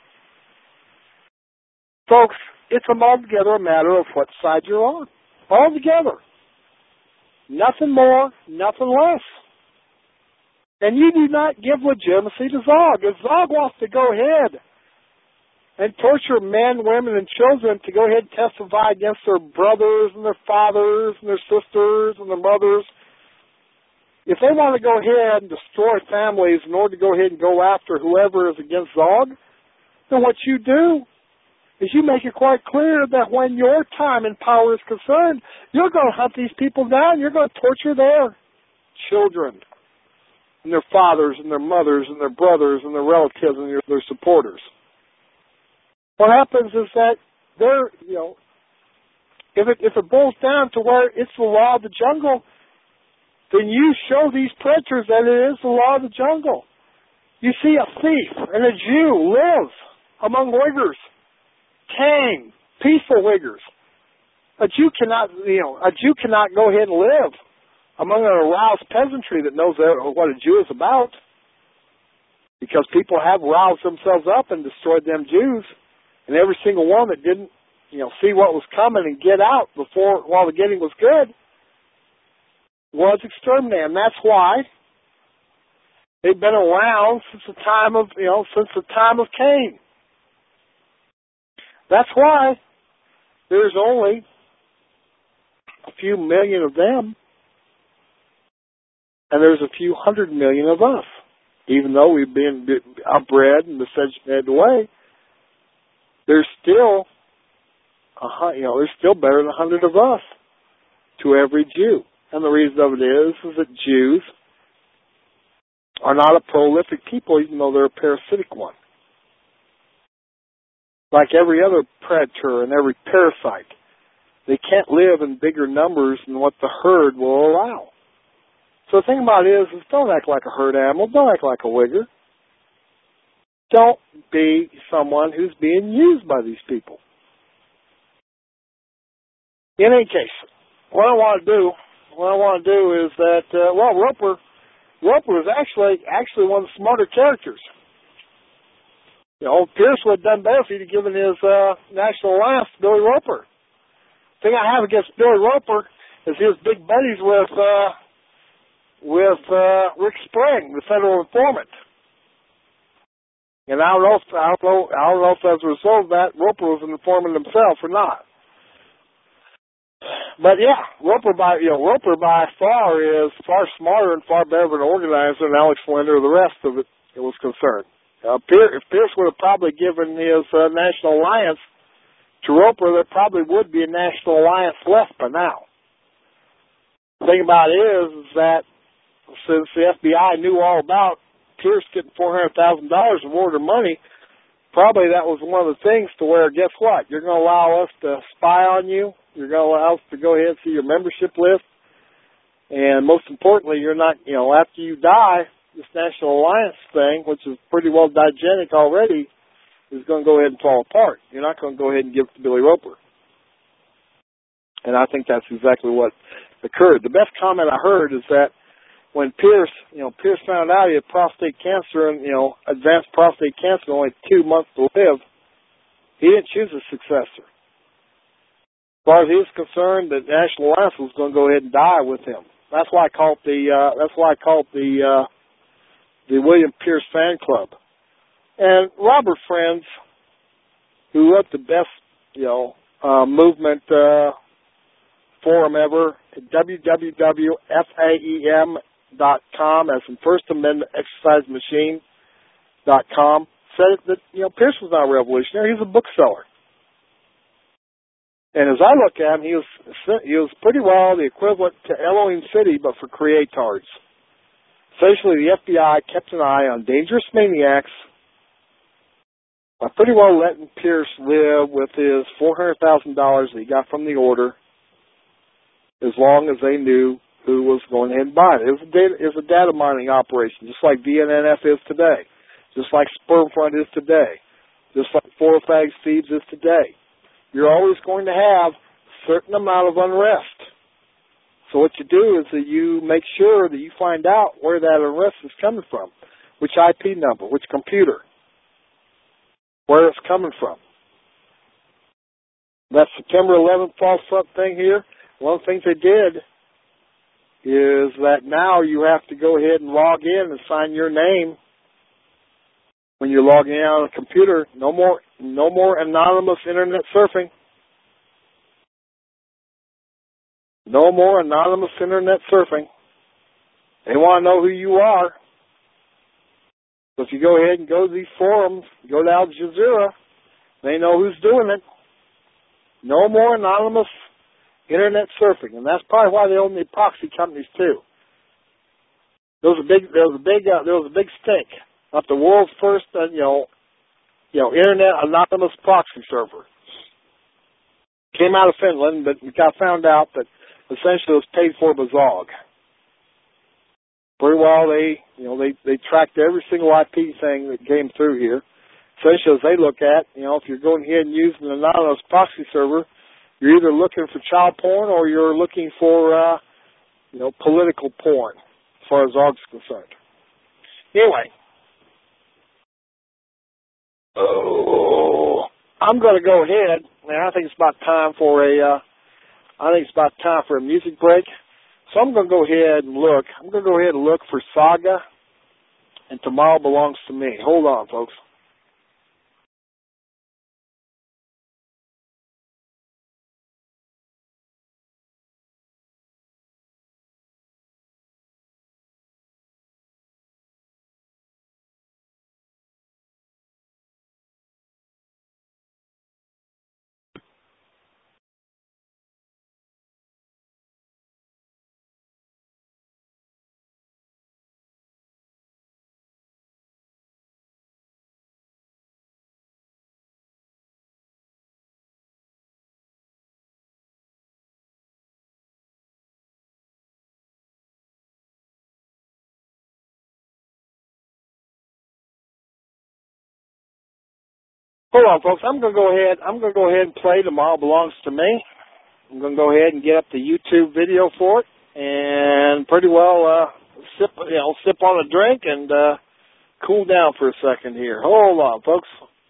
C: Folks, it's altogether a matter of what side you're on. Altogether. Nothing more, nothing less. And you do not give legitimacy to Zog. If Zog wants to go ahead and torture men, women, and children to go ahead and testify against their brothers and their fathers and their sisters and their mothers, if they want to go ahead and destroy families in order to go ahead and go after whoever is against Zog, then what you do is you make it quite clear that when your time in power is concerned, you're going to hunt these people down. You're going to torture their children and their fathers and their mothers and their brothers and their relatives and their supporters. What happens is that they're, if it boils down to where it's the law of the jungle, then you show these predators that it is the law of the jungle. You see a thief and a Jew live among Uyghurs. Tame, peaceful Uyghurs. A Jew cannot go ahead and live among an aroused peasantry that knows what a Jew is about, because people have roused themselves up and destroyed them Jews, and every single one that didn't, see what was coming and get out while the getting was good was exterminated. And that's why they've been around since the time of Cain. That's why there's only a few million of them, and there's a few 100 million of us. Even though we've been upbred and miscegenated away, there's still better than 100 of us to every Jew. And the reason of it is that Jews are not a prolific people, even though they're a parasitic one. Like every other predator and every parasite, they can't live in bigger numbers than what the herd will allow. So the thing about it is don't act like a herd animal. Don't act like a Uyghur. Don't be someone who's being used by these people. In any case, what I want to do is that, Roper is actually one of the smarter characters. Pierce would have done better if he'd have given his National Alliance to Billy Roper. The thing I have against Billy Roper is he was big buddies with Rick Spring, the federal informant. And I don't know if as a result of that, Roper was an informant himself or not. But yeah, Roper by far is far smarter and far better of an organizer than Alex Linder or the rest of it was concerned. If Pierce would have probably given his National Alliance to Roper, there probably would be a National Alliance left by now. The thing about it is that since the FBI knew all about Pierce getting $400,000 in order money, probably that was one of the things to where, guess what? You're going to allow us to spy on you. You're going to allow us to go ahead and see your membership list. And most importantly, you're not, after you die, this National Alliance thing, which is pretty well diegetic already, is going to go ahead and fall apart. You're not going to go ahead and give it to Billy Roper. And I think that's exactly what occurred. The best comment I heard is that when Pierce found out he had prostate cancer and, advanced prostate cancer, only 2 months to live, he didn't choose a successor. As far as he was concerned, the National Alliance was going to go ahead and die with him. That's why I call it the William Pierce Fan Club. And Robert Friends, who wrote the best, movement forum ever at www.faem.com, as in First Amendment Exercise Machine.com, said that, Pierce was not a revolutionary. He was a bookseller. And as I look at him, he was pretty well the equivalent to Elohim City, but for creatards. Essentially, the FBI kept an eye on dangerous maniacs by pretty well letting Pierce live with his $400,000 that he got from the order, as long as they knew who was going ahead and buy it. It was a data mining operation, just like VNNF is today, just like Sperm Front is today. just like Four Fags Thieves is today. You're always going to have a certain amount of unrest. So what you do is that you make sure that you find out where that unrest is coming from, which IP number, which computer, where it's coming from. That September 11th false front thing here, one of the things they did is that now you have to go ahead and log in and sign your name when you're logging in on a computer. No more anonymous internet surfing. No more anonymous internet surfing. They want to know who you are. So if you go ahead and go to these forums, go to Al Jazeera, they know who's doing it. No more anonymous internet surfing, and that's probably why they own the proxy companies too. There was a big stink of the world's first, internet anonymous proxy server. Came out of Finland, but we got found out that essentially it was paid for by Zog. Pretty well, they tracked every single IP thing that came through here. Essentially, as they look at, if you're going ahead and using an anonymous proxy server, you're either looking for child porn or you're looking for, political porn, as far as Zog's concerned. Anyway, I'm going to go ahead, and I think it's about time for a music break. So I'm going to go ahead and look. I'm going to go ahead and look for Saga and Tomorrow Belongs to Me. Hold on, folks. Hold on, folks. I'm going to go ahead and play Tomorrow Belongs to Me. I'm going to go ahead and get up the YouTube video for it and pretty well sip on a drink and cool down for a second here. Hold on, folks.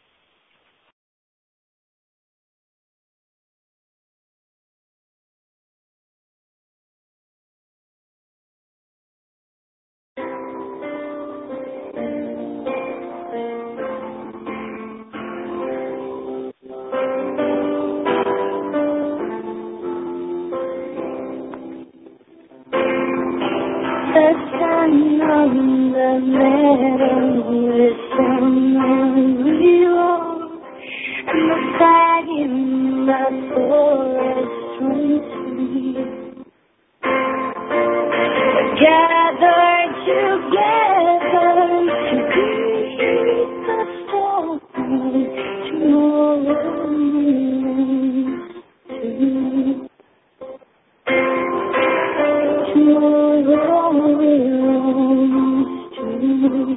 D: The sun on the meadow is summer real, and the flag in the forest runs sweet. Gathered together to greet the storm, tomorrow belongs to me. Tomorrow belongs to me.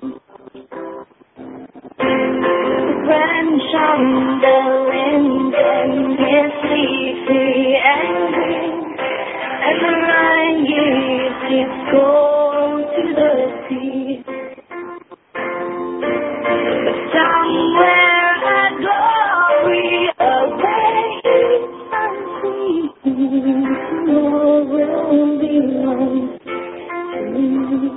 D: The branch on the linden is leafy and green, and the Rhine gives its gold to the sea. But somewhere a glory awaits unseen. Tomorrow belongs to me.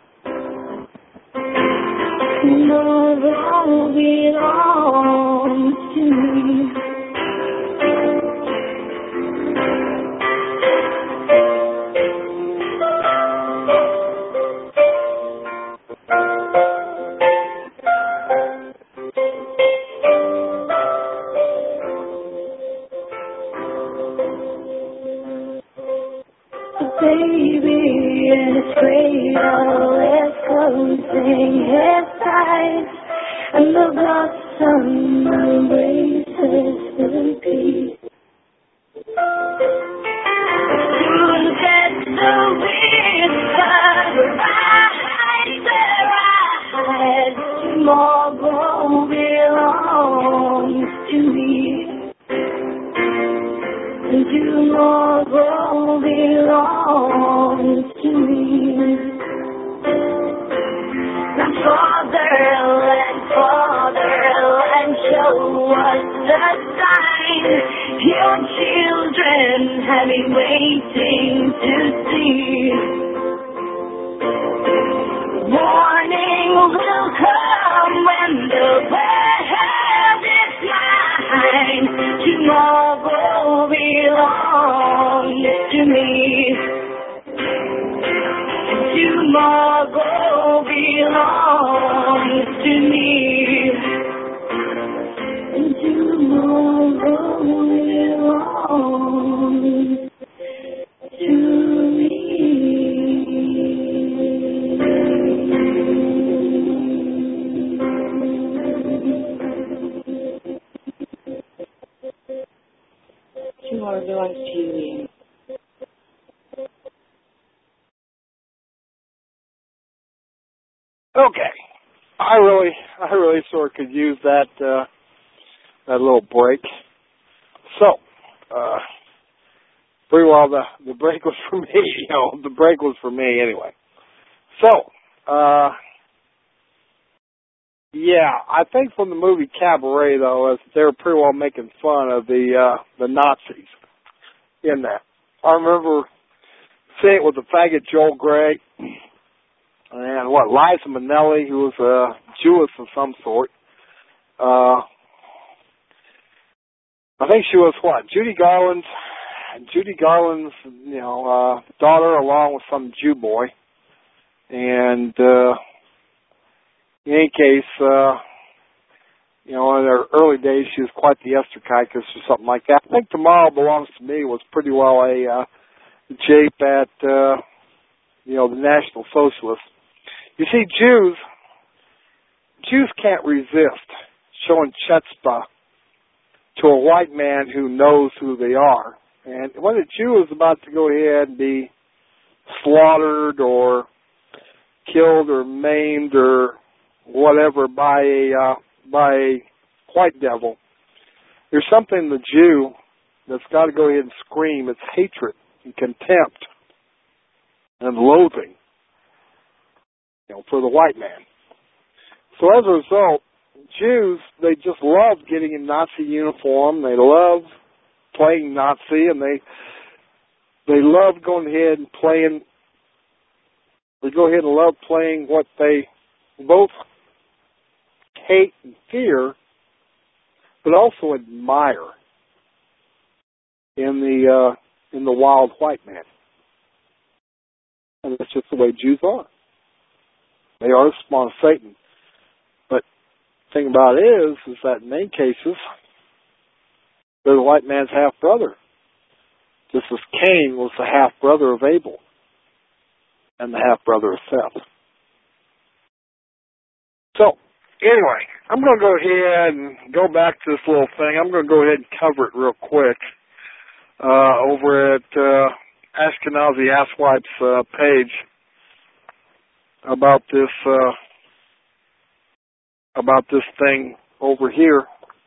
D: Tomorrow belongs to me. Baby in his cradle is closing his eyes, and the blossom embraces in peace. Soon gets the whisper, rise, rise, tomorrow belongs to me. And tomorrow belongs to me. Now Fatherland, show us the sign. Your children have been waiting to see. Morning will come when the world is mine. Tomorrow belongs to me. Tomorrow belongs to me. And tomorrow belongs to me. Tomorrow belongs to you.
C: Okay. I really sort of could use that little break. So, pretty well the break was for me. The break was for me anyway. So, yeah, I think from the movie Cabaret though, they were pretty well making fun of the Nazis in that. I remember seeing it with the faggot Joel Grey. And Liza Minnelli, who was Jewish of some sort. I think she was Judy Garland's daughter, along with some Jew boy. And in any case, in her early days, she was quite the Esterkikis or something like that. I think Tomorrow Belongs to Me was pretty well a jape at the National Socialists. You see, Jews can't resist showing chutzpah to a white man who knows who they are. And when a Jew is about to go ahead and be slaughtered or killed or maimed or whatever by a white devil, there's something in the Jew that's got to go ahead and scream. It's hatred and contempt and loathing, for the white man. So as a result, Jews, they just love getting in Nazi uniform. They love playing Nazi, and they love going ahead and playing. They go ahead and love playing what they both hate and fear, but also admire in the wild white man. And that's just the way Jews are. They are the spawn of Satan. But the thing about it is that in many cases, they're the white man's half-brother. Just as Cain was the half-brother of Abel and the half-brother of Seth. So, anyway, I'm going to go ahead and go back to this little thing. I'm going to go ahead and cover it real quick over at Ashkenazi Asswipe's page about this thing over here.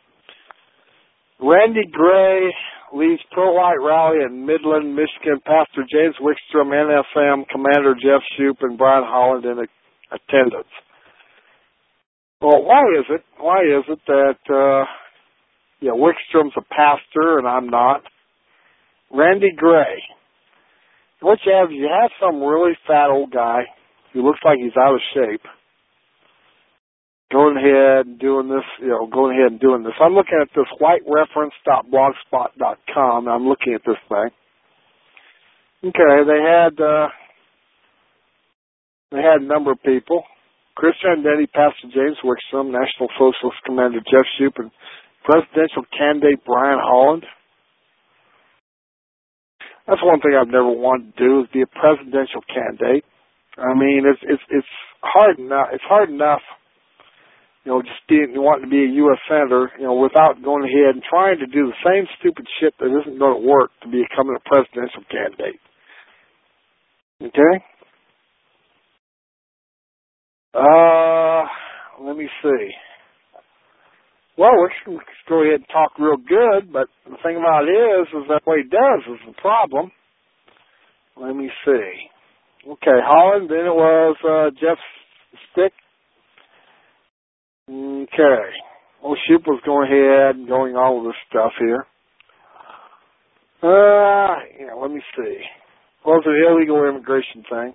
C: Randy Gray leads pro-white rally in Midland, Michigan. Pastor James Wickstrom, NFM, Commander Jeff Shoup, and Brian Holland in attendance. Well, why is it that Wickstrom's a pastor and I'm not? Randy Gray. What you have some really fat old guy who looks like he's out of shape going ahead and doing this, I'm looking at this whitereference.blogspot.com. I'm looking at this thing. Okay, they had a number of people. Christian Denny, Pastor James Wickstrom, National Socialist Commander Jeff Shoup, and presidential candidate Brian Holland. That's one thing I've never wanted to do, is be a presidential candidate. I mean, it's hard enough. It's hard enough, just wanting to be a U.S. senator, without going ahead and trying to do the same stupid shit that isn't going to work to becoming a presidential candidate. Okay? Let me see. Well, we can go ahead and talk real good, but the thing about it is that what he does is the problem. Let me see. Okay, Holland, then it was Jeff Stick. Okay. Well, Shoop was going ahead and going all of this stuff here. Let me see. What was the illegal immigration thing?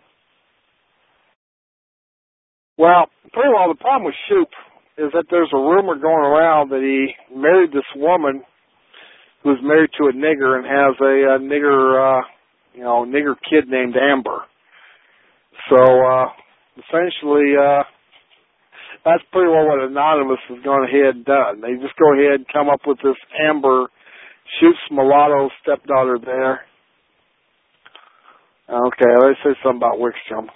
C: Well, pretty well the problem with Shoop is that there's a rumor going around that he married this woman who's married to a nigger and has a nigger kid named Amber. So, essentially, that's pretty well what Anonymous has gone ahead and done. They just go ahead and come up with this Amber Shoop's mulatto stepdaughter there. Okay, let's say something about Wickstrom.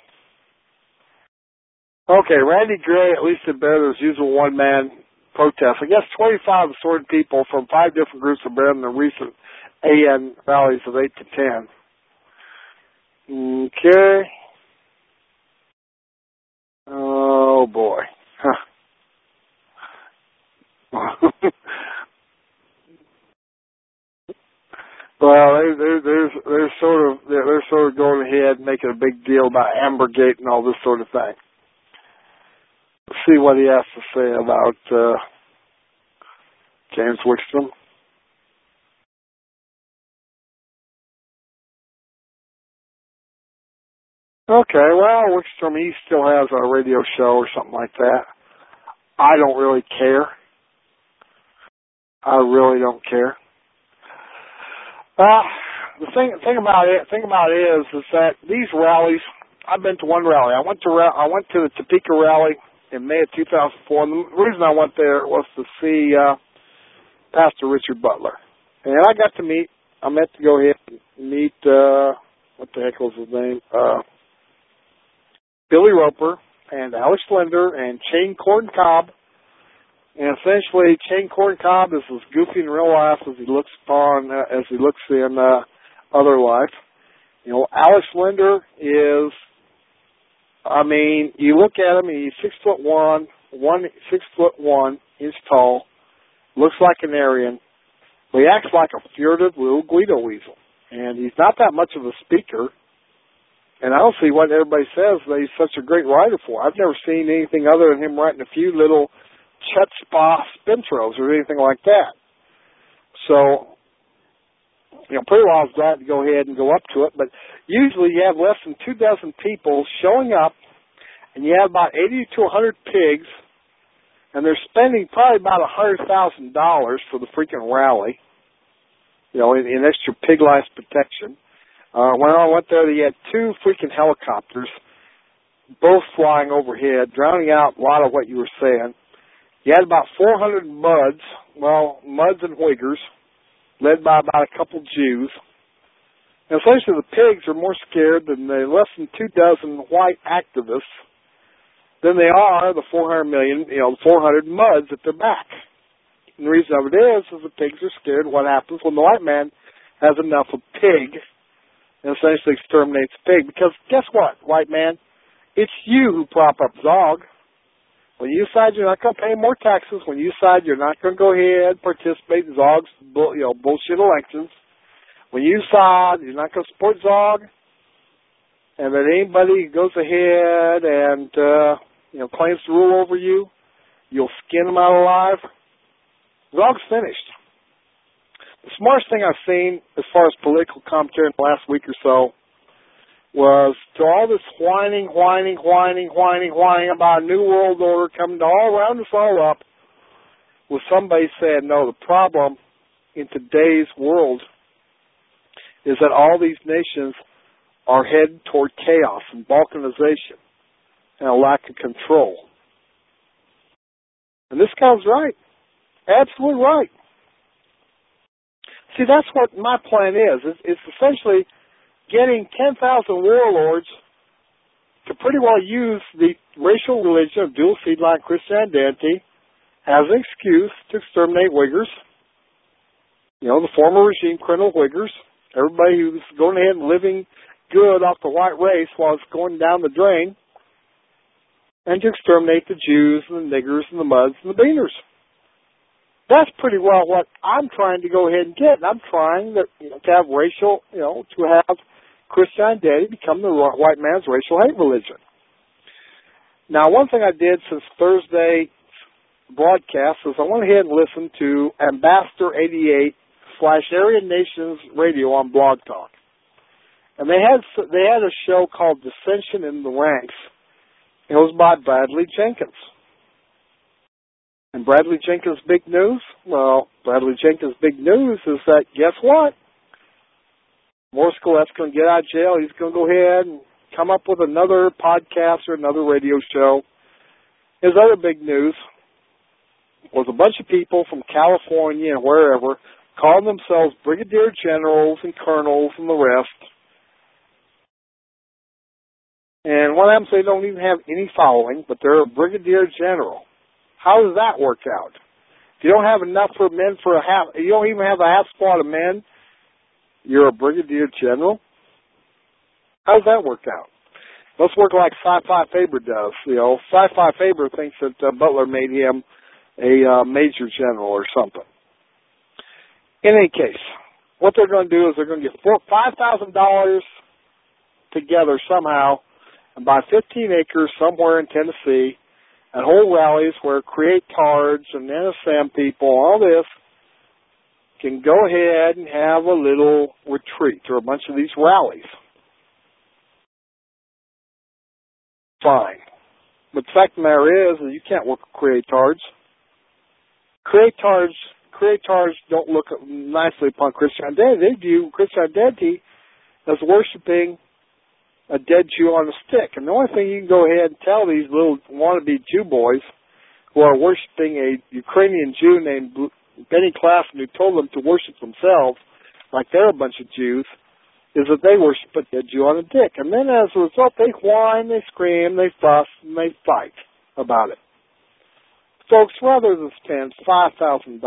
C: Okay, Randy Gray at least had better than his usual one-man protest. I guess 25 assorted people from 5 different groups are better than the recent AN rallies of 8 to 10. Okay. Oh, boy. Huh. Well, they're sort of going ahead and making a big deal about Ambergate and all this sort of thing. Let's see what he has to say about James Wickstrom. Okay, well, Wickstrom, he still has a radio show or something like that. I don't really care. I really don't care. The thing about it is that these rallies. I've been to one rally. I went to the Topeka rally in May of 2004. And the reason I went there was to see Pastor Richard Butler, and I got to meet. I meant to go ahead and meet what the heck was his name? Billy Roper and Alex Linder and Shane Corden Cobb. And essentially, Shane Corden Cobb is as goofy in real life as he looks in other life. You know, Alex Linder is. I mean, you look at him, he's 6'1", 6'1" tall, looks like an Aryan, but he acts like a furtive little Guido weasel. And he's not that much of a speaker. And I don't see what everybody says that he's such a great writer for. I've never seen anything other than him writing a few little chutzpah spintros or anything like that. So, pretty well I was glad to go ahead and go up to it, but usually you have less than 24 people showing up, and you have about 80 to 100 pigs, and they're spending probably about $100,000 for the freaking rally, in extra pig lice protection. When I went there, they had 2 freaking helicopters, both flying overhead, drowning out a lot of what you were saying. You had about 400 muds and Uyghurs, led by about a couple Jews. And essentially the pigs are more scared than the less than 24 white activists than they are the 400 million, 400 muds at their back. And the reason of it is the pigs are scared of what happens when the white man has enough of pig and essentially exterminates pig. Because guess what, white man? It's you who prop up Zog. When you decide you're not going to pay more taxes, when you decide you're not going to go ahead and participate in Zog's bullshit elections, when you decide you're not going to support Zog, and that anybody goes ahead and claims to rule over you, you'll skin them out alive. Zog's finished. The smartest thing I've seen as far as political commentary in the last week or so was to all this whining about a new world order coming to all around us all up, was somebody said, no, the problem in today's world is that all these nations are headed toward chaos and balkanization and a lack of control. And this guy's right. Absolutely right. See, that's what my plan is. It's essentially getting 10,000 warlords to pretty well use the racial religion of dual seed line Christian identity as an excuse to exterminate Uyghurs. The former regime criminal Uyghurs, everybody who's going ahead and living good off the white race while it's going down the drain, and to exterminate the Jews and the niggers and the muds and the beaners. That's pretty well what I'm trying to go ahead and get. I'm trying to have racial, to have Christianity become the white man's racial hate religion. Now, one thing I did since Thursday broadcast is I went ahead and listened to Ambassador 88 / Aryan Nations Radio on Blog Talk. And they had a show called Dissension in the Ranks. It was by Bradley Jenkins. And Bradley Jenkins' big news? Well, Bradley Jenkins' big news is that, guess what? Morris Collette's going to get out of jail. He's going to go ahead and come up with another podcast or another radio show. His other big news was a bunch of people from California and wherever calling themselves brigadier generals and colonels and the rest. And what happens, they don't even have any following, but they're a brigadier general. How does that work out? If you don't have enough for men you don't even have a half squad of men, you're a brigadier general? How does that work out? Let's work like Sci-Fi Faber does. Sci-Fi Faber thinks that Butler made him a major general or something. In any case, what they're going to do is they're going to get $5,000 together somehow and buy 15 acres somewhere in Tennessee and hold rallies where Create Cards and NSM people, all this, can go ahead and have a little retreat or a bunch of these rallies. Fine. But the fact of the matter is that you can't work with Create Cards. Create Cards don't look nicely upon Christianity. They view Christianity as worshiping a dead Jew on a stick. And the only thing you can go ahead and tell these little wannabe Jew boys who are worshiping a Ukrainian Jew named Benny Klassen, who told them to worship themselves like they're a bunch of Jews, is that they worship a dead Jew on a dick. And then as a result, they whine, they scream, they fuss, and they fight about it. Folks, rather than spend $5,000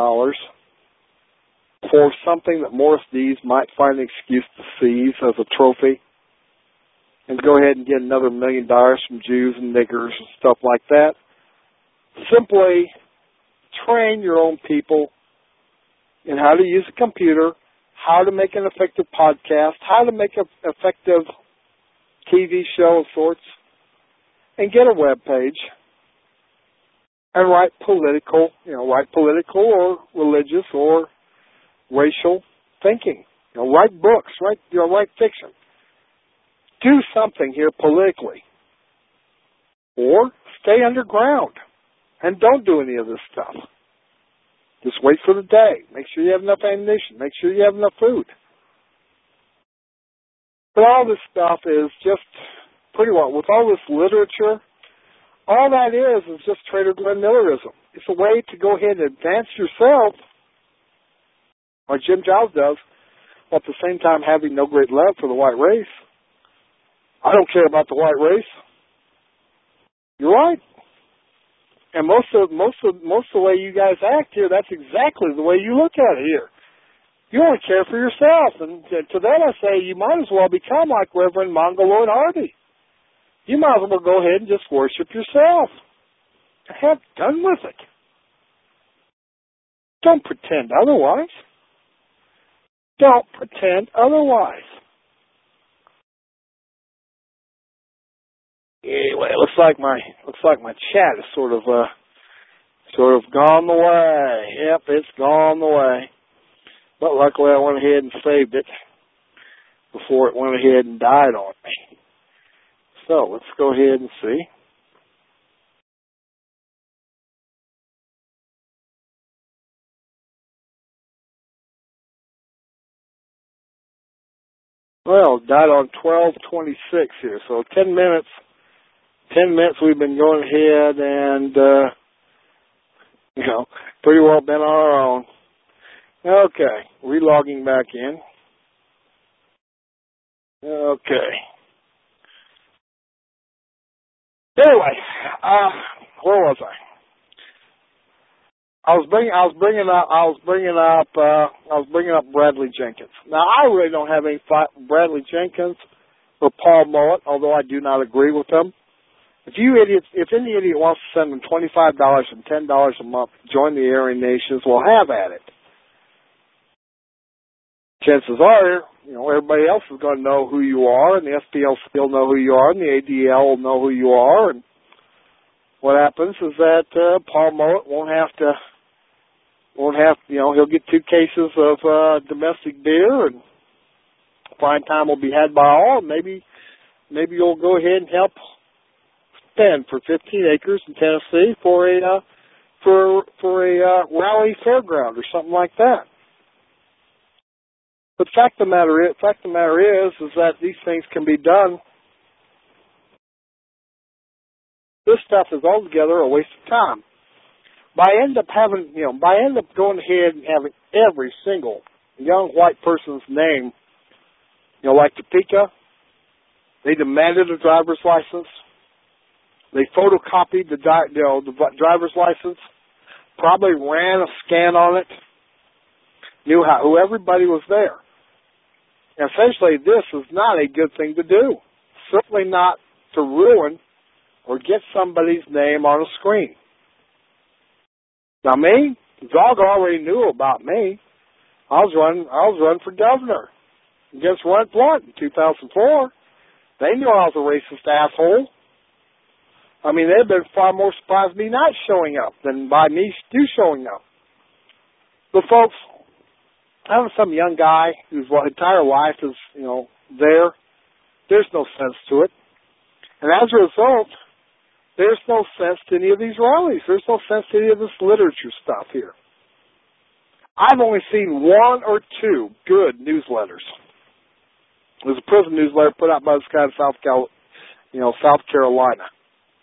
C: for something that Morris Dees might find an excuse to seize as a trophy, and go ahead and get another $1 million from Jews and niggers and stuff like that, simply train your own people in how to use a computer, how to make an effective podcast, how to make an effective TV show of sorts, and get a web page and write political or religious or racial thinking. Write books, write fiction. Do something here politically. Or stay underground and don't do any of this stuff. Just wait for the day. Make sure you have enough ammunition. Make sure you have enough food. But all this stuff is just pretty well, with all this literature, all that is just Trader Glenn Millerism. It's a way to go ahead and advance yourself, like Jim Giles does, while at the same time having no great love for the white race. I don't care about the white race. You're right. And most of the way you guys act here, that's exactly the way you look at it here. You only care for yourself. And to that I say, you might as well become like Reverend Mongoloid Hardy. You might as well go ahead and just worship yourself. Have done with it. Don't pretend otherwise. Don't pretend otherwise. Anyway, it looks like my chat is sort of gone the way. Yep, it's gone the way. But luckily I went ahead and saved it before it went ahead and died on me. So let's go ahead and see. Well, it died on 12:26 here, so 10 minutes. 10 minutes we've been going ahead and, pretty well been on our own. Okay, relogging back in. Okay. Anyway, where was I? I was bringing up Bradley Jenkins. Now, I really don't have any fight with Bradley Jenkins or Paul Mullet, although I do not agree with them. If any idiot wants to send them $25 and $10 a month to join the Aryan Nations, well, have at it. Chances are, everybody else is going to know who you are, and the SPLC will know who you are, and the ADL will know who you are, and what happens is that Paul Mullet won't have, he'll get 2 cases of domestic beer, and prime time will be had by all, and maybe you'll go ahead and help spend for 15 acres in Tennessee for a rally fairground or something like that. But the fact of the matter is that these things can be done. This stuff is altogether a waste of time. By end up going ahead and having every single young white person's name, like Topeka, they demanded a driver's license. They photocopied the driver's license, probably ran a scan on it, knew who everybody was there. Essentially, this is not a good thing to do. Certainly not to ruin or get somebody's name on a screen. Now me, the dog already knew about me. I was running for governor against Rent Blunt in 2004. They knew I was a racist asshole. I mean, they'd been far more surprised me not showing up than by me showing up. But folks, having some young guy whose entire life is, there's no sense to it. And as a result, there's no sense to any of these rallies. There's no sense to any of this literature stuff here. I've only seen 1 or 2 good newsletters. There's a prison newsletter put out by this guy in South Carolina.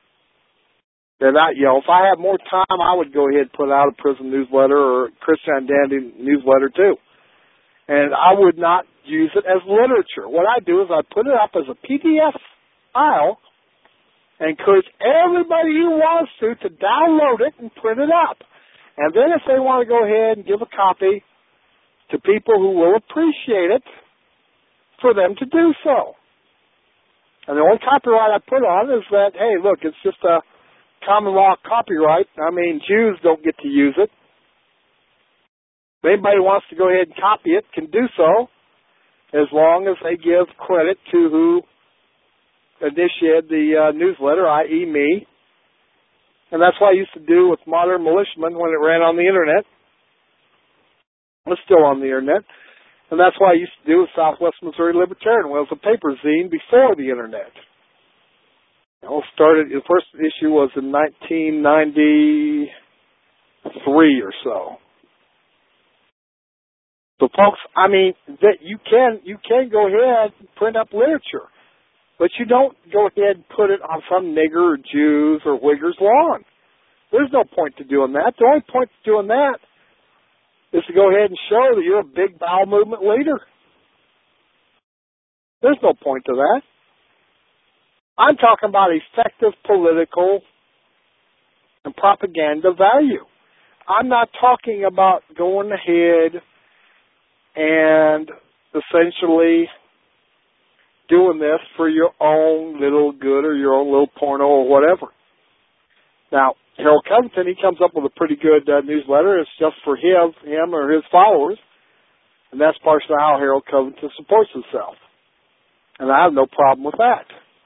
C: And if I had more time, I would go ahead and put out a prison newsletter or a Christian Dandy newsletter too. And I would not use it as literature. What I do is I put it up as a PDF file and encourage everybody who wants to download it and print it up. And then if they want to go ahead and give a copy to people who will appreciate it, for them to do so. And the only copyright I put on is that, hey, look, it's just a common law copyright. I mean, Jews don't get to use it. If anybody wants to go ahead and copy it can do so, as long as they give credit to who initiated the newsletter, i.e. me. And that's what I used to do with Modern Militiaman when it ran on the Internet. It's still on the Internet. And that's what I used to do with Southwest Missouri Libertarian. Well, it was a paper zine before the Internet. The first issue was in 1993 or so. So, folks, I mean, that you can go ahead and print up literature, but you don't go ahead and put it on some nigger or Jews or Uyghurs' lawn. There's no point to doing that. The only point to doing that is to go ahead and show that you're a big bowel movement leader. There's no point to that. I'm talking about effective political and propaganda value. I'm not talking about going ahead and essentially doing this for your own little good or your own little porno or whatever. Now, Harold Covington, he comes up with a pretty good newsletter. It's just for him or his followers, and that's partially how Harold Covington supports himself. And I have no problem with that.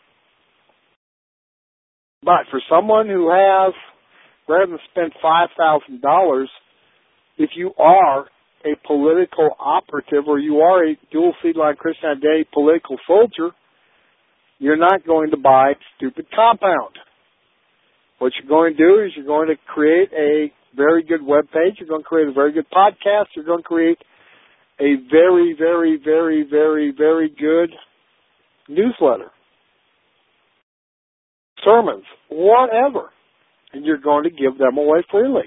C: But for someone who has, rather than spend $5,000, if you are a political operative or you are a dual seed line Christian Identity political soldier, you're not going to buy stupid compound. What you're going to do is you're going to create a very good web page. You're going to create a very good podcast. You're going to create a very, very, very, very, very good newsletter. Sermons, whatever. And you're going to give them away freely.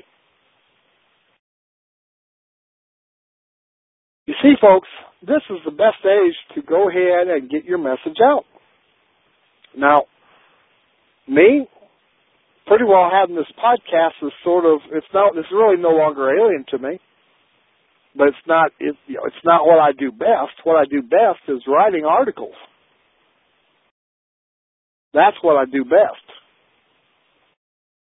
C: You see, folks, this is the best age to go ahead and get your message out. Now, me, pretty well having this podcast is it's really no longer alien to me, but it's not what I do best. What I do best is writing articles. That's what I do best.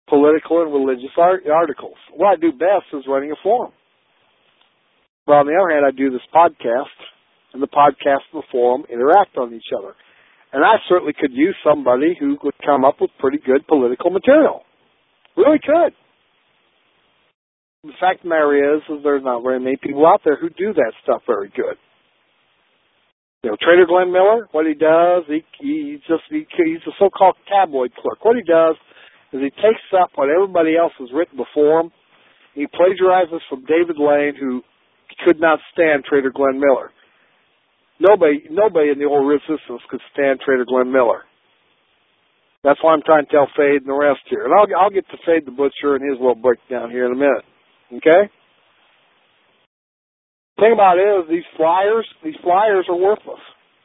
C: political and religious articles. What I do best is running a forum. But on the other hand, I do this podcast, and the podcast and the forum interact on each other. And I certainly could use somebody who could come up with pretty good political material. Really could. The fact of the matter is there's not very many people out there who do that stuff very good. You know, Trader Glenn Miller, what he does, he's a so-called tabloid clerk. What he does is he takes up what everybody else has written before him. He plagiarizes from David Lane, who could not stand Trader Glenn Miller. Nobody in the old resistance could stand Trader Glenn Miller. That's why I'm trying to tell Fade and the rest here. And I'll get to Fade the Butcher and his little breakdown here in a minute. Okay? The thing about it is these flyers are worthless.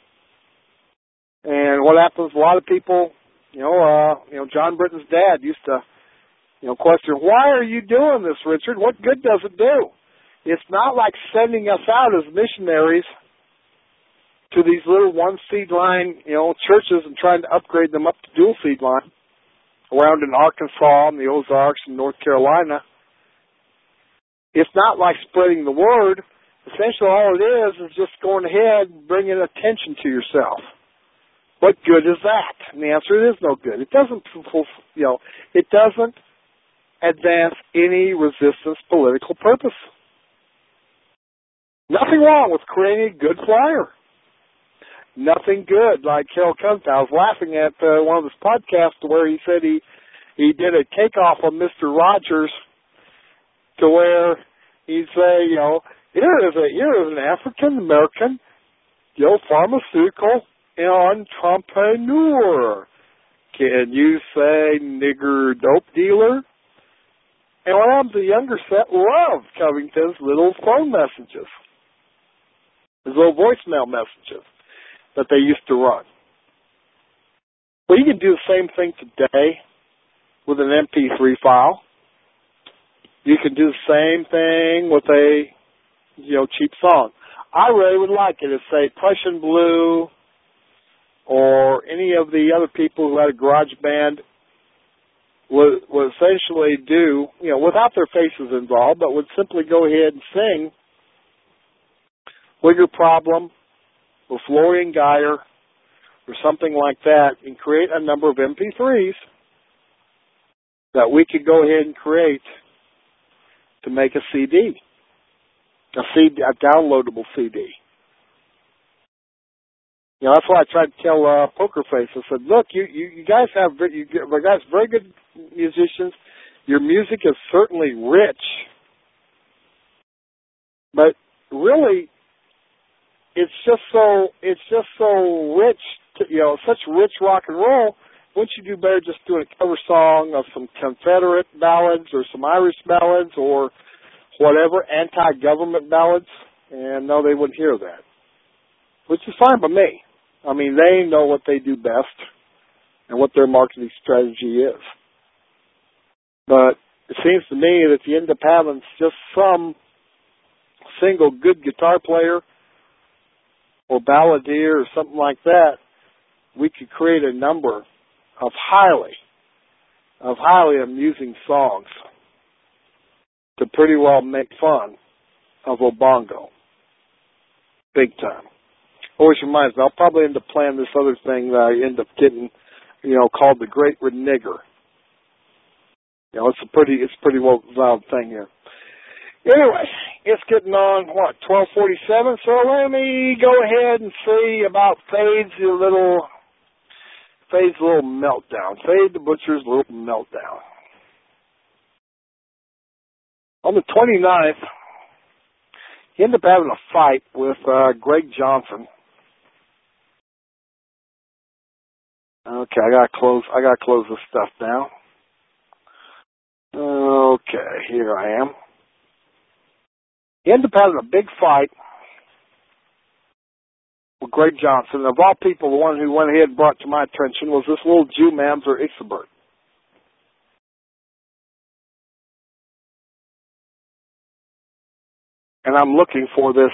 C: And what happens, a lot of people, John Britton's dad used to, question, why are you doing this, Richard? What good does it do? It's not like sending us out as missionaries to these little one seed line, churches and trying to upgrade them up to dual seed line around in Arkansas and the Ozarks and North Carolina. It's not like spreading the word. Essentially all it is just going ahead and bringing attention to yourself. What good is that? And the answer is no good. It doesn't, it doesn't advance any resistance political purpose. Nothing wrong with creating a good flyer. Nothing good. Like Harold Kuntz, I was laughing at one of his podcasts where he said he did a takeoff on Mr. Rogers to where he'd say, here is an African American, pharmaceutical entrepreneur. Can you say nigger dope dealer? And what happens, the younger set love Covington's little phone messages, his little voicemail messages that they used to run. Well, you can do the same thing today with an MP3 file. You can do the same thing with a, cheap song. I really would like it if, say, Prussian Blue or any of the other people who had a garage band would essentially do, without their faces involved, but would simply go ahead and sing With Your Problem or Florian Geyer or something like that and create a number of MP3s that we could go ahead and create to make a CD, a downloadable CD. That's why I tried to tell Poker Face. I said, look, you guys have very good musicians. Your music is certainly rich, but really, it's just so rich. Such rich rock and roll. Wouldn't you do better just doing a cover song of some Confederate ballads or some Irish ballads or whatever, anti-government ballads? And no, they wouldn't hear that, which is fine by me. I mean, they know what they do best and what their marketing strategy is. But it seems to me that if you end up having just some single good guitar player or balladeer or something like that, we could create a number of highly amusing songs to pretty well make fun of Obongo. Big time. Always reminds me, I'll probably end up playing this other thing that I end up getting, called The Great Renigger. It's a pretty well designed thing here. Anyway, it's getting on, 12:47, so let me go ahead and see about Fade's little meltdown. Fade the Butcher's little meltdown. On the 29th, he ended up having a fight with Greg Johnson. Okay, I gotta close this stuff down. Okay, here I am. He ended up having a big fight with Greg Johnson. Of all people, the one who went ahead and brought to my attention was this little Jew, Mamser Ixelberg. And I'm looking for this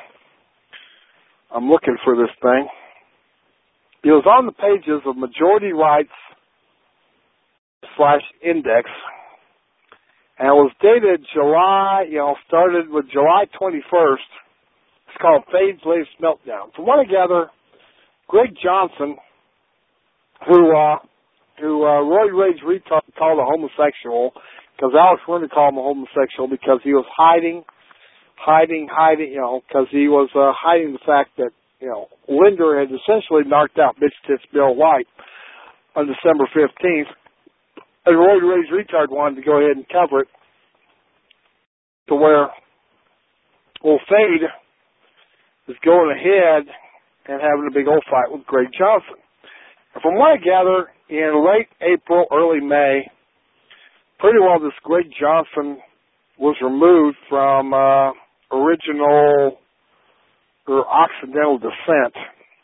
C: thing. It was on the pages of Majority Rights /index. And it was dated July, started with July 21st. It's called Fade's Latest Meltdown. From what I gather, Greg Johnson, who Roy Rage retard called a homosexual, because Alex Winter called him a homosexual because he was hiding, because he was hiding the fact that, Linder had essentially knocked out Bitch Tits Bill White on December 15th. And Roy Rage retard wanted to go ahead and cover it to where, Fade is going ahead and having a big old fight with Greg Johnson. And from what I gather, in late April, early May, pretty well this Greg Johnson was removed from original or Occidental descent.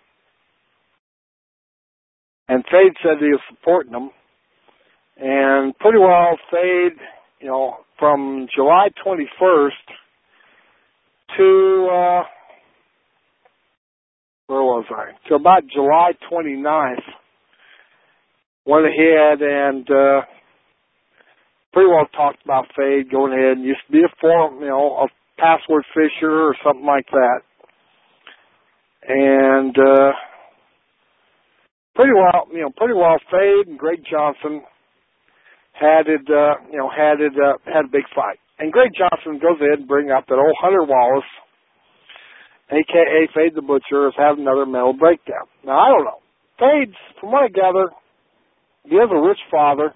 C: And Fade said he was supporting him. And pretty well Fade, from July 21st to, where was I? To about July 29th, went ahead and pretty well talked about Fade going ahead and used to be a forum, a password fisher or something like that. And pretty well Fade and Greg Johnson had a big fight. And Greg Johnson goes ahead and bring up that old Hunter Wallace, a.k.a. Fade the Butcher, is having another mental breakdown. Now, I don't know. Fade's, from what I gather, he has a rich father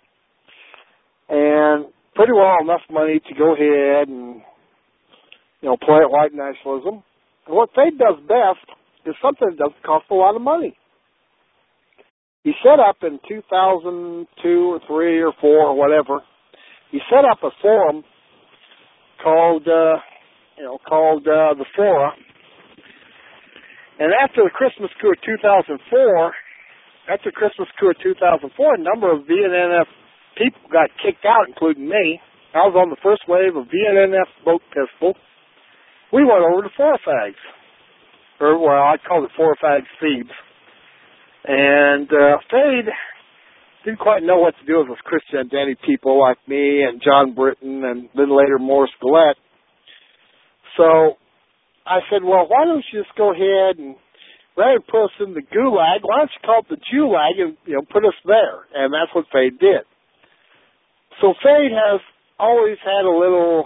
C: and pretty well enough money to go ahead and, play at white nationalism. And what Fade does best is something that doesn't cost a lot of money. He set up in 2002 or 3 or 4 or whatever, he set up a forum called the Fora. And after the Christmas coup of 2004, a number of VNNF people got kicked out, including me. I was on the first wave of VNNF boat pistol. We went over to Fora Fags. I called it Fora Fags Thebes. And Fade didn't quite know what to do with those Christian identity people like me and John Britton and then later Morris Gillette. So I said, well, why don't you just go ahead and rather than put us in the gulag, why don't you call it the Jewlag and, put us there? And that's what Fade did. So Fade has always had a little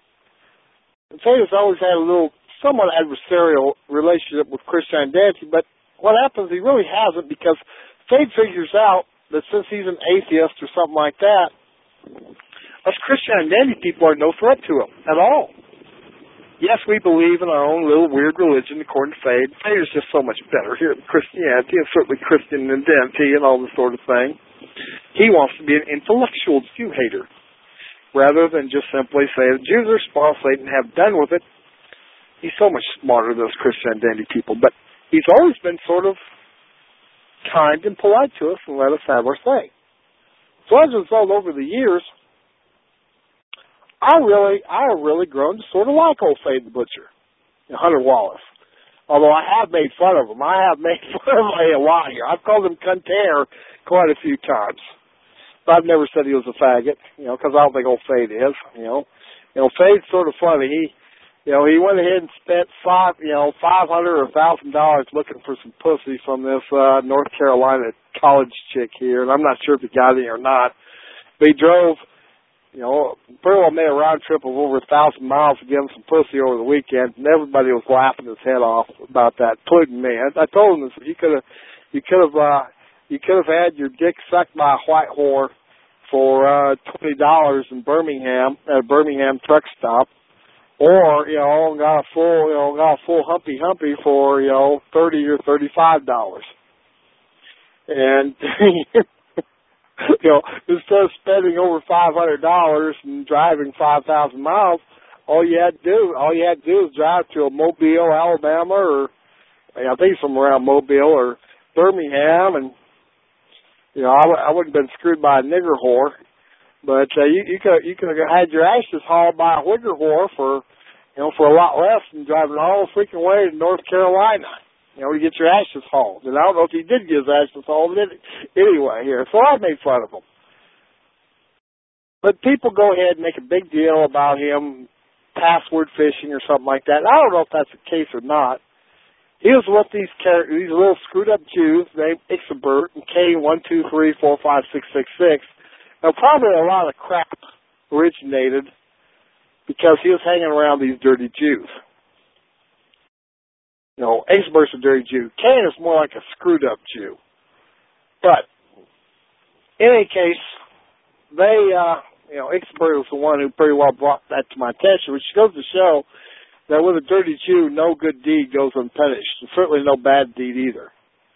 C: somewhat adversarial relationship with Christian identity, but what happens, he really hasn't, because Fade figures out that since he's an atheist or something like that, us Christian identity people are no threat to him at all. Yes, we believe in our own little weird religion according to Fade. Fade is just so much better here than Christianity, and certainly Christian identity and all this sort of thing. He wants to be an intellectual Jew hater, rather than just simply say the Jews are small, Satan, have done with it. He's so much smarter than those Christian identity people, but he's always been sort of kind and polite to us and let us have our say. So as a result, over the years, I have really grown to sort of like old Fade the Butcher, Hunter Wallace. Although I have made fun of him. I have made fun of him a lot here. I've called him cunter quite a few times. But I've never said he was a faggot, because I don't think old Fade is, Fade's sort of funny. He went ahead and spent $500 or $1,000 looking for some pussy from this North Carolina college chick here, and I'm not sure if he got any or not. But he drove, pretty well made a round trip of over 1,000 miles to get him some pussy over the weekend, and everybody was laughing his head off about that, including me. I told him this: you could have had your dick sucked by a white whore for $20 in Birmingham at a Birmingham truck stop. Or, got a full humpy for, $30 or $35. And, instead of spending over $500 and driving 5,000 miles, all you had to do is drive to a Mobile, Alabama, or I think somewhere around Mobile or Birmingham, and, I wouldn't have been screwed by a nigger whore. But you could have had your ashes hauled by a wigger whore for a lot less than driving all the freaking way to North Carolina, to get your ashes hauled. And I don't know if he did get his ashes hauled anyway here. So I made fun of him. But people go ahead and make a big deal about him password fishing or something like that. I don't know if that's the case or not. He was with these little screwed up Jews named Ixabert and K123456666. Now, probably a lot of crap originated because he was hanging around these dirty Jews. You know, Ixabert's a dirty Jew. Cain is more like a screwed up Jew. But in any case, Ixabert was the one who pretty well brought that to my attention, which goes to show that with a dirty Jew, no good deed goes unpunished, and certainly no bad deed either.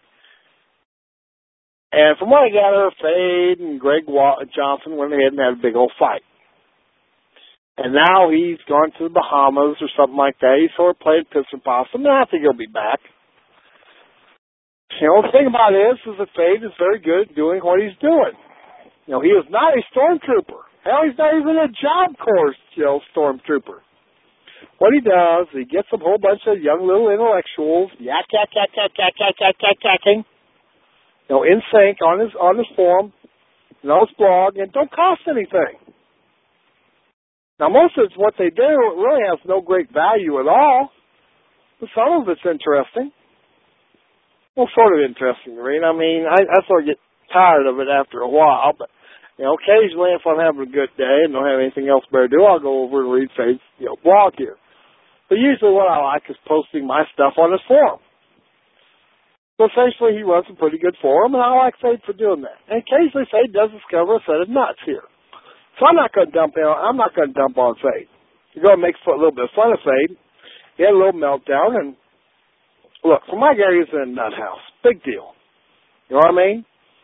C: And from what I gather, Fade and Greg Johnson went ahead and had a big old fight. And now he's gone to the Bahamas or something like that. He's sort of played piss and possum, and I think he'll be back. You know, the thing about it is that Fade is very good at doing what he's doing. You know, he is not a stormtrooper. Hell, he's not even a Job Corps, stormtrooper. What he does, he gets a whole bunch of young little intellectuals, yakking, in sync on his forum, on his blog, and don't cost anything. Now, most of it's what they do, it really has no great value at all, but some of it's interesting. Well, sort of interesting to read. I mean, I sort of get tired of it after a while, but occasionally if I'm having a good day and don't have anything else better to do, I'll go over and read Fade's blog here. But usually what I like is posting my stuff on his forum. So essentially he runs a pretty good forum, and I like Fade for doing that. And occasionally Fade does discover a set of nuts here. So I'm not going to dump on Fade. You're going to make a little bit of fun of Fade. He had a little meltdown, and look, for my guy, he's in a nut house. Big deal. You know what I mean?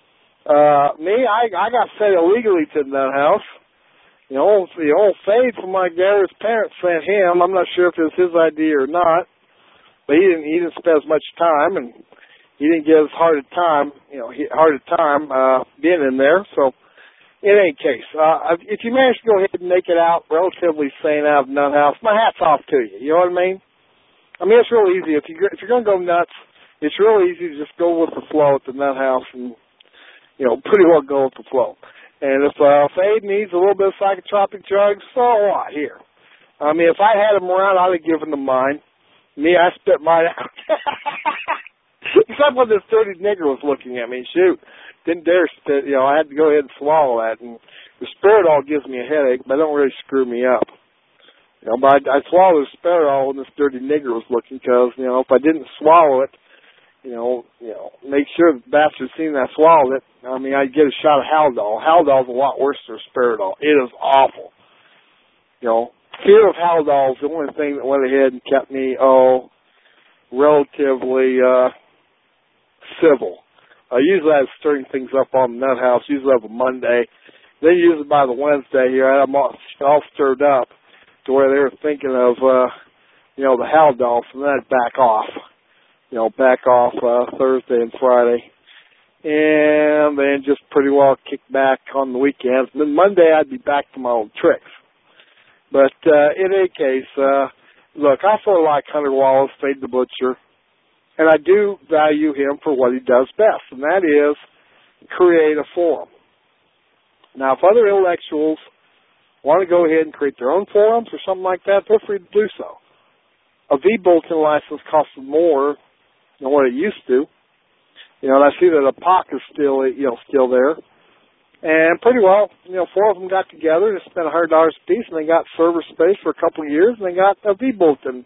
C: I got sent illegally to the nut house. The old Fade from my Gary's parents sent him. I'm not sure if it was his idea or not, but he didn't spend as much time, and he didn't get as hard a time being in there. So, in any case, if you manage to go ahead and make it out relatively sane out of the nut house, my hat's off to you. You know what I mean? I mean, it's real easy. If you're going to go nuts, it's real easy to just go with the flow at the nut house and pretty well go with the flow. And if Fade needs a little bit of psychotropic drugs, so what? Here. I mean, if I had him around, I'd have given him mine. Me, I spit mine out. Except when this dirty nigger was looking at me. Shoot. Didn't dare spit. I had to go ahead and swallow that. And the Spiridol gives me a headache, but it don't really screw me up. But I swallowed the Spiridol when this dirty nigger was looking because, if I didn't swallow it, make sure the bastard seen that I swallowed it. I mean, I'd get a shot of Haldol. Haldol's a lot worse than Spiridol. It is awful. Fear of Haldol is the only thing that went ahead and kept me, relatively, civil. Usually I stirring things up on the nut house, usually on a Monday. Then usually by the Wednesday here, I'm all stirred up to where they were thinking of, the Haldol, so then I'd back off. Thursday and Friday. And then just pretty well kick back on the weekends. And then Monday I'd be back to my old tricks. But in any case, look, I sort of like Hunter Wallace, Fade the Butcher. And I do value him for what he does best, and that is create a forum. Now, if other intellectuals want to go ahead and create their own forums or something like that, feel free to do so. A V-Bulletin license costs more than what it used to. And I see that APOC is still there. And pretty well, 4 of them got together and spent $100 a piece, and they got server space for a couple of years, and they got a V-Bulletin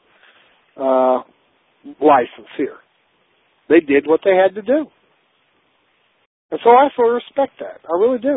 C: license here. They did what they had to do. And so I sort of respect that. I really do.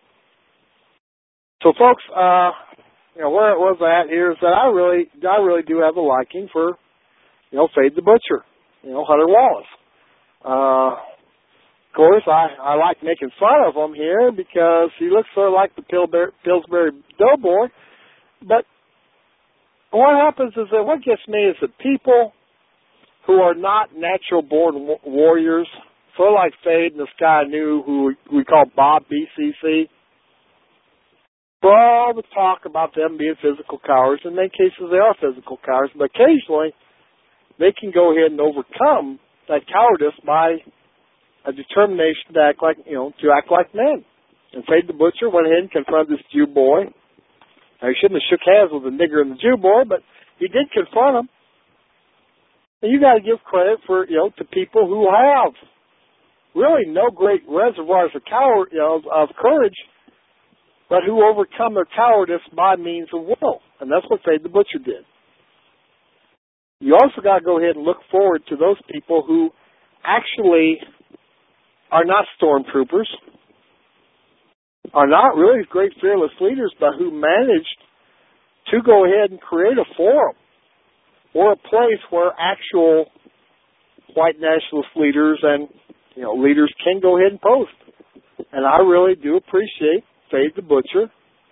C: So, folks, where it was at here is that I really do have a liking for, Fade the Butcher, Hunter Wallace. Of course, I like making fun of him here because he looks sort of like the Pillsbury Doughboy. But what happens is that what gets me is that people who are not natural-born warriors, sort of like Fade and this guy I knew who we call Bob BCC, for all the talk about them being physical cowards, in many cases they are physical cowards, but occasionally they can go ahead and overcome that cowardice by a determination to act like men. And Fade the Butcher went ahead and confronted this Jew boy. Now, he shouldn't have shook hands with the nigger and the Jew boy, but he did confront him. And you got to give credit for, to people who have really no great reservoirs of of courage, but who overcome their cowardice by means of will. And that's what Fade the Butcher did. You also got to go ahead and look forward to those people who actually are not stormtroopers, are not really great fearless leaders, but who managed to go ahead and create a forum or a place where actual white nationalist leaders and leaders can go ahead and post. And I really do appreciate Fade the Butcher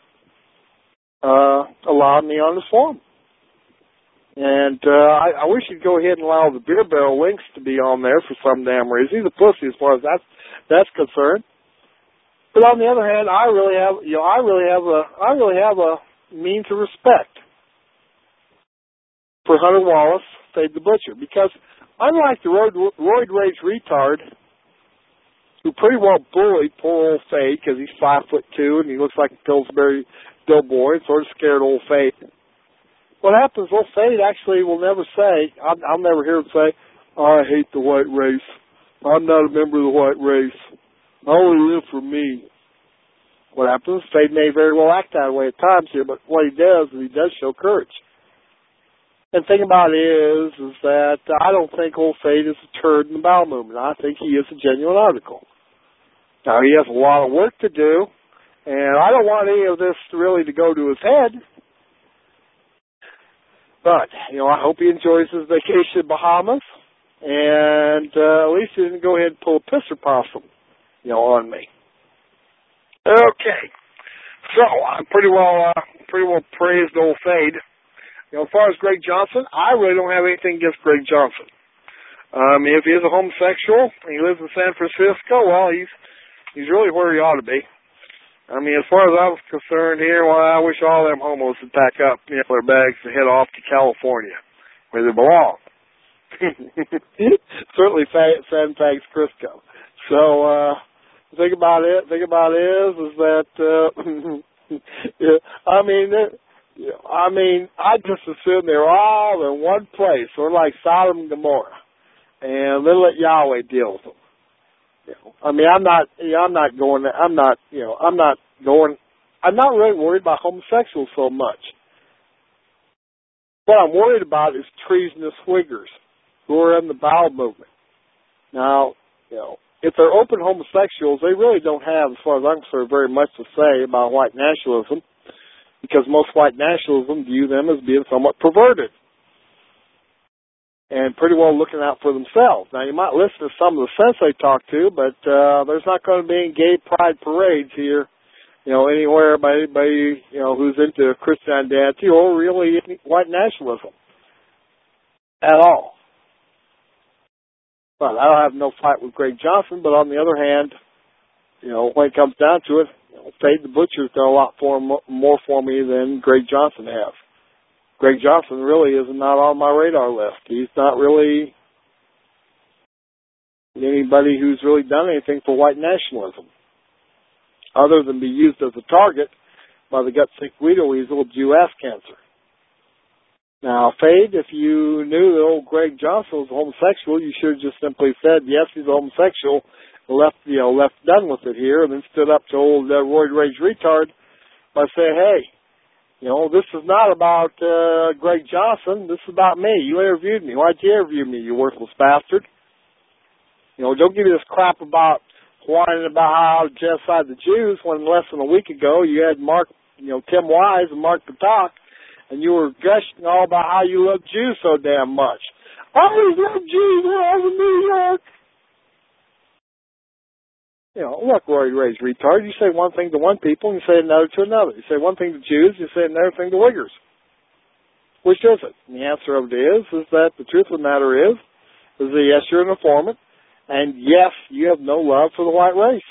C: allowing me on this forum. And I wish you'd go ahead and allow the Beer Barrel links to be on there for some damn reason. He's a pussy as far as that's concerned. But on the other hand, I really have a means of respect for Hunter Wallace, Fade the Butcher, because unlike the roid rage retard, who pretty well bullied poor old Fade because he's 5'2" and he looks like a Pillsbury billboard, sort of scared old Fade. What happens, old Fade actually will never say, I'll never hear him say, I hate the white race. I'm not a member of the white race. I only live for me. What happens, Fade may very well act that way at times here, but what he does is he does show courage. And the thing about it is that I don't think old Fade is a turd in the bowel movement. I think he is a genuine article. Now, he has a lot of work to do, and I don't want any of this really to go to his head. But, I hope he enjoys his vacation in Bahamas, and at least he didn't go ahead and pull a pisser possum, on me. Okay. So, I pretty well praised old Fade. As far as Greg Johnson, I really don't have anything against Greg Johnson. If he is a homosexual and he lives in San Francisco, well, he's really where he ought to be. As far as I was concerned here, well, I wish all them homos would pack up, their bags and head off to California, where they belong. Certainly Sandbags Crisco. So, the thing about it is that, I just assume they're all in one place, sort of like Sodom and Gomorrah, and then let Yahweh deal with them. I'm not really worried about homosexuals so much. What I'm worried about is treasonous Whiggers who are in the bowel movement. Now, if they're open homosexuals, they really don't have, as far as I'm concerned, very much to say about white nationalism, because most white nationalism view them as being somewhat perverted and pretty well looking out for themselves. Now, you might listen to some of the sense they talk to, but there's not going to be any gay pride parades here, anywhere by anybody, who's into Christian identity or really white nationalism at all. But I don't have no fight with Greg Johnson, but on the other hand, when it comes down to it, Fade the Butcher's done a lot more for me than Greg Johnson has. Greg Johnson really is not on my radar list. He's not really anybody who's really done anything for white nationalism, other than be used as a target by the gut-sick Guido weasel with Jew ass cancer. Now, Fade, if you knew that old Greg Johnson was a homosexual, you should have just simply said, yes, he's a homosexual, left done with it here, and then stood up to old roid rage retard by saying, hey, this is not about Greg Johnson. This is about me. You interviewed me. Why'd you interview me, you worthless bastard? Don't give me this crap about whining about how to genocide the Jews when less than a week ago you had Tim Wise and Mark Patak, and you were gushing all about how you love Jews so damn much. I always love Jews when I was in New York. Look, Roy Ray's retard. You say one thing to one people, and you say another to another. You say one thing to Jews, you say another thing to Uyghurs. Which is it? And the answer of it is that the truth of the matter is that yes, you're an informant, and yes, you have no love for the white race.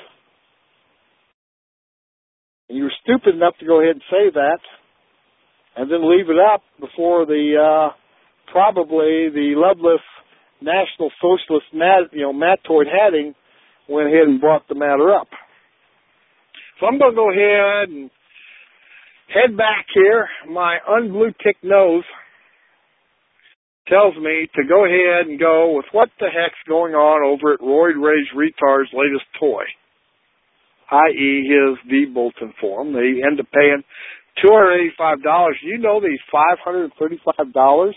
C: And you were stupid enough to go ahead and say that, and then leave it up before probably the loveless National Socialist Mattoid Hatting went ahead and brought the matter up. So I'm going to go ahead and head back here. My unblue tick nose tells me to go ahead and go with what the heck's going on over at Roid Rage Retard's latest toy, i.e. his V Bolton form. They end up paying $285. You know these $535?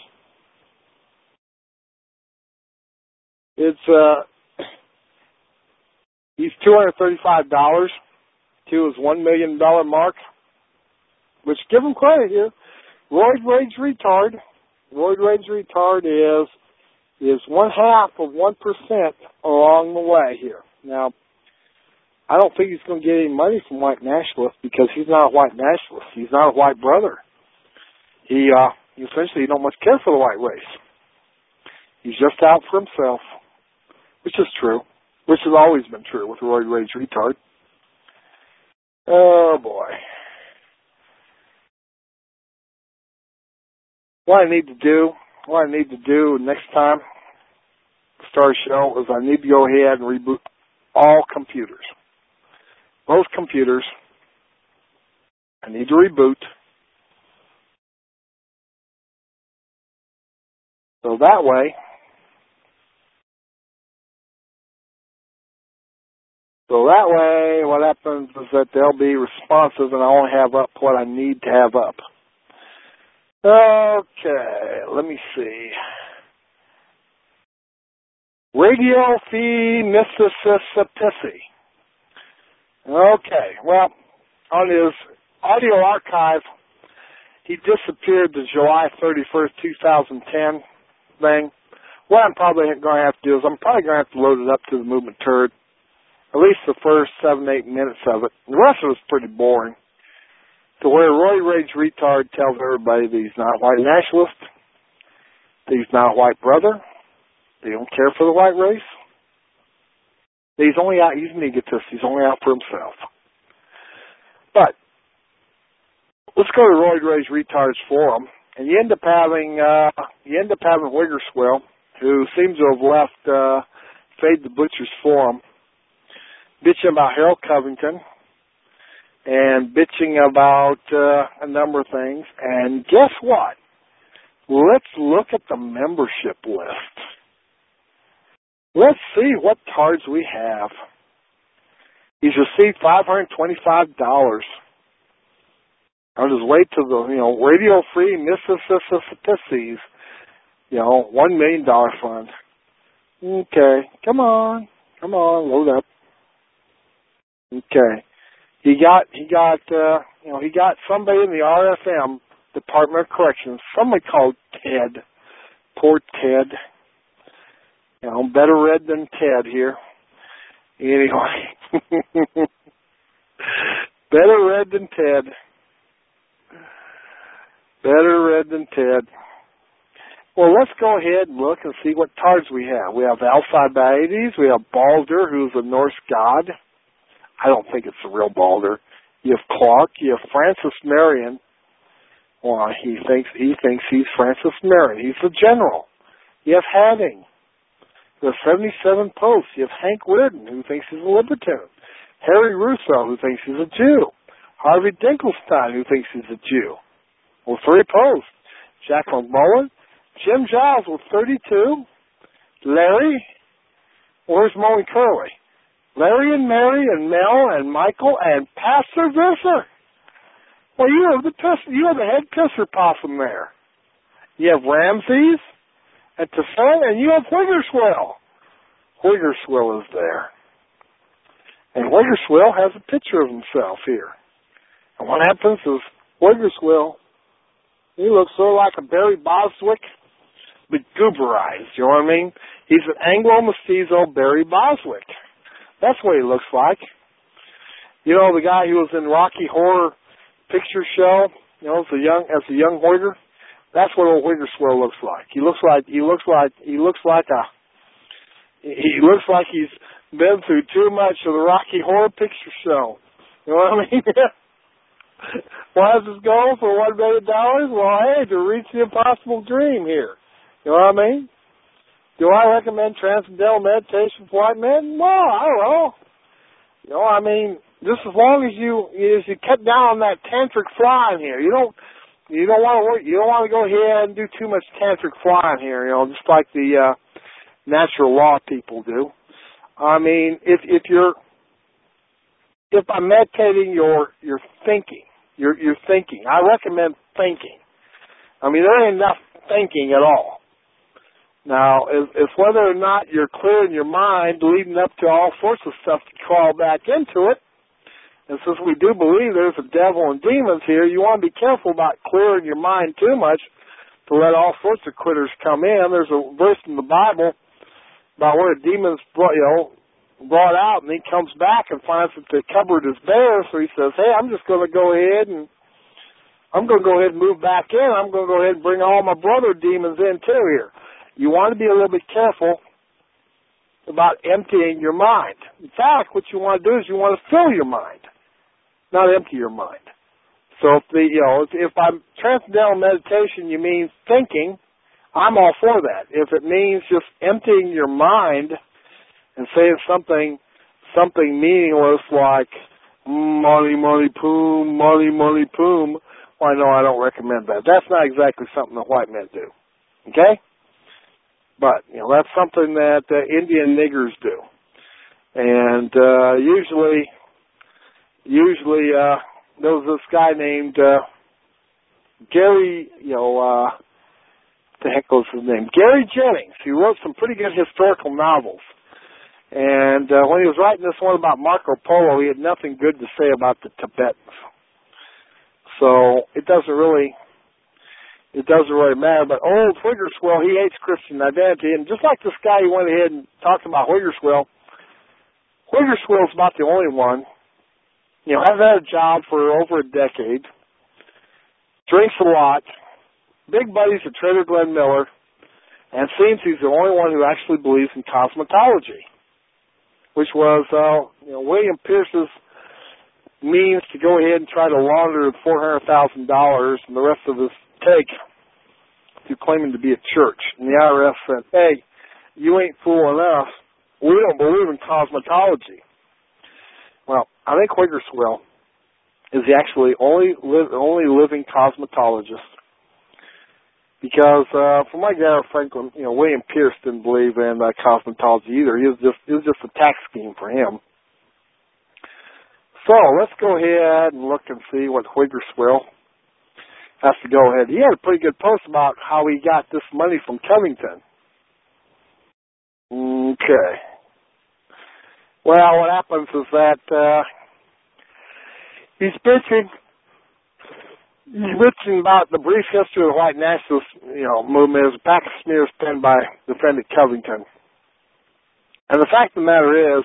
C: He's $235 to his $1 million mark, which, give him credit here, Roid Rage Retard is 0.5% along the way here. Now, I don't think he's going to get any money from white nationalists because he's not a white nationalist. He's not a white brother. He essentially don't much care for the white race. He's just out for himself, which is true, which has always been true with Roid Rage Retard. Oh, boy. What I need to do next time to start a show is I need to go ahead and reboot all computers. Both computers. I need to reboot. So that way, what happens is that they'll be responsive and I only have up what I need to have up. Okay, let me see. Radio Fee Mississippi. Okay, well, on his audio archive, he disappeared the July 31st, 2010 thing. What I'm probably going to have to do is I'm probably going to have to load it up to the Movement Turd. At least the first 7-8 minutes of it. The rest of it was pretty boring. To where Roid Rage Retard tells everybody that he's not a white nationalist, that he's not a white brother, that he don't care for the white race. That he's only out, he's an egotist, he's only out for himself. But, let's go to Roid Rage Retard's forum, and you end up having Wiggerswell, who seems to have left Fade the Butcher's forum, bitching about Harold Covington, and bitching about a number of things. And guess what? Let's look at the membership list. Let's see what tards we have. He's received $525 on his way to the, Radio Free Mississippi's, $1 million fund. Okay, come on, load up. Okay. He got somebody in the RFM, Department of Corrections, somebody called Ted. Poor Ted. Better read than Ted here. Anyway. Better read than Ted. Well, let's go ahead and look and see what tards we have. We have Alcibiades. We have Balder, who's a Norse god. I don't think it's the real Balder. You have Clark. You have Francis Marion. Well, he thinks he's Francis Marion. He's the general. You have Hadding. You have 77 posts. You have Hank Reardon, who thinks he's a libertarian. Harry Russo, who thinks he's a Jew. Harvey Dinkelstein, who thinks he's a Jew. Well, 3 posts. Jack McMullen. Jim Giles with 32. Larry. Where's Mullen Curley? Larry and Mary and Mel and Michael and Pastor Visser. Well, you have the head pisser possum there. You have Ramses and Tefan, and you have Wiggerswell. Wiggerswell is there. And Wiggerswell has a picture of himself here. And what happens is Wiggerswell, he looks sort of like a Barry Bostwick, but gooberized, you know what I mean? He's an Anglo-Mestizo Barry Bostwick. That's what he looks like. The guy who was in Rocky Horror Picture Show, as a young Hoyger. That's what old Wiggerswell looks like. He looks like he's been through too much of the Rocky Horror Picture Show. You know what I mean? Why is his goal for $1 million? Well, hey, to reach the impossible dream here. You know what I mean? Do I recommend transcendental meditation for white men? Well, I don't know. Just as long as you cut down on that tantric flying here. You don't want to go ahead and do too much tantric flying here, just like the natural law people do. I mean, if by meditating you're thinking, you're thinking. I recommend thinking. I mean, there ain't enough thinking at all. Now, it's whether or not you're clearing your mind leading up to all sorts of stuff to crawl back into it. And since we do believe there's a devil and demons here, you want to be careful about clearing your mind too much to let all sorts of critters come in. There's a verse in the Bible about where a demon's brought out, and he comes back and finds that the cupboard is bare, so he says, hey, I'm just going to go ahead and move back in. I'm going to go ahead and bring all my brother demons in too here. You want to be a little bit careful about emptying your mind. In fact, what you want to do is you want to fill your mind, not empty your mind. So if by transcendental meditation you mean thinking, I'm all for that. If it means just emptying your mind and saying something meaningless like money, money, poom, money, money, poom, well, no, I don't recommend that. That's not exactly something that white men do. Okay? But, that's something that Indian niggers do. And usually there was this guy named Gary, what the heck was his name? Gary Jennings. He wrote some pretty good historical novels. And when he was writing this one about Marco Polo, he had nothing good to say about the Tibetans. So it doesn't really matter. But old Wiggerswell, he hates Christian identity. And just like this guy who went ahead and talked about Wiggerswell's about the only one. Hasn't had a job for over a decade. Drinks a lot. Big buddies at Trader Glenn Miller. And seems he's the only one who actually believes in cosmetology, which was William Pierce's means to go ahead and try to launder $400,000 and the rest of his take through claiming to be a church. And the IRS said, hey, you ain't fooling us. We don't believe in cosmetology. Well, I think Wiggerswell is the actually only living cosmetologist. Because from my gather, Franklin, William Pierce didn't believe in cosmetology either. It was just a tax scheme for him. So let's go ahead and look and see what Wiggerswell has to go ahead. He had a pretty good post about how he got this money from Covington. Okay. Well, what happens is that he's bitching about the brief history of the white nationalist, movement. There's a pack of smears penned by defendant Covington. And the fact of the matter is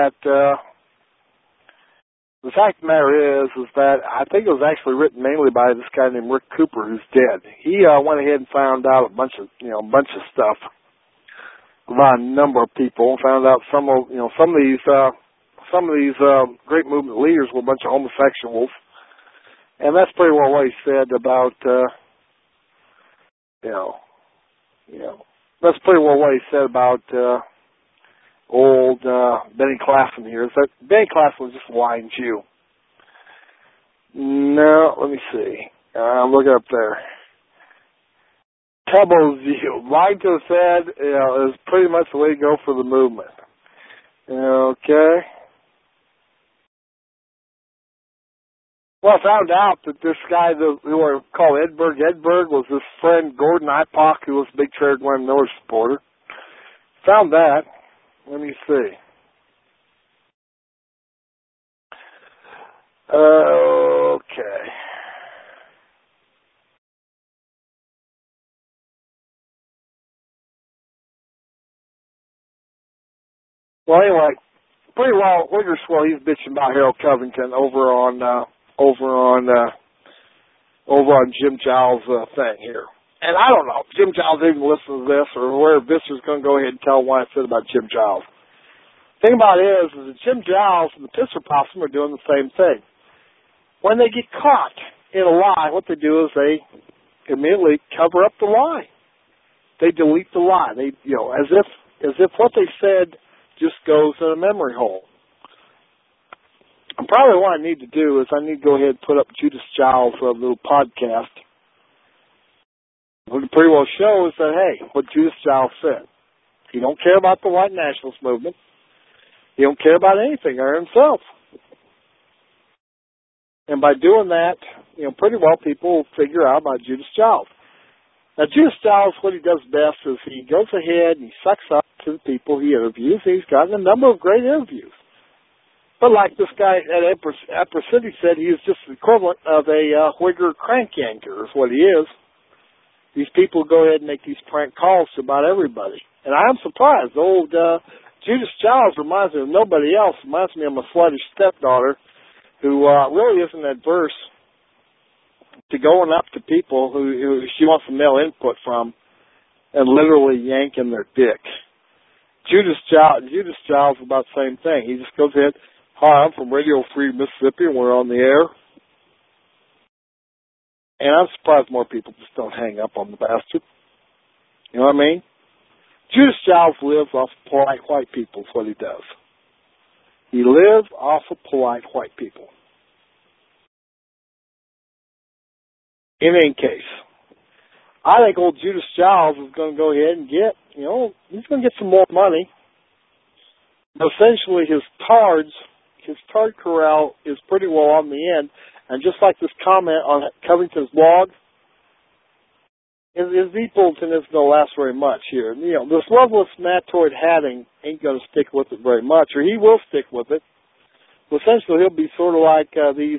C: that I think it was actually written mainly by this guy named Rick Cooper, who's dead. He went ahead and found out a bunch of stuff about a number of people. Found out some of these great movement leaders were a bunch of homosexuals, and that's pretty well what he said about that's pretty well what he said about old Benny Claflin here. Is that Benny Claflin was just a lying Jew? No, let me see. Look up there. Tubble's view. Lying to his head is pretty much the way to go for the movement. Okay. Well, I found out that this guy who are called Edberg was this friend Gordon Ipock, who was a big Trader Glenn Miller supporter. Found that. Let me see. Okay. Well, anyway, pretty well, Wiggerswell, he's bitching about Harold Covington over on Jim Giles' thing here. And I don't know if Jim Giles even listens to this or where Visser's going to go ahead and tell him what I said about Jim Giles. The thing about it is that Jim Giles and the Pisser Possum are doing the same thing. When they get caught in a lie, what they do is they immediately cover up the lie. They delete the lie. They, as if what they said just goes in a memory hole. probably what I need to do is I need to go ahead and put up Judas Giles' little podcast. What it pretty well shows that, hey, what Judas Giles said. He don't care about the white nationalist movement. He don't care about anything or himself. And by doing that, pretty well people will figure out about Judas Giles. Now, Judas Giles, what he does best is he goes ahead and he sucks up to the people he interviews. He's gotten a number of great interviews. But like this guy at Empress City said, he is just the equivalent of a Whigger crank yanker is what he is. These people go ahead and make these prank calls to about everybody. And I'm surprised. Old Judas Giles reminds me of nobody else. Reminds me of my slutty stepdaughter who really isn't adverse to going up to people who she wants some male input from and literally yanking their dick. Judas Giles is about the same thing. He just goes ahead, hi, I'm from Radio Free Mississippi, and we're on the air. And I'm surprised more people just don't hang up on the bastard. You know what I mean? Judas Giles lives off of polite white people is what he does. He lives off of polite white people. In any case, I think old Judas Giles is going to go ahead and get, he's going to get some more money. But essentially his tard corral is pretty well on the end. And just like this comment on Covington's blog, his Eepleton isn't going to last very much here. This loveless Matoid hatting ain't going to stick with it very much, or he will stick with it. Well, essentially, he'll be sort of like these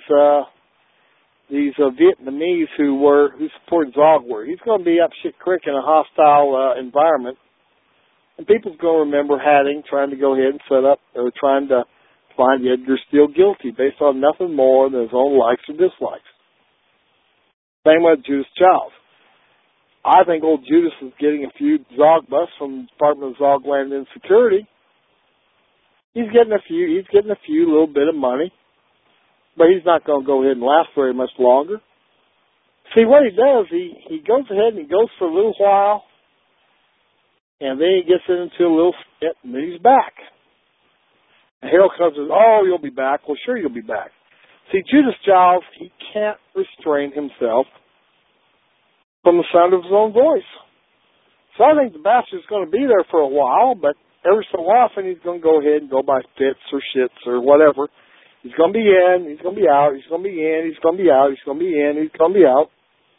C: Vietnamese who supported Zog were. He's going to be up shit creek in a hostile environment, and people's going to remember hatting, trying to go ahead and set up, or trying to find Edgar Steele guilty based on nothing more than his own likes or dislikes. Same with Judas Giles. I think old Judas is getting a few Zog bucks from the Department of Zogland and Security. He's getting a few little bit of money, but he's not going to go ahead and last very much longer. See, what he does, he goes ahead and he goes for a little while, and then he gets into a little spit, and then he's back. And Harold comes and says, oh, you'll be back. Well, sure you'll be back. See, Judas Giles, he can't restrain himself from the sound of his own voice. So I think the bastard's going to be there for a while, but every so often he's going to go ahead and go by fits or shits or whatever. He's going to be in, he's going to be out, he's going to be in, he's going to be out, he's going to be in, he's going to be out.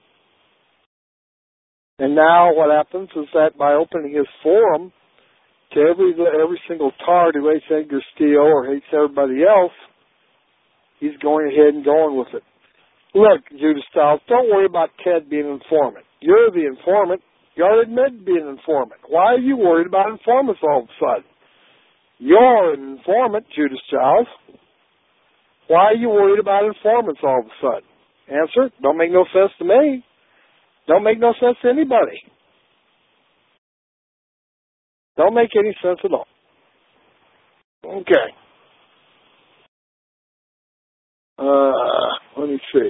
C: And now what happens is that by opening his forum to every single tard who hates Edgar Steele or hates everybody else, he's going ahead and going with it. Look, Judas Giles, don't worry about Ted being an informant. You're the informant. You already admitted being an informant. Why are you worried about informants all of a sudden? You're an informant, Judas Giles. Why are you worried about informants all of a sudden? Answer, don't make no sense to me. Don't make no sense to anybody. Don't make any sense at all. Okay. Let me see.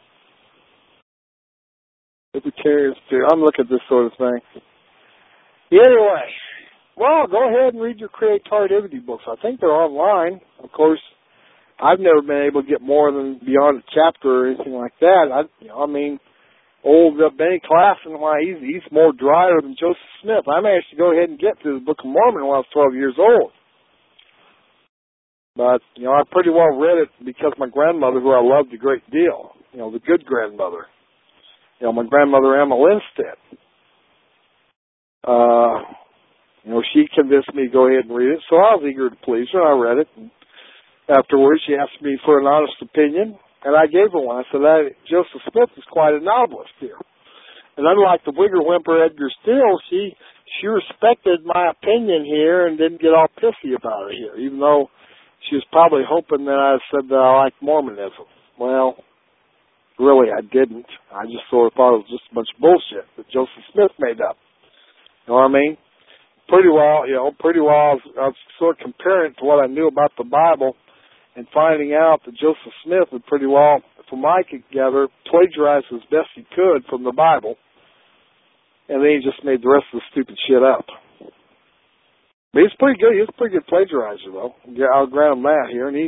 C: Libertarians do. I'm looking at this sort of thing. Anyway, well, go ahead and read your creativity books. I think they're online. Of course, I've never been able to get more than beyond a chapter or anything like that. Old Benny Claflin, why he's more drier than Joseph Smith. I managed to go ahead and get to the Book of Mormon when I was 12 years old. But, I pretty well read it because my grandmother, who I loved a great deal, the good grandmother, my grandmother Emma Lindstedt, she convinced me to go ahead and read it. So I was eager to please her. I read it. And afterwards, she asked me for an honest opinion, and I gave her one. I said, Joseph Smith is quite a novelist here. And unlike the Whigger whimper Edgar Steele, she respected my opinion here and didn't get all pissy about it here, even though she was probably hoping that I said that I liked Mormonism. Well, really, I didn't. I just sort of thought it was just a bunch of bullshit that Joseph Smith made up. You know what I mean? Pretty well, I was sort of comparing it to what I knew about the Bible and finding out that Joseph Smith had pretty well, from my together, plagiarized as best he could from the Bible, and then he just made the rest of the stupid shit up. But he's pretty good. He's a pretty good plagiarizer, though. I'll grant him that here. And he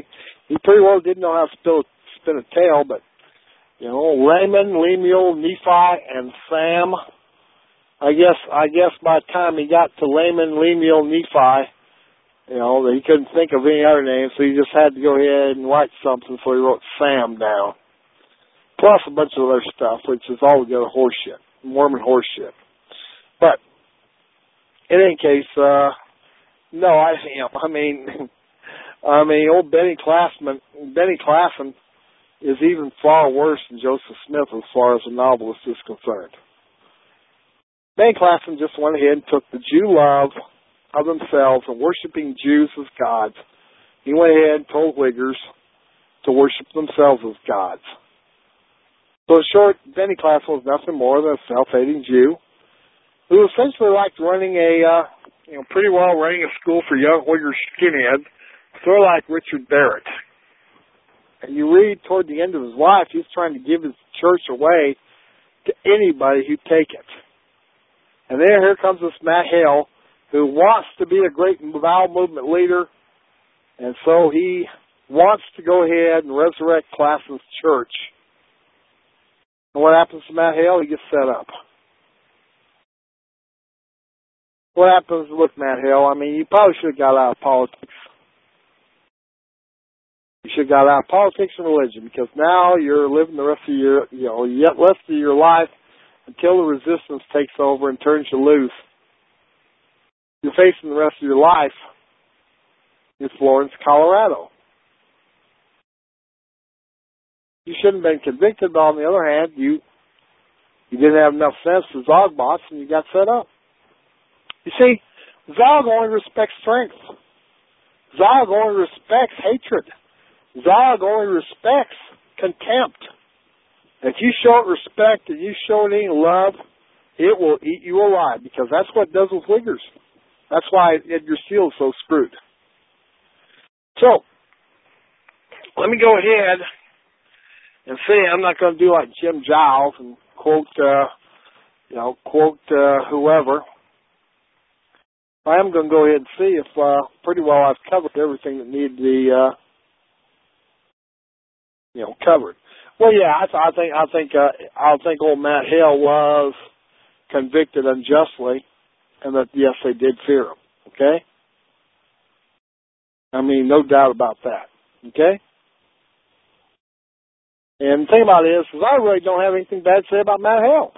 C: He pretty well didn't know how to spin a tale, but, you know, Laman, Lemuel, Nephi, and Sam. I guess by the time he got to Laman, Lemuel, Nephi, you know, he couldn't think of any other names, so he just had to go ahead and write something, so he wrote Sam down. Plus a bunch of other stuff, which is altogether horseshit, Mormon horseshit. But, in any case, no, I mean, old Benny Claflin is even far worse than Joseph Smith as far as a novelist is concerned. Benny Claflin just went ahead and took the Jew love of themselves and worshiping Jews as gods. He went ahead and told Wiggers to worship themselves as gods. So in short, Benny Claflin was nothing more than a self-hating Jew who essentially liked running pretty well running a school for young Uyghur skinheads, sort of like Richard Barrett. And you read toward the end of his life, he's trying to give his church away to anybody who'd take it. And then here comes this Matt Hale, who wants to be a great bowel movement leader, and so he wants to go ahead and resurrect Claflin's church. And what happens to Matt Hale? He gets set up. What happens with Matt Hale? I mean, you probably should have got out of politics. You should have got out of politics and religion, because now you're living the rest of your life until the resistance takes over and turns you loose. You're facing the rest of your life in Florence, Colorado. You shouldn't have been convicted, but on the other hand, you didn't have enough sense to Zog bots and you got set up. You see, Zog only respects strength. Zog only respects hatred. Zog only respects contempt. If you show it respect and you show it any love, it will eat you alive, because that's what it does with Wiggers. That's why Edgar Steele is so screwed. So, let me go ahead and say I'm not going to do like Jim Giles and quote whoever. I am going to go ahead and see if pretty well I've covered everything that needed to be covered. Well, yeah, I think old Matt Hale was convicted unjustly, and that yes, they did fear him. Okay, I mean, no doubt about that. Okay. And the thing about it is I really don't have anything bad to say about Matt Hale.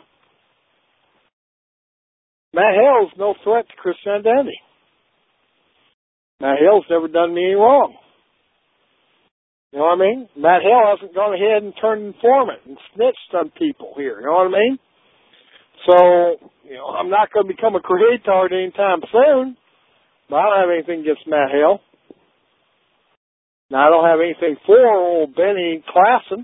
C: Matt Hale is no threat to Christian identity. Matt Hale's never done me any wrong. You know what I mean? Matt Hale hasn't gone ahead and turned informant and snitched on people here. You know what I mean? So, I'm not going to become a creatard anytime soon, but I don't have anything against Matt Hale. Now, I don't have anything for old Benny Claflin,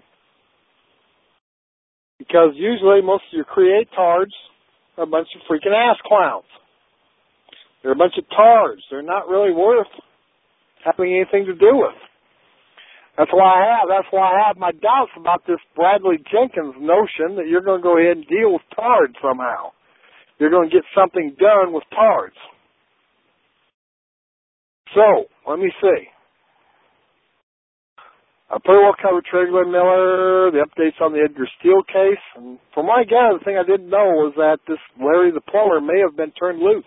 C: because usually most of your creatards are a bunch of freaking ass clowns. They're a bunch of tards. They're not really worth having anything to do with. That's why I have my doubts about this Bradley Jenkins notion that you're going to go ahead and deal with tards somehow. You're going to get something done with tards. So, let me see. I pretty well covered Trigler Miller, the updates on the Edgar Steele case, and from what I gathered, the thing I didn't know was that this Larry the Plumber may have been turned loose.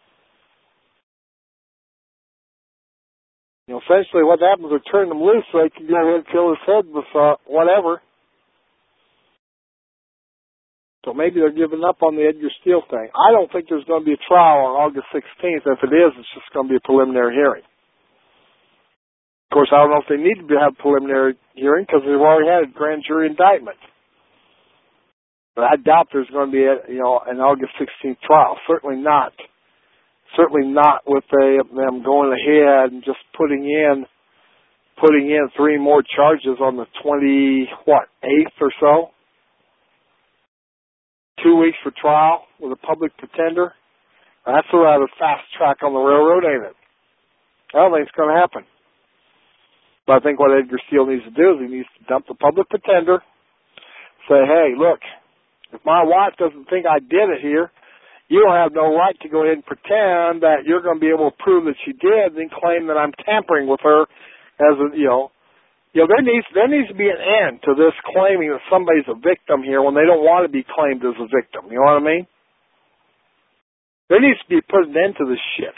C: Essentially what happens is turn them loose so they can go ahead and fill his head with whatever. So maybe they're giving up on the Edgar Steele thing. I don't think there's going to be a trial on August 16th. If it is, it's just going to be a preliminary hearing. Of course, I don't know if they need to have a preliminary hearing because they've already had a grand jury indictment. But I doubt there's going to be an August 16th trial. Certainly not with them going ahead and just putting in 3 more charges on the 8th or so. 2 weeks for trial with a public pretender. That's a rather fast track on the railroad, ain't it? I don't think it's going to happen. But I think what Edgar Steele needs to do is he needs to dump the public pretender, say, hey, look, if my wife doesn't think I did it here, you don't have no right to go ahead and pretend that you're going to be able to prove that she did and then claim that I'm tampering with her as There needs to be an end to this claiming that somebody's a victim here when they don't want to be claimed as a victim. You know what I mean? There needs to be put an end to this shit.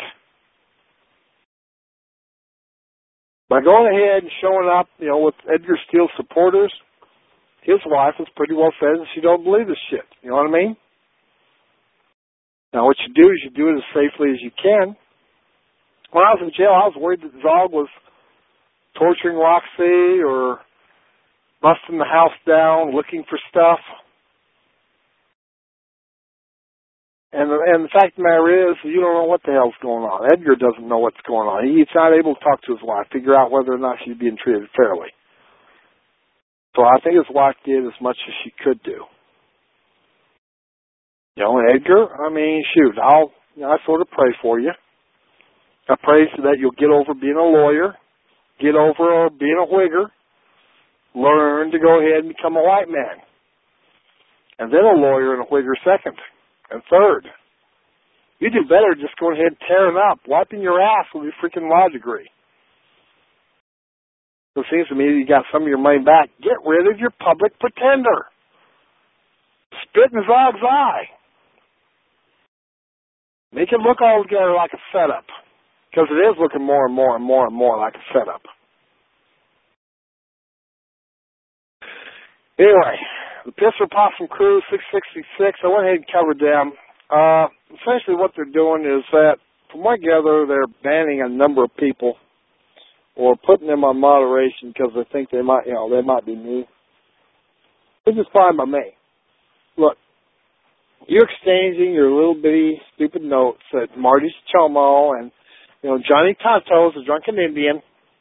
C: By going ahead and showing up, with Edgar Steele's supporters, his wife has pretty well said that she don't believe this shit. You know what I mean? Now, what you do is you do it as safely as you can. When I was in jail, I was worried that Zog was torturing Roxy or busting the house down, looking for stuff. And the fact of the matter is, you don't know what the hell's going on. Edgar doesn't know what's going on. He's not able to talk to his wife, figure out whether or not she's being treated fairly. So I think his wife did as much as she could do. Edgar, shoot, I sort of pray for you. I pray so that you'll get over being a lawyer, get over being a Whigger, learn to go ahead and become a white man. And then a lawyer and a Whigger second. And third, you do better just going ahead and tearing up, wiping your ass with your freaking law degree. So it seems to me you got some of your money back. Get rid of your public pretender. Spit in Zog's eye. Make it look all together like a setup. Because it is looking more and more and more and more like a setup. Anyway, the Pisser Possum Crew 666, I went ahead and covered them. Essentially what they're doing is that, from what I gather, they're banning a number of people or putting them on moderation because they think they might be mean. Which is fine by me. Look, you're exchanging your little bitty stupid notes at Marty's Chomo and, Johnny Tonto's a drunken Indian.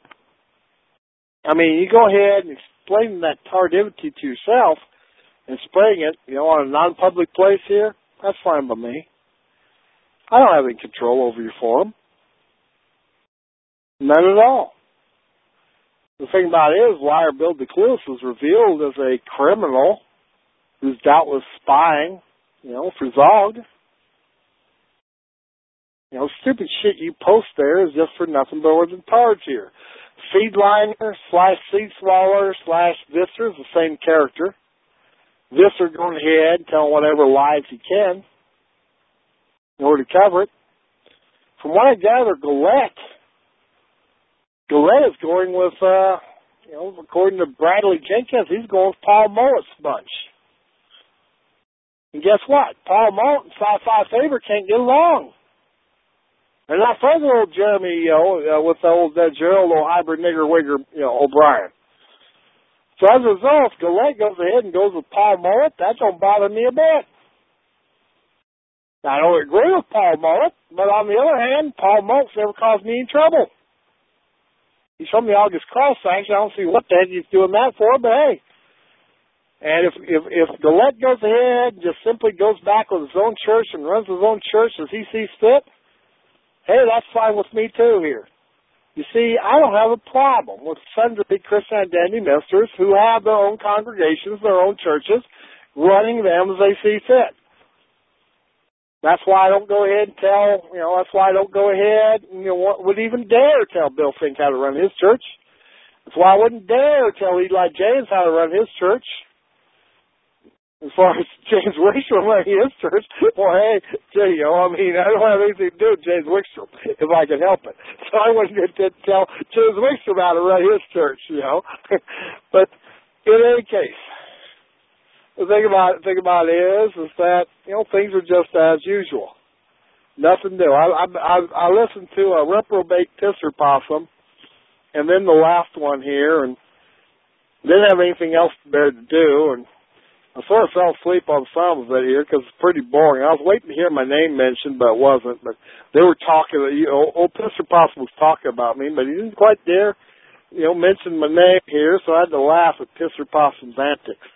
C: You go ahead and explain that tardivity to yourself and spraying it, on a non-public place here, that's fine by me. I don't have any control over your forum. None at all. The thing about it is, liar Bill DeCluse was revealed as a criminal who's doubtless spying, for Zog. Stupid shit you post there is just for nothing but words and tards here. Seedliner / seed swallower / Visser is the same character. Visser going ahead and telling whatever lies he can in order to cover it. From what I gather, Gillette is going with, according to Bradley Jenkins, he's going with Paul Mullet's bunch. And guess what? Paul Mullet and Sci-Fi Faber can't get along. They're not friends with old Jeremy, with the old Gerald, old hybrid nigger wigger, O'Brien. So as a result, if Gillette goes ahead and goes with Paul Mullet, that don't bother me a bit. I don't agree with Paul Mullet, but on the other hand, Paul Mullet's never caused me any trouble. He's from the August Cross section. I don't see what the heck he's doing that for, but hey. And if Gillette goes ahead and just simply goes back with his own church and runs his own church as he sees fit, hey, that's fine with me too here. You see, I don't have a problem with Sons of Big Christian Identity ministers who have their own congregations, their own churches, running them as they see fit. That's why I don't go ahead and tell, that's why I don't go ahead and would even dare tell Bill Fink how to run his church. That's why I wouldn't dare tell Eli James how to run his church. As far as James Wickstrom running his church, well, hey, I don't have anything to do with James Wickstrom if I can help it. So I wouldn't tell James Wickstrom how to run his church, But in any case, the thing about it is that, things are just as usual. Nothing new. I listened to a reprobate Pisser Possum and then the last one here and didn't have anything else better to do, and I sort of fell asleep on some of it here because it's pretty boring. I was waiting to hear my name mentioned, but it wasn't. But they were talking, old Pisser Possum was talking about me, but he didn't quite dare, mention my name here, so I had to laugh at Pisser Possum's antics.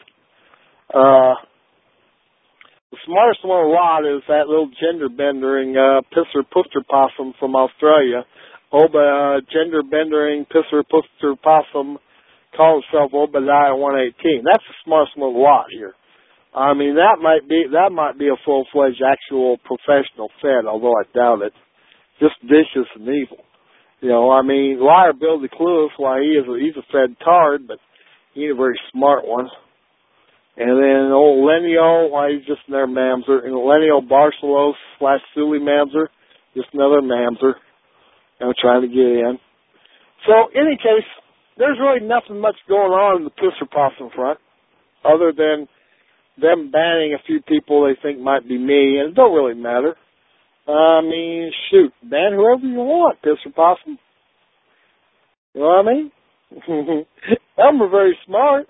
C: The smartest one of the lot is that little gender-bendering Pisser Puster Possum from Australia. Gender-bendering Pisser Puster Possum calls himself Obadiah 118. That's the smartest one of the lot here. That might be a full-fledged actual professional Fed, although I doubt it. Just vicious and evil. I mean, liar Bill DeClue, why he's a Fed tard, but he ain't a very smart one. And then old Lenio, why he's just another mamzer. And Lenio Barcelos / Sully mamzer, just another mamzer. Trying to get in. So, in any case, there's really nothing much going on in the Pisser Possum front, other than them banning a few people they think might be me, and it don't really matter. I mean, shoot, ban whoever you want, Pisser Possum. You know what I mean? Them are very smart.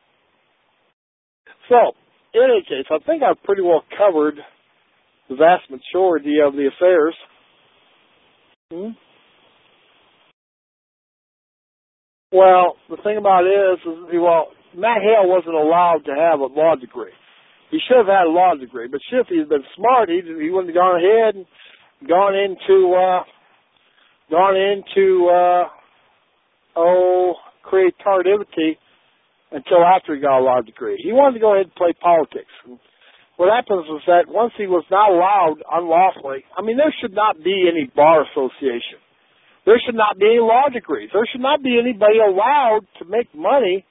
C: So, in any case, I think I've pretty well covered the vast majority of the affairs. Well, the thing about it is, Matt Hale wasn't allowed to have a law degree. He should have had a law degree, but if he'd been smart, he wouldn't have gone ahead and gone into create tardivity until after he got a law degree. He wanted to go ahead and play politics. And what happens is that once he was not allowed unlawfully, I mean, there should not be any bar association. There should not be any law degrees. There should not be anybody allowed to make money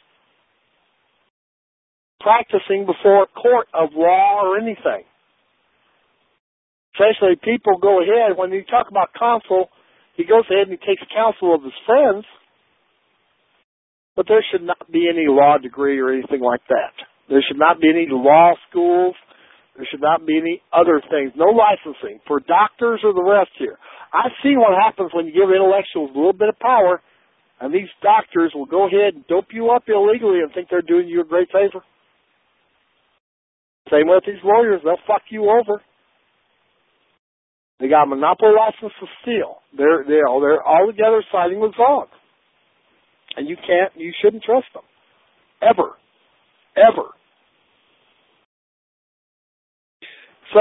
C: practicing before a court of law or anything. Essentially, people go ahead, when you talk about counsel, he goes ahead and he takes counsel of his friends, but there should not be any law degree or anything like that. There should not be any law schools. There should not be any other things. No licensing for doctors or the rest here. I see what happens when you give intellectuals a little bit of power, and these doctors will go ahead and dope you up illegally and think they're doing you a great favor. Same with these lawyers. They'll fuck you over. They got a monopoly license to steal. They're all together siding with Zog. And you shouldn't trust them. Ever. Ever. So,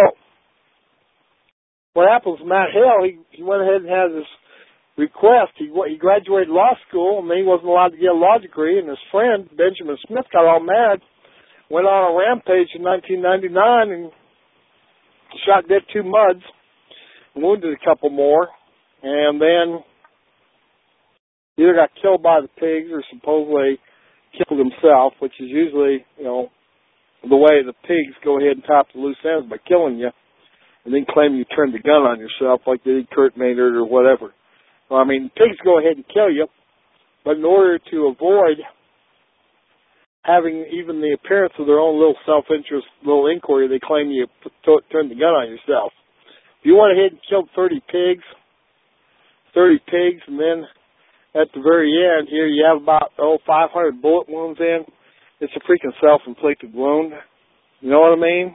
C: what happens, Matt Hale, he went ahead and had his request. He graduated law school, and then he wasn't allowed to get a law degree, and his friend, Benjamin Smith, got all mad, went on a rampage in 1999 and shot dead 2 muds, wounded a couple more, and then either got killed by the pigs or supposedly killed himself, which is usually, the way the pigs go ahead and top the loose ends by killing you and then claim you turned the gun on yourself like they did Kurt Maynard or whatever. Well, I mean, pigs go ahead and kill you, but in order to avoid having even the appearance of their own little self-interest, little inquiry, they claim you turned the gun on yourself. If you went ahead and killed 30 pigs, and then at the very end here you have about 500 bullet wounds in, it's a freaking self-inflicted wound. You know what I mean?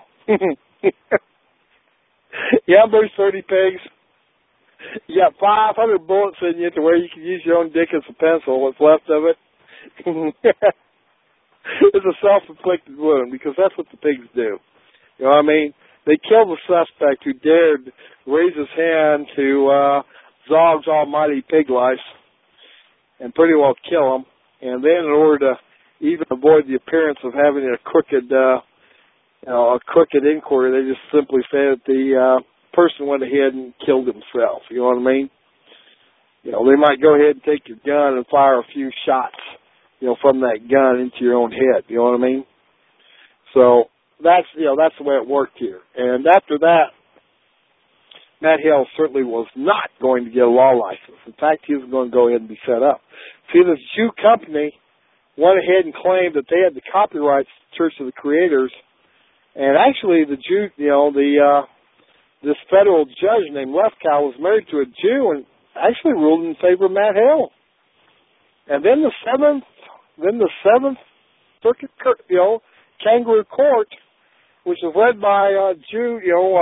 C: You have those 30 pigs. You got 500 bullets in you to where you can use your own dick as a pencil, what's left of it. It's a self-inflicted wound because that's what the pigs do. You know what I mean? They kill the suspect who dared raise his hand to Zog's almighty pig lice and pretty well kill him. And then in order to even avoid the appearance of having a crooked inquiry, they just simply say that the person went ahead and killed himself. You know what I mean? They might go ahead and take your gun and fire a few shots, from that gun into your own head. You know what I mean? So that's the way it worked here. And after that, Matt Hale certainly was not going to get a law license. In fact, he was going to go ahead and be set up. See, this Jew company went ahead and claimed that they had the copyrights to the Church of the Creators. And actually, the Jew, this federal judge named Lefkow was married to a Jew and actually ruled in favor of Matt Hale. And then the Seventh Circuit, Kangaroo Court, which was led by Jew,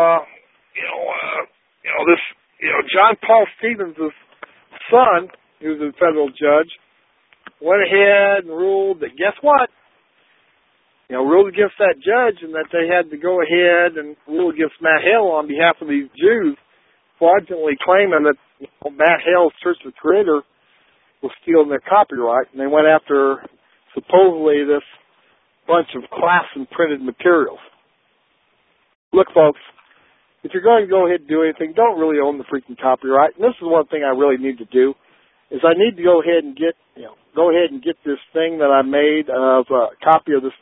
C: John Paul Stevens' son, who was a federal judge, went ahead and ruled that, guess what? Ruled against that judge and that they had to go ahead and rule against Matt Hale on behalf of these Jews, fraudulently claiming that Matt Hale's Church of the Creator was stealing their copyright, and they went after supposedly this bunch of class and printed materials. Look, folks, if you're going to go ahead and do anything, don't really own the freaking copyright. And this is one thing I really need to do. is I need to go ahead and get this thing that I made of a copy of this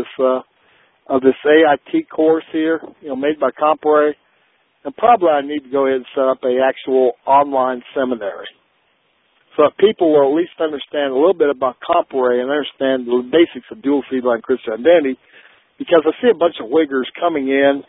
C: AIT course here, made by Compare, and probably I need to go ahead and set up a actual online seminary so that people will at least understand a little bit about Compare and understand the basics of dual seed line Christian identity, because I see a bunch of wiggers coming in.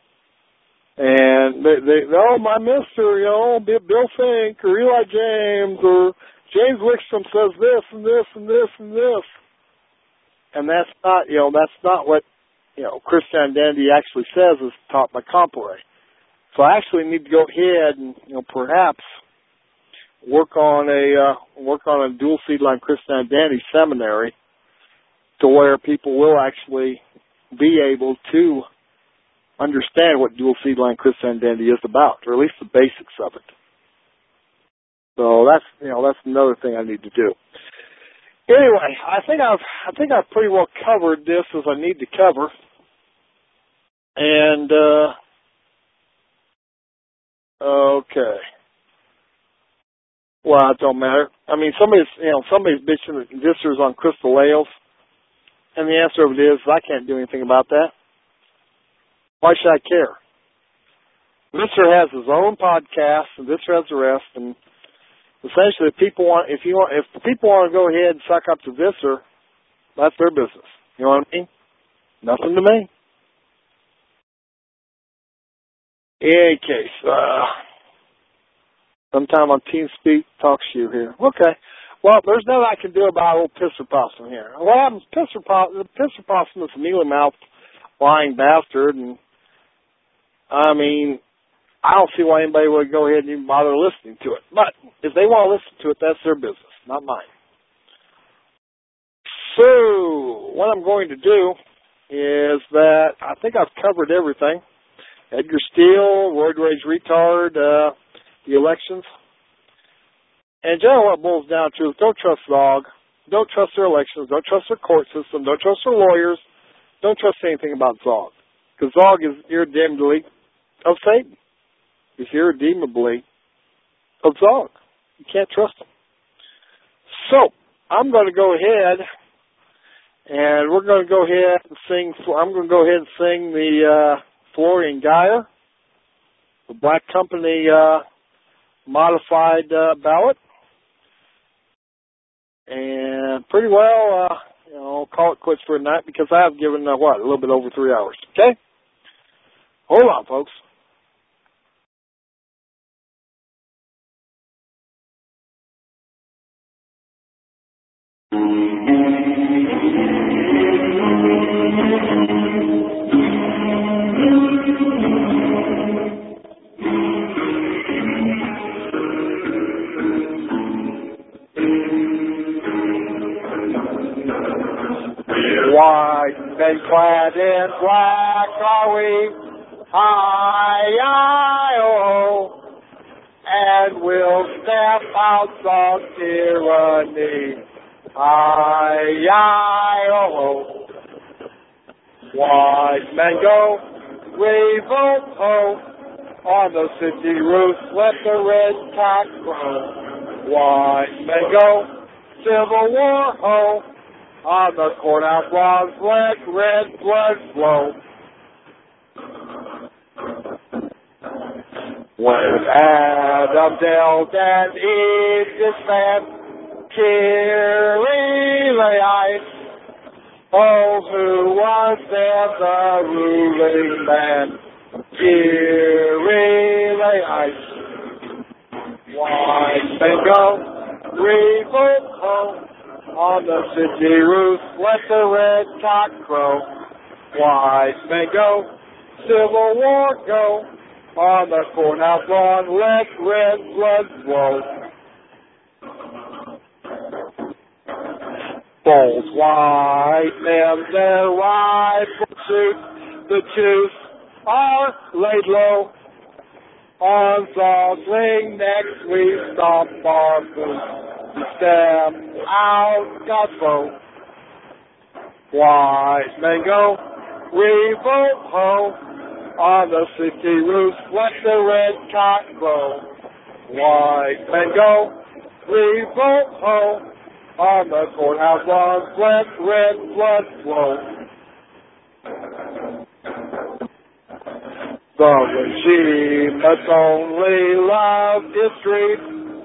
C: And they my mister, Bill Fink or Eli James or James Wickstrom says this and this and this and this. And that's not what, Christian identity actually says is taught by Compare. So I actually need to go ahead and, perhaps work on a dual seed line Christian identity seminary to where people will actually be able to understand what dual seed line Christian identity is about, or at least the basics of it. So that's another thing I need to do. Anyway, I think I've pretty well covered this as I need to cover. And okay. Well, it don't matter. I mean, somebody's bitching at visitors on crystal ales, and the answer of it is I can't do anything about that. Why should I care? Visser has his own podcast, and Visser has the rest. And essentially, if the people want to go ahead and suck up to Visser, that's their business. You know what I mean? Nothing to me. In any case, sometime on TeamSpeak talk shoe here. Okay. Well, there's nothing I can do about old Pisser Possum here. What happens? Pisser Possum is a mealy-mouthed, lying bastard, and I mean, I don't see why anybody would go ahead and even bother listening to it. But if they want to listen to it, that's their business, not mine. So what I'm going to do is that I think I've covered everything. Edgar Steele, Roid Rage Retard, the elections. And generally what it boils down to is don't trust Zog, don't trust their elections, don't trust their court system, don't trust their lawyers, don't trust anything about Zog. Because Zog is irredeemably of Satan. He's irredeemably of Zog. You can't trust him. So, I'm going to go ahead and we're going to go ahead and sing, I'm going to go ahead and sing the Florian Geyer, the Black Company modified ballot. And pretty well, call it quits for tonight because I have given, a little bit over 3 hours. Okay? Hold on, folks. White men clad in black are we, I-I-O, and we'll stamp out Zog tyranny, I-I-O. White men go, revolt ho, on the city roofs let the red cock crow. White men go, Civil War ho, on the courthouse lawns let red blood flow. When Adam dealt and Eve descent, Kyrie ice. Oh, who was there the ruling man? Kyrie ice. White men go, revolt ho, on the city roof let the red cock crow. White men go, Civil War go, on the courthouse lawn let red blood flow. Bold white men, their rifle shoot, the Chiefs are laid low. On Zogling next we stomp our boots, stamp out God's foe. White men go, revolt ho, on the city roofs let the red cock crow. White men go, we vote ho. On the courthouse lawns, let red blood flow. The regime that's only love is street.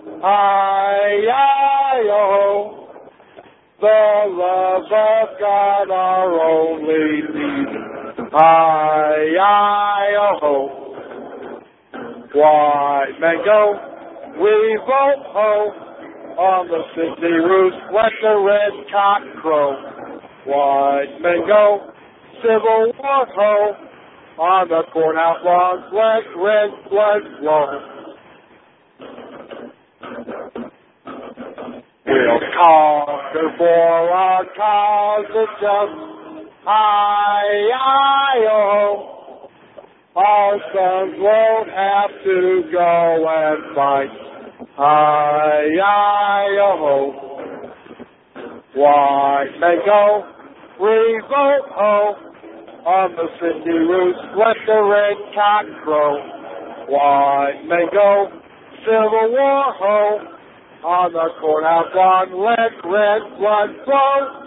C: I-I-O. The love of God our only need. I-I-O. White men go, we vote ho. On the city roofs, let the red cock crow. White men go, Civil War ho. On the courthouse lawns, let red blood flow. We'll conquer for our cause it's just I-I-O. Our sons won't have to go and fight. I-I-O. White men go, we vote ho. On the city roofs, let the red cock crow. White men go, Civil War ho. On the courthouse lawn, let red blood flow.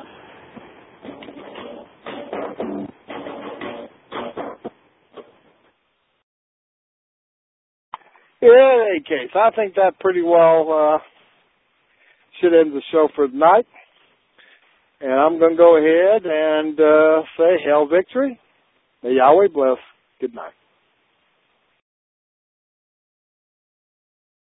C: In any case, I think that pretty well should end the show for tonight. And I'm going to go ahead and say, Hail Victory. May Yahweh bless. Good night.